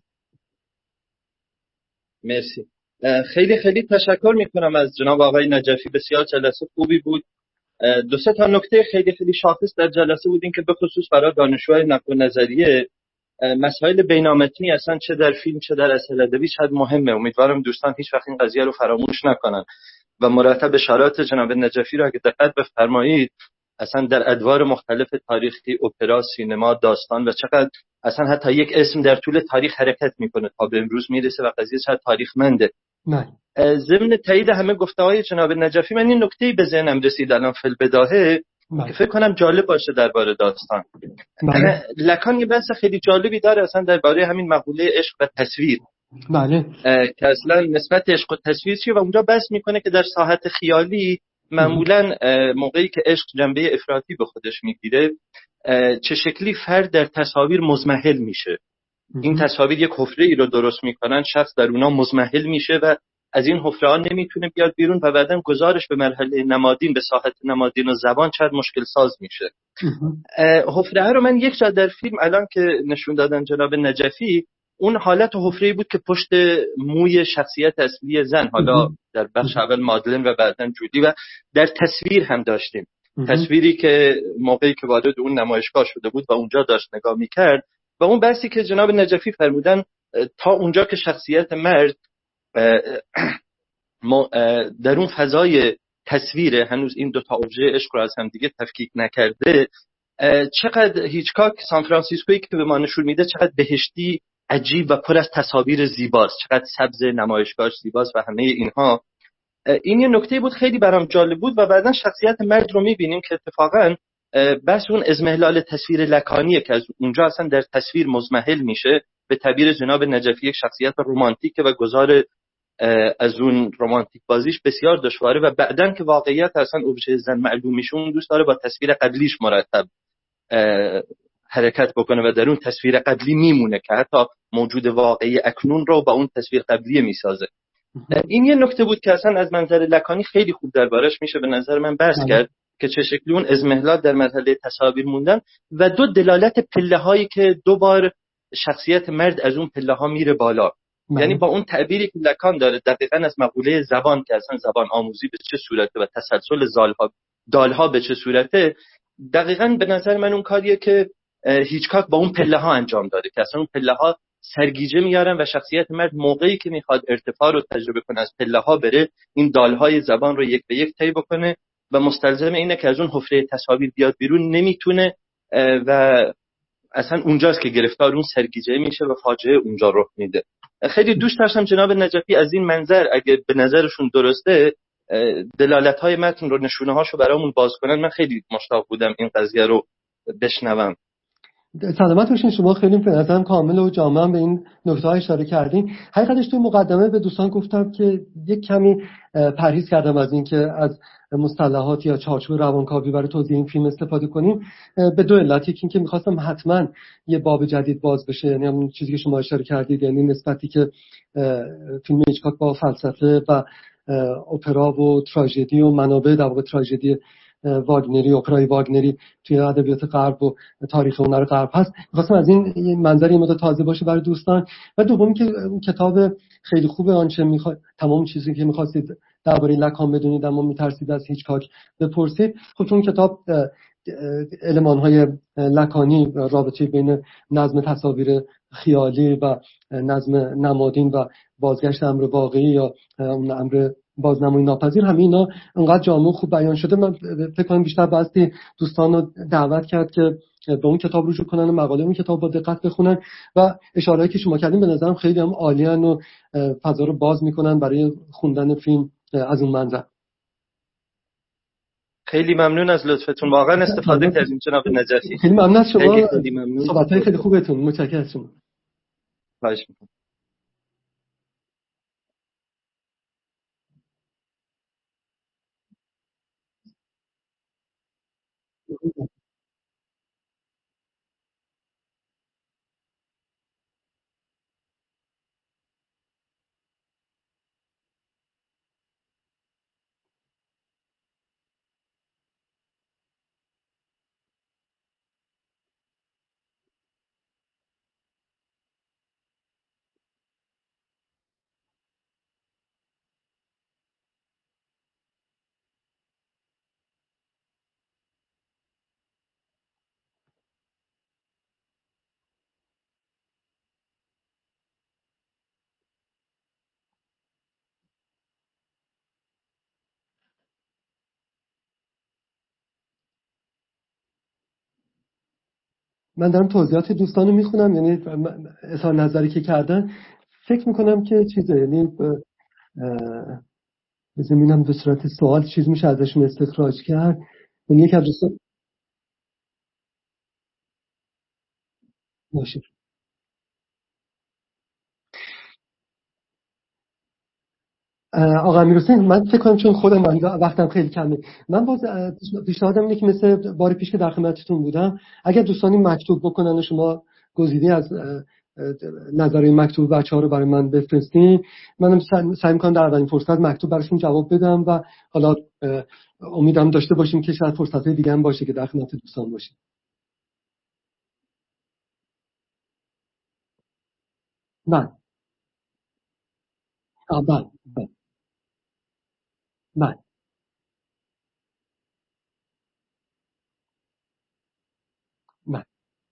مرسی. خیلی خیلی تشکر میکنم از جناب آقای نجفی، بسیار جلسه خوبی بود. دو سه تا نکته خیلی خیلی شاخص در جلسه بود، این که به خصوص برای دانشجوهای نقد و نظریه مسائل بین‌المللی اصلا چه در فیلم چه در اصل ادبی شاید مهمه. امیدوارم دوستان هیچ وقت این قضیه رو فراموش نکنن و مرتب اشارات جناب نجفی رو اگه دقت بفرمایید اصلا در ادوار مختلف تاریخی، اپرا، سینما، داستان و چقدر اصلا حتی یک اسم در طول تاریخ حرکت میکنه تا به امروز میرسه و قضیه چقدر تاریخمنده. ضمن تایید همه گفته‌های جناب نجفی من این نکته‌ای به ذهنم رسید الان فی البداهه که فکر کنم جالب باشه درباره داستان. لکان یه بحث خیلی جالبی داره اصلا درباره همین مقوله عشق و تصویر. بله. که اصلا نسبت عشق و تصویر چیه و اونجا بحث میکنه که در ساحت خیالی معمولا موقعی که عشق جنبه افراطی به خودش میگیره چه شکلی فرد در تصاویر مزمحل میشه. این تصاویر یک حفره ای رو درست میکنن، شخص در اونها مزمحل میشه و از این حفره ها نمیتونه بیاد بیرون و بعدن گزارش به مرحله نمادین، به ساحت نمادین و زبان چقدر مشکل ساز میشه. حفره ها رو من یک جا در فیلم الان که نشون دادن جناب نجفی، اون حالت حفره‌ای بود که پشت موی شخصیت اصلی زن، حالا در بخش اول مادلن و بعداً جودی، و در تصویر هم داشتیم. تصویری که موقعی که وارد اون نمایشگاه شده بود و اونجا داشت نگاه می‌کرد و اون بحثی که جناب نجفی فرمودن تا اونجا که شخصیت مرد در اون فضای تصویر هنوز این دوتا ابژه عشق رو از هم دیگه تفکیک نکرده، چقدر هیچکاک سان فرانسیسکویی که به ما نشون میده چقدر بهشتی، عجیب و پر از تصاویر زیباست، چقدر سبز نمایشگاهش زیباست و همه اینها. این یه نکته بود خیلی برام جالب بود. و بعدن شخصیت مرد رو میبینیم که اتفاقا بس اون ازمهلال تصویر لکانیه که از اونجا اصلا در تصویر مزمحل میشه. به تعبیر جناب نجفی یک شخصیت رمانتیکه و گزار از اون رمانتیک بازیش بسیار دشواره و بعدن که واقعیت اصلا ابژه زن معلوم میشه اون دوست داره با تصویر قبلیش مرتب حرکت بکنه و در اون تصویر قبلی میمونه که حتی موجود واقعی اکنون رو با اون تصویر قبلی میسازه. این یه نکته بود که اصلا از منظر لکانی خیلی خوب دربارش میشه به نظر من بحث کرد که چه شکلی اون ازمهلال در مرحله تصاویر موندن و دو دلالت پله هایی که دو بار شخصیت مرد از اون پله ها میره بالا. یعنی با اون تعبیری که لکان داره دقیقاً از مقوله زبان که اصلا زبان آموزی به چه صورته و تسلسل دالها به چه صورته، دقیقاً به نظر من اون کاریه که هیچکاک با اون پله ها انجام داده که اصلا اون پله ها سرگیجه میارن و شخصیت مرد موقعی که میخواد ارتفاع رو تجربه کنه از پله ها بره این دالهای زبان رو یک به یک طی بکنه و مستلزم اینه که از اون حفره تصاویر بیاد بیرون نمیتونه و اصلا اونجاست که گرفتار اون سرگیجه میشه و فاجعه اونجا رخ میده. خیلی دوست داشتم جناب نجفی از این منظر اگه به نظرشون درسته دلالت‌های متن رو نشونه‌هاشو برامون باز کنن. من خیلی مشتاق بودم این قضیه رو بشنوم. سلامت باشین. شما خیلی به نظرم کامل و جامع به این نکته‌ها اشاره کردین. حقیقتش توی مقدمه به دوستان گفتم که یک کمی پرهیز کردم از این که از مصطلحات یا چارچوب روانکاوی برای توضیح این فیلم استفاده کنیم به دو علت. یکی اینکه می‌خواستم حتما یه باب جدید باز بشه، یعنی همون چیزی که شما اشاره کردید، یعنی نسبتی که فیلم هیچکاک با فلسفه و اپرا و تراژدی و منابع در واقع تراژدی واگنری، اپرای واگنری توی ادبیات غرب و تاریخ هنر غرب هست. می‌خواستم از این منظری مدت تازه باشه برای دوستان. و دومی که کتاب خیلی خوبه، آنچه می‌خواد تمام چیزی که می‌خواستید درباره لکان بدونید اما می‌ترسید از هیچکاک بپرسید، خب چون کتاب المان‌های لکانی رابطه بین نظم تصاویر خیالی و نظم نمادین و بازگشت امر واقعی یا اون امر بازنمایی ناپذیر، همه اینا انقدر جامع خوب بیان شده. من فکر کنم بیشتر بایستی دوستان رو دعوت کرد که به اون کتاب رجوع کنن و مقاله اون کتاب با دقت بخونن و اشارهایی که شما کردین به نظرم خیلی هم عالیان و فضا رو باز میکنن برای خوندن فیلم از اون منظر. خیلی ممنون از لطفتون، واقعا استفاده کردیم جناب نجفی. خیلی ممنون از شما، خیلی ممنون. صحبت‌های خیلی خوبتون، متشکرم از شما. خواهش می‌کنم. من دارم توضیحات دوستانو میخونم، یعنی اظهار نظری که کردن فکر میکنم که چیزه، یعنی بذار ببینم به صورت سوال چیز میشه ازشون استخراج کرد. یعنی یک از دوستان باشه. آقا امیرحسین، من فکر کنم چون خودم وقتم خیلی کمه، من باز پیشنهادم اینه که مثل بار پیش که در خدمتتون بودم، اگر دوستانی مکتوب بکنن و شما گزیده از نظر مکتوب بچه‌ها رو برای من بفرستین، منم سعی می‌کنم در اولین فرصت مکتوب براشون جواب بدم و حالا امیدم داشته باشیم که شاید فرصت‌های دیگه هم باشه که در خدمت دوستان باشیم. بله. بله. بله. بله.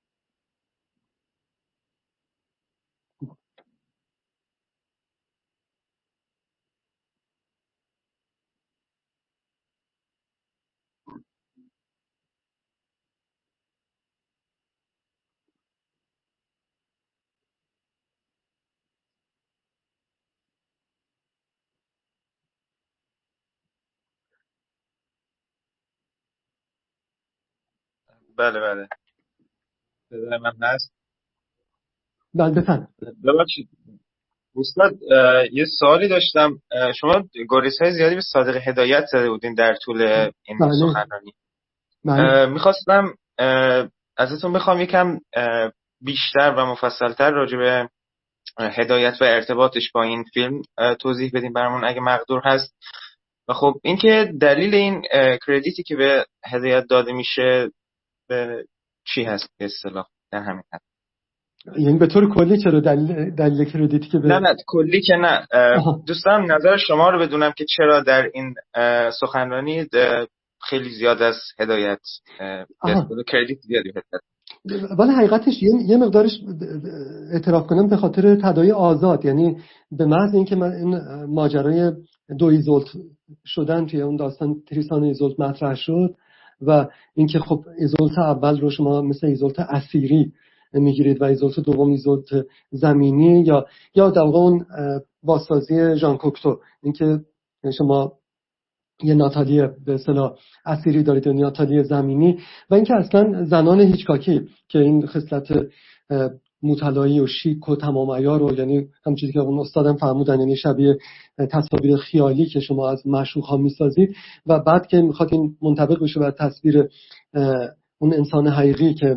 بله بله، صدای من هست. بله بفرمایید. ببخشید استاد، یه سوالی داشتم. شما گریزهای زیادی به صادق هدایت زده بودین در طول این بله. سخنرانی. بله. میخواستم ازتون بخوام یکم بیشتر و مفصلتر راجع به هدایت و ارتباطش با این فیلم توضیح بدیم برامون اگه مقدور هست. و خب اینکه دلیل این کردیتی که به هدایت داده میشه چی هست به اصطلاح در همین حد؟ یعنی به طور کلی چرا دلیل کردیتی که نه کلی که نه. دوست دارم نظر شما رو بدونم که چرا در این سخنرانی خیلی زیاد از هدایت کردیت زیادی هدایت. ولی حقیقتش یه مقدارش اعتراف کنم به خاطر تداعی آزاد، یعنی به محض اینکه من این ماجرای دو ایزولت شدن توی اون داستان تریسان و ایزولت مطرح شد و اینکه خب ایزولت اول رو شما مثل ایزولت اسیری میگیرید و ایزولت دوم ایزولت زمینی یا در واقع اون بازسازی ژان کوکتو، اینکه شما یه ناتالی به اصطلاح اسیری دارید و ناتالی زمینی، و اینکه اصلا زنان هیچکاکی که این خصلت مطلعی و شیک و تمام عیار رو، یعنی هم چیزی که اون استادم فرمودن، یعنی شبیه تصاویر خیالی که شما از معشوق ها میسازید و بعد که میخواد این منطبق بشه بر تصویر اون انسان حقیقی که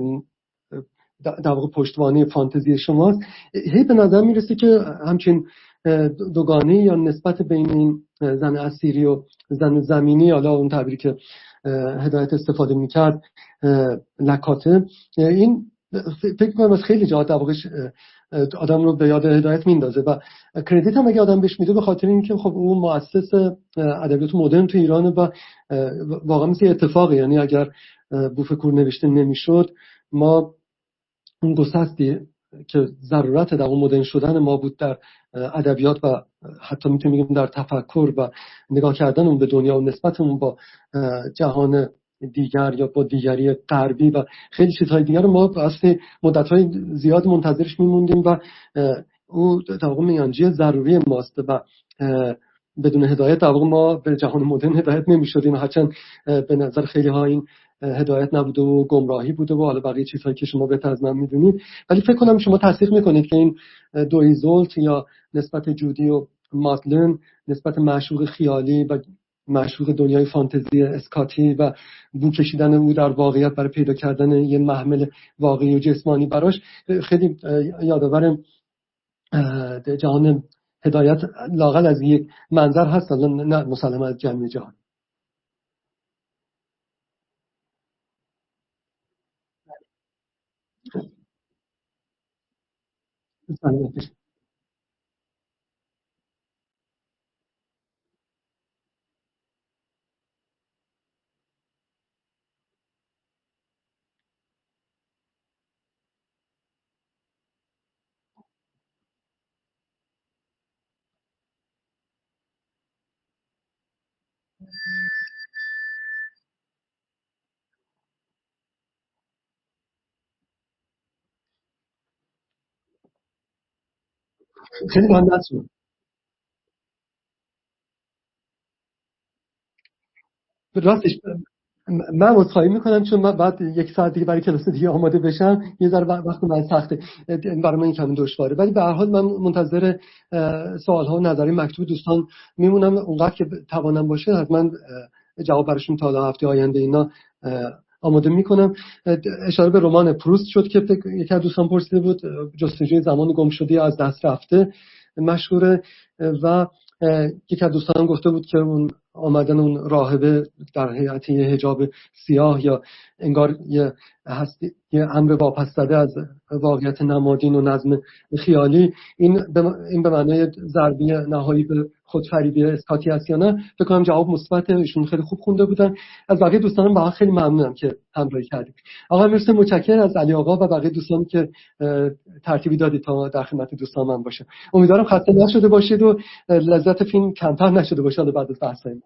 در واقع پشتوانه فانتزی شماست، هی به نظر میرسه که همچین دوگانه یا نسبت بین این زن اسیری و زن زمینی، حالا اون تعبیری که هدایت استفاده میکرد لکاته، این فکر کنم از خیلی جهات در واقع آدم رو به یاد هدایت میندازه و کردیت هم اگه آدم بهش میده به خاطر اینکه خب اون مؤسس ادبیات مدرن تو ایرانه و واقعا مثل اتفاقی، یعنی اگر بوفکور نوشته نمیشد ما اون گسستی که ضرورت در اون مدرن شدن ما بود در ادبیات و حتی میتونیم بگیم در تفکر و نگاه کردن اون به دنیا و نسبتمون با جهان دیگر یا با دیگری غربی و خیلی چیزهای دیگر رو ما اصلا مدت‌های زیاد منتظرش میموندیم و او در واقع میانجی ضروری ماست و بدون هدایت در واقع ما به جهان مدرن هدایت نمی‌شدیم، هرچند به نظر خیلی ها این هدایت نبوده و گمراهی بوده و حالا بقیه چیزهایی که شما بهتر از من میدونید، ولی فکر کنم شما تصدیق میکنید که این دو ایزولت یا نسبت جودی و مادلن، نسبت معشوق خیالی و معشوق دنیای فانتزی اسکاتی و بو کشیدن او در واقعیت برای پیدا کردن یه محمل واقعی و جسمانی براش، خیلی یادآور جهان هدایت لااقل از یک منظر هست، نه مسلما از جمعی جهان. خیلی ممنون. راستش من عذرخواهی میکنم چون من بعد یک ساعت دیگه برای کلاس دیگه آماده بشم، یه ذره وقت من سخته، برای من این کمی دشواره، ولی به هر حال من منتظر سوال ها و نظری مکتوب دوستان میمونم، اونقدر که توانم باشه حتما جواب براشون تا هفته آینده اینا آماده میکنم. اشاره به رمان پروست شد که یکی از دوستان پرسیده بود، جستجوی زمان گم شده از دست رفته مشهوره، و یکی از دوستان گفته بود که اون آمدن اون راهبه در هیئت یه حجاب سیاه یا انگار یه امر واپس زده از واقعیت نمادین و نظم خیالی، این به معنای ضربی نهایی به خودفریبی اسکاتی است یا نه، فکر کنم جواب مثبت، ایشون خیلی خوب خونده بودن. از بقیه دوستانم واقعا خیلی ممنونم که همراهی کردید. آقا مرسی، متشکرم از علی آقا و بقیه دوستان که ترتیبی دادید تا در خدمت دوستان من باشه. امیدوارم خسته نشده باشید و لذت فیلم کمتر نشده باشه بعد از بحث.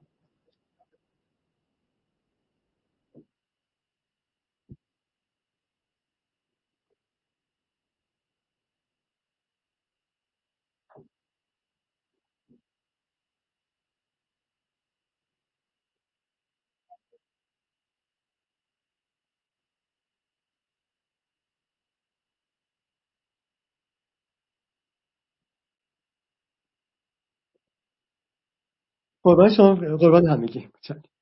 قربان شما، قربان همگی.